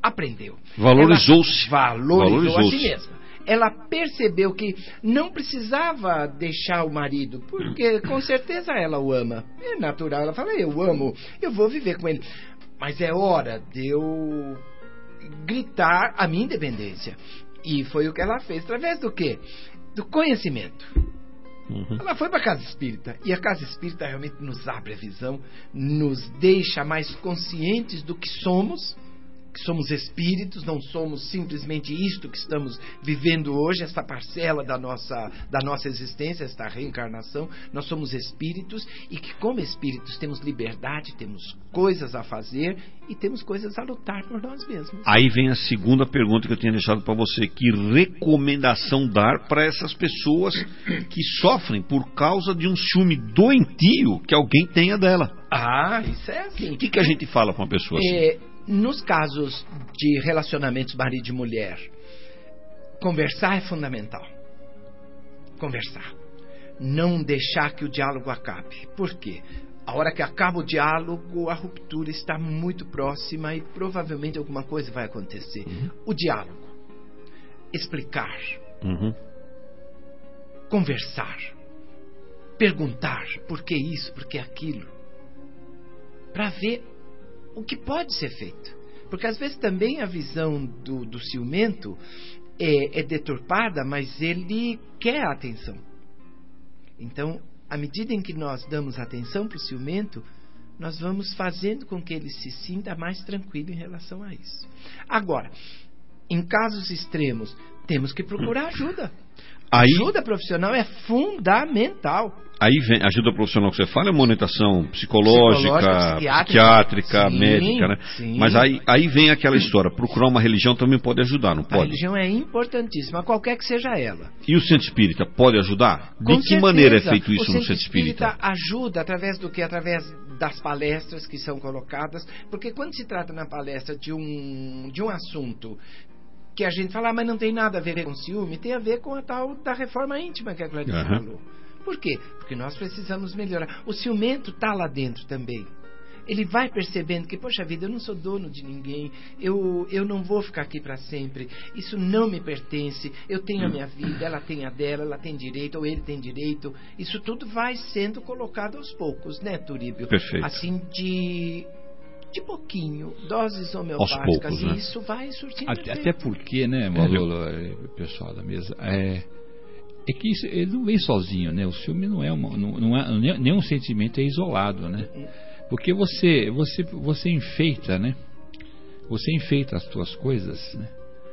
aprendeu. Valorizou-se. Valorizou, Valorizou-se. a si mesma. Ela percebeu que não precisava deixar o marido, porque com certeza ela o ama. É natural, ela fala, eu amo, eu vou viver com ele. Mas é hora de eu gritar a minha independência. E foi o que ela fez, através do quê? Do conhecimento. Uhum. Ela foi para a casa espírita, e a casa espírita realmente nos abre a visão, nos deixa mais conscientes do que somos, que somos espíritos, não somos simplesmente isto que estamos vivendo hoje, esta parcela da nossa, da nossa existência, esta reencarnação. Nós somos espíritos e que, como espíritos, temos liberdade, temos coisas a fazer e temos coisas a lutar por nós mesmos. Aí vem a segunda pergunta que eu tinha deixado para você: que recomendação dar para essas pessoas que sofrem por causa de um ciúme doentio que alguém tenha dela? Ah, isso é assim. O que, que a gente fala para uma pessoa assim? É, nos casos de relacionamentos marido e mulher, conversar é fundamental. Conversar. Não deixar que o diálogo acabe. Por quê? A hora que acaba o diálogo, a ruptura está muito próxima e provavelmente alguma coisa vai acontecer. Uhum. O diálogo. Explicar. Uhum. Conversar. Perguntar por que isso, por que aquilo. Para ver o que pode ser feito. Porque às vezes também a visão do, do ciumento é, é deturpada, mas ele quer a atenção. Então, à medida em que nós damos atenção para o ciumento, nós vamos fazendo com que ele se sinta mais tranquilo em relação a isso. Agora, em casos extremos, temos que procurar ajuda. Aí, ajuda profissional é fundamental. Aí vem ajuda profissional que você fala, é monitoração psicológica, psicológica psiquiátrica, psiquiátrica sim, médica, né? Sim. Mas aí, aí vem aquela história, procurar uma religião também pode ajudar, não pode? A religião é importantíssima, qualquer que seja ela. E o centro espírita pode ajudar? Com De que certeza. maneira é feito isso o no centro espírita? O centro espírita ajuda através do que? Através das palestras que são colocadas, porque quando se trata na palestra de um, de um assunto que a gente fala, ah, mas não tem nada a ver com ciúme, tem a ver com a tal da reforma íntima que a Clarice uhum. falou. Por quê? Porque nós precisamos melhorar. O ciumento está lá dentro também. Ele vai percebendo que, poxa vida, eu não sou dono de ninguém, eu, eu não vou ficar aqui para sempre, isso não me pertence, eu tenho a minha vida, ela tem a dela, ela tem direito, ou ele tem direito. Isso tudo vai sendo colocado aos poucos, né, Turíbio? Perfeito. Assim, de... de pouquinho, doses homeopáticas, poucos, né? E isso vai surtindo até, até porque, né, Malolo, é, pessoal da mesa, é, é que isso, ele não vem sozinho, né? O ciúme não é uma, não, não é, nenhum sentimento é isolado, né? Porque você, você, você enfeita, né? Você enfeita as tuas coisas, né?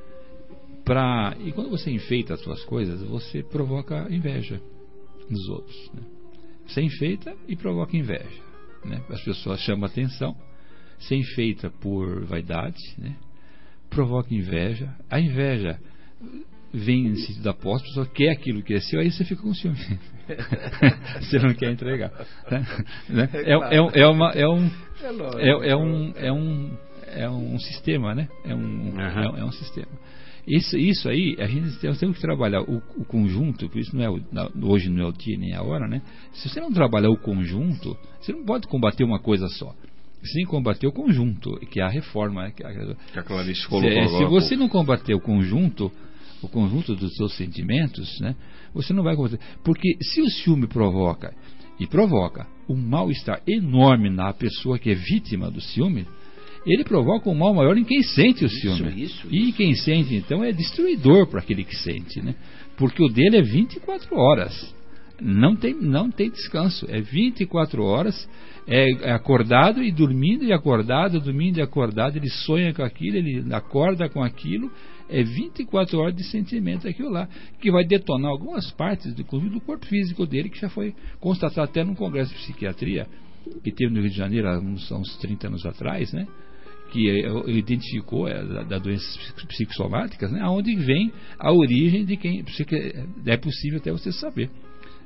Pra, e quando você enfeita as tuas coisas, você provoca inveja nos outros, né? Você enfeita e provoca inveja, né? As pessoas chamam atenção. Se enfeita por vaidade, né? Provoca inveja. A inveja vem no sentido da posse, a pessoa quer aquilo que é seu, aí você fica com ciúme. Você não quer entregar. Né? É, é, é, uma, é, um, é, é, um, é, um, é um sistema, né? É um, uhum. é, é um sistema. Isso, isso aí, a gente tem, temos que trabalhar o, o conjunto, por isso não é o, hoje não é o dia nem a hora, né? Se você não trabalhar o conjunto, você não pode combater uma coisa só. Sim, combater o conjunto, que é a reforma, né? que, a, que a Clarice colocou se, agora. Se você não combater o conjunto, o conjunto dos seus sentimentos, né? Você não vai combater. Porque se o ciúme provoca, e provoca um mal-estar enorme na pessoa que é vítima do ciúme, ele provoca um mal maior em quem sente o ciúme. Isso, isso, e quem sente, então, é destruidor para aquele que sente, né? Porque o dele é vinte e quatro horas. Não tem, não tem descanso. É vinte e quatro horas. É acordado e dormindo e acordado, dormindo e acordado, ele sonha com aquilo, ele acorda com aquilo, é vinte e quatro horas de sentimento aquilo lá, que vai detonar algumas partes, inclusive do corpo físico dele, que já foi constatado até num congresso de psiquiatria, que teve no Rio de Janeiro há uns, uns trinta anos atrás, né? Que identificou é, da, da doenças psicossomáticas, né? Onde vem a origem de quem é possível até você saber.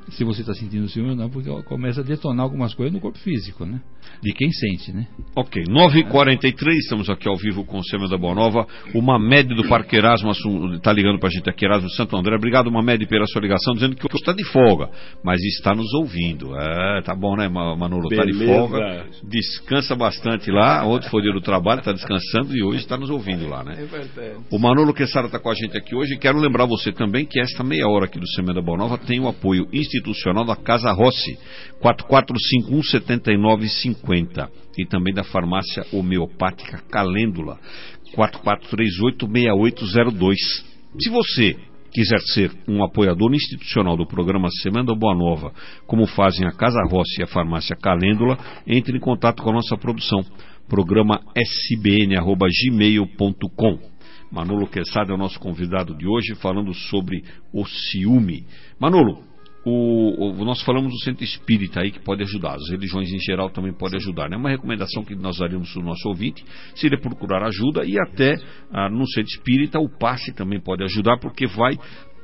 se você está sentindo ciúme ou não, porque começa a detonar algumas coisas no corpo físico, né? De quem sente, né? Ok, nove e quarenta e três, estamos aqui ao vivo com o Semana da Boa Nova. O Mamed do Parque Erasmo está ligando para a gente aqui, Erasmo Santo André. Obrigado, Mamed, pela sua ligação, dizendo que está de folga, mas está nos ouvindo. É, tá bom, né, Manolo? Está de folga, descansa bastante lá. Ontem foi dia do trabalho, está descansando e hoje está nos ouvindo lá, né? É verdade. O Manolo Quessara está com a gente aqui hoje e quero lembrar você também que esta meia hora aqui do Semana da Boa Nova tem o apoio institucional da Casa Rossi, quatro quatro cinco um sete nove cinco zero, e também da farmácia homeopática Calêndula, quatro quatro três oito seis oito zero dois. Se você quiser ser um apoiador institucional do programa Semana da Boa Nova, como fazem a Casa Rossi e a farmácia Calêndula, entre em contato com a nossa produção, programa s b n arroba gmail ponto com. Manolo Quezada é o nosso convidado de hoje, falando sobre o ciúme. Manolo, o, o, nós falamos do centro espírita aí que pode ajudar, as religiões em geral também podem ajudar, né? Uma recomendação que nós daríamos para o nosso ouvinte seria procurar ajuda, e até ah, no centro espírita o passe também pode ajudar, porque vai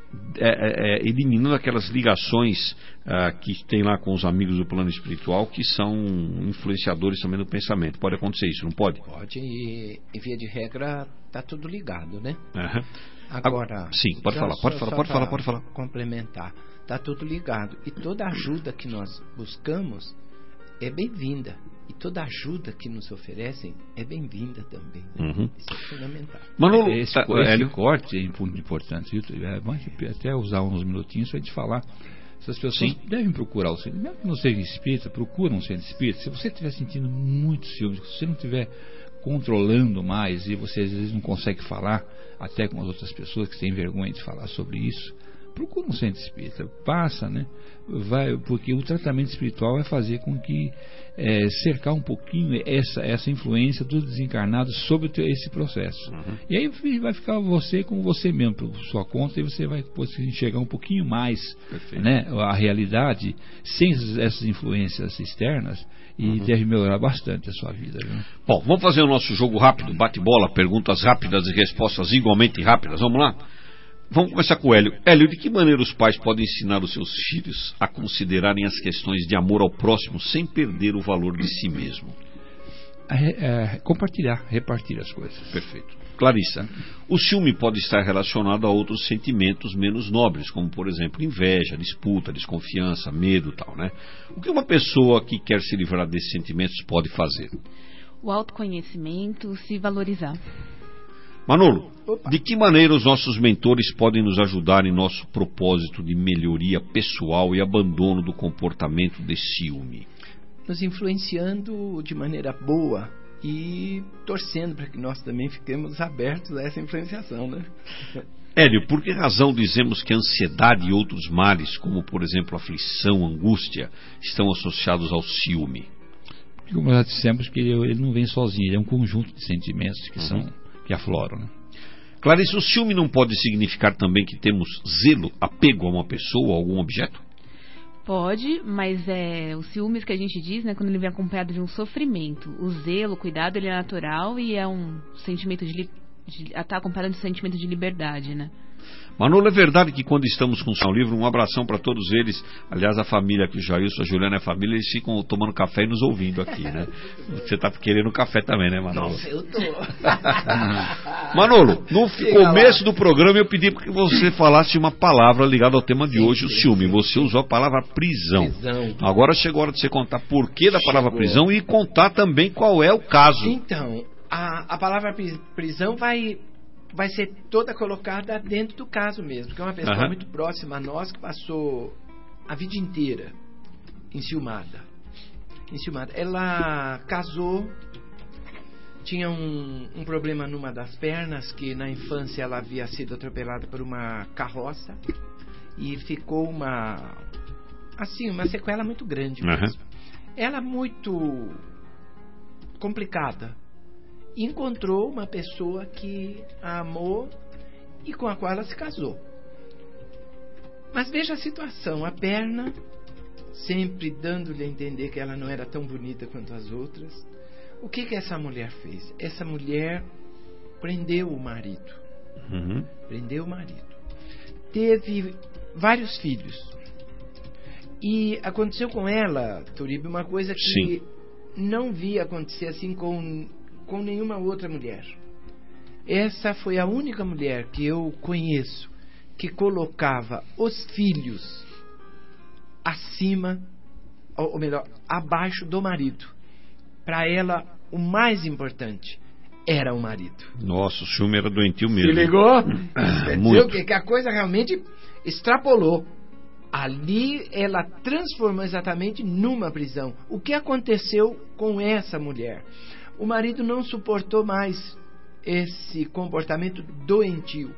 é, é, eliminando aquelas ligações ah, que tem lá com os amigos do plano espiritual, que são influenciadores também do pensamento. Pode acontecer isso, não pode? Pode, e em via de regra está tudo ligado, né? Uhum. Agora, sim, pode falar, pode falar, pode falar, pode falar. Complementar, está tudo ligado, e toda ajuda que nós buscamos é bem-vinda, e toda ajuda que nos oferecem é bem-vinda também, né? Uhum. Isso é fundamental. Manolo, esse, tá, esse corte é muito importante, viu? É bom até usar uns minutinhos para a gente falar. Essas pessoas Sim. devem procurar o centro, mesmo que não seja espírita, procura um centro espírita. Se você estiver sentindo muito ciúme, se você não estiver controlando mais e você às vezes não consegue falar até com as outras pessoas que têm vergonha de falar sobre isso, procura um centro espírita, passa, né? Vai, porque o tratamento espiritual vai fazer com que é, cercar um pouquinho essa, essa influência dos desencarnados sobre esse processo. Uhum. E aí vai ficar você com você mesmo, por sua conta, e você vai poder enxergar um pouquinho mais, né, a realidade sem essas influências externas, e uhum. deve melhorar bastante a sua vida, né? Bom, vamos fazer o nosso jogo rápido, bate-bola, perguntas rápidas e respostas igualmente rápidas. Vamos lá? Vamos começar com o Hélio. Hélio, de que maneira os pais podem ensinar os seus filhos a considerarem as questões de amor ao próximo sem perder o valor de si mesmo? É, é, compartilhar, repartir as coisas. Perfeito. Clarissa, o ciúme pode estar relacionado a outros sentimentos menos nobres, como, por exemplo, inveja, disputa, desconfiança, medo e tal, né? O que uma pessoa que quer se livrar desses sentimentos pode fazer? O autoconhecimento, se valorizar. Manolo, Opa. de que maneira os nossos mentores podem nos ajudar em nosso propósito de melhoria pessoal e abandono do comportamento de ciúme? Nos influenciando de maneira boa e torcendo para que nós também fiquemos abertos a essa influenciação, né? Hélio, por que razão dizemos que a ansiedade e outros males, como por exemplo aflição, angústia, estão associados ao ciúme? Porque, como já dissemos, que ele, ele não vem sozinho, ele é um conjunto de sentimentos que uhum. são... que afloram, né? Clarice, o ciúme não pode significar também que temos zelo, apego a uma pessoa ou a algum objeto? Pode, mas é o ciúmes que a gente diz, né, quando ele vem acompanhado de um sofrimento. O zelo, o cuidado, ele é natural e é um sentimento de, de está acompanhado de um sentimento de liberdade, né? Manolo, é verdade que quando estamos com o seu livro, um abração para todos eles, aliás, a família que o Jailson, a Juliana e a família, eles ficam tomando café e nos ouvindo aqui, né? Você está querendo café também, né, Manolo? Nossa, eu tô. Manolo, no começo do programa eu pedi para que você falasse uma palavra ligada ao tema de sim, hoje, o ciúme. Sim. Você usou a palavra prisão. prisão. Agora chegou a hora de você contar por que da palavra chegou. prisão e contar também qual é o caso. Então, a, a palavra prisão vai... vai ser toda colocada dentro do caso mesmo, que é uma pessoa uhum. muito próxima a nós, que passou a vida inteira enciumada. enciumada. Ela casou, tinha um, um problema numa das pernas, que na infância ela havia sido atropelada por uma carroça, e ficou uma, assim, uma sequela muito grande mesmo. Uhum. Ela muito complicada. Encontrou uma pessoa que a amou e com a qual ela se casou. Mas veja a situação, a perna sempre dando-lhe a entender que ela não era tão bonita quanto as outras. O que que essa mulher fez? Essa mulher prendeu o marido. Uhum. Prendeu o marido. Teve vários filhos. E aconteceu com ela, Turíbio, uma coisa que Sim. não vi acontecer assim com, com nenhuma outra mulher. Essa foi a única mulher que eu conheço que colocava os filhos acima, ou melhor, abaixo do marido. Para ela, o mais importante era o marido. Nossa, o ciúme era doentio mesmo. Se ligou? Ah, muito. Que, que a coisa realmente extrapolou. Ali ela transformou exatamente numa prisão. O que aconteceu com essa mulher? O marido não suportou mais esse comportamento doentio.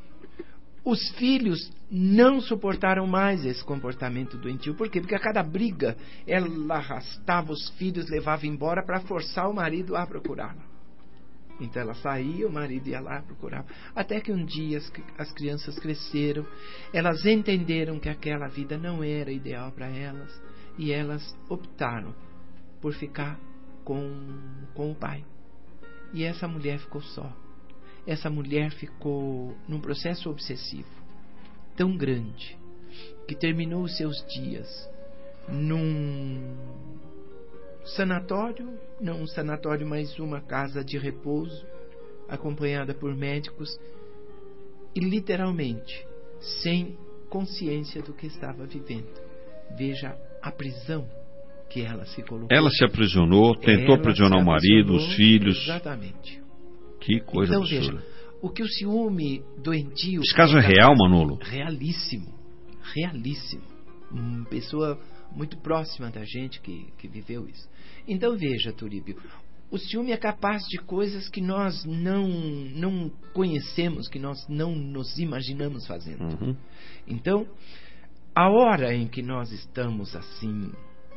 Os filhos não suportaram mais esse comportamento doentio. Por quê? Porque a cada briga ela arrastava os filhos, levava embora para forçar o marido a procurá-la. Então ela saía, o marido ia lá procurava. Até que um dia as, as crianças cresceram, elas entenderam que aquela vida não era ideal para elas e elas optaram por ficar com, com o pai. E essa mulher ficou só. Essa mulher ficou num processo obsessivo tão grande que terminou os seus dias num sanatório, não um sanatório, mas uma casa de repouso, acompanhada por médicos e literalmente sem consciência do que estava vivendo. Veja a prisão que ela se colocou. Ela se aprisionou, tentou ela aprisionar o marido, os filhos. Exatamente. Que coisa então, absurda. Veja, o que o ciúme doentio... Esse caso é real, Manolo? Realíssimo. Realíssimo. Uma pessoa muito próxima da gente que, que viveu isso. Então veja, Turíbio, o ciúme é capaz de coisas que nós não, não conhecemos, que nós não nos imaginamos fazendo. Uhum. Então, a hora em que nós estamos assim,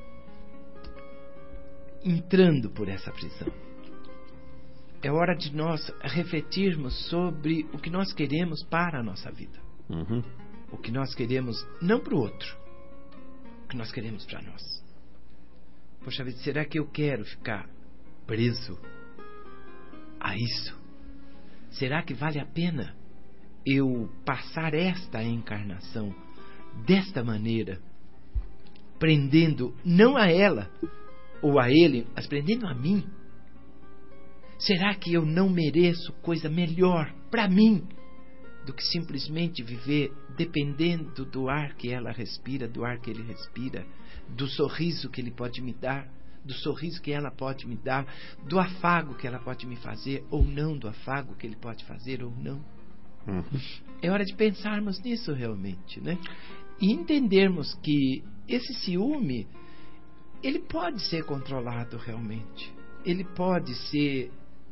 entrando por essa prisão, é hora de nós refletirmos sobre o que nós queremos para a nossa vida. Uhum. O que nós queremos não para o outro, o que nós queremos para nós. Poxa vida, será que eu quero ficar preso a isso? Será que vale a pena eu passar esta encarnação desta maneira, prendendo não a ela ou a ele, mas prendendo a mim? Será que eu não mereço coisa melhor para mim do que simplesmente viver dependendo do ar que ela respira, do ar que ele respira, do sorriso que ele pode me dar, do sorriso que ela pode me dar, do afago que ela pode me fazer ou não, do afago que ele pode fazer ou não? Uhum. É hora de pensarmos nisso realmente, né? E entendermos que esse ciúme, ele pode ser controlado realmente. Ele pode ser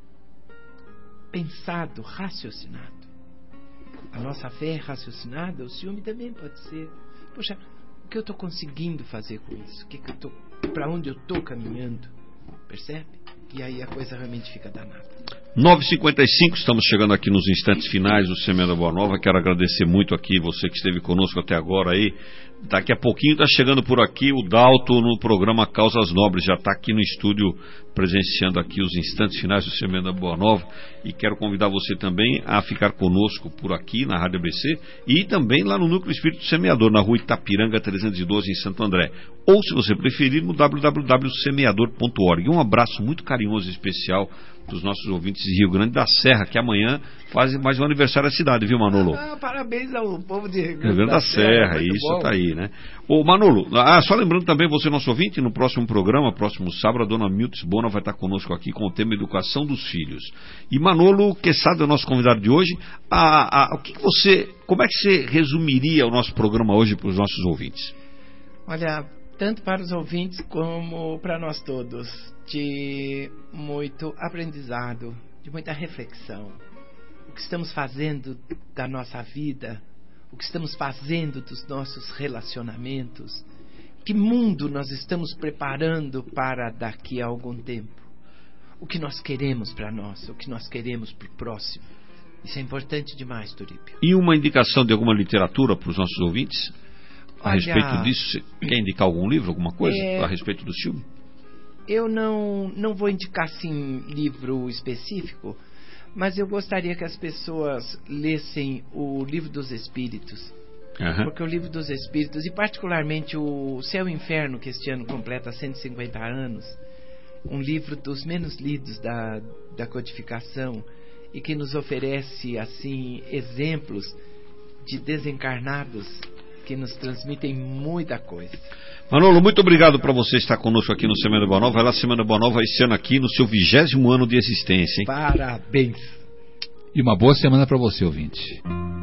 pensado, raciocinado. A nossa fé é raciocinada, o ciúme também pode ser. Poxa, o que eu estou conseguindo fazer com isso? O que que eu tô, para onde eu estou caminhando? Percebe? E aí a coisa realmente fica danada. nove e cinquenta e cinco, estamos chegando aqui nos instantes finais do Semeando a Boa Nova. Quero agradecer muito aqui você que esteve conosco até agora aí. Daqui a pouquinho está chegando por aqui o Dalto no programa Causas Nobres. Já está aqui no estúdio presenciando aqui os instantes finais do Semeando a Boa Nova. E quero convidar você também a ficar conosco por aqui na Rádio A B C e também lá no Núcleo Espírito Semeador, na rua Itapiranga trezentos e doze, em Santo André. Ou, se você preferir, no w w w ponto semeador ponto org. Um abraço muito carinhoso e especial para os nossos ouvintes de Rio Grande da Serra, que amanhã fazem mais um aniversário da cidade, viu, Manolo? Ah, parabéns ao povo de Rio Grande, Rio Grande da, da Serra, Serra isso está aí, né? Ô, Manolo, ah, só lembrando também, você, nosso ouvinte, no próximo programa, próximo sábado, a dona Miltz Bona vai estar conosco aqui com o tema Educação dos Filhos. E Manolo Quesada é o nosso convidado de hoje. Ah, ah, o que, que você, como é que você resumiria o nosso programa hoje para os nossos ouvintes? Olha, tanto para os ouvintes como para nós todos, de muito aprendizado, de muita reflexão. O que estamos fazendo da nossa vida, o que estamos fazendo dos nossos relacionamentos, que mundo nós estamos preparando para daqui a algum tempo, o que nós queremos para nós, o que nós queremos para o próximo. Isso é importante demais, Turíbio. E uma indicação de alguma literatura para os nossos ouvintes? A Olha, respeito disso, você quer indicar algum livro, alguma coisa é, a respeito do ciúme? Eu não, não vou indicar assim livro específico, mas eu gostaria que as pessoas lessem o Livro dos Espíritos, Uhum. Porque o Livro dos Espíritos, e particularmente o Céu e Inferno, que este ano completa cento e cinquenta anos, um livro dos menos lidos da, da codificação, e que nos oferece assim exemplos de desencarnados que nos transmitem muita coisa. Manolo, muito obrigado para você estar conosco aqui no Semana Boa Nova. Vai lá, Semana Boa Nova, esse ano aqui no seu vigésimo ano de existência, hein? Parabéns! E uma boa semana para você, ouvinte.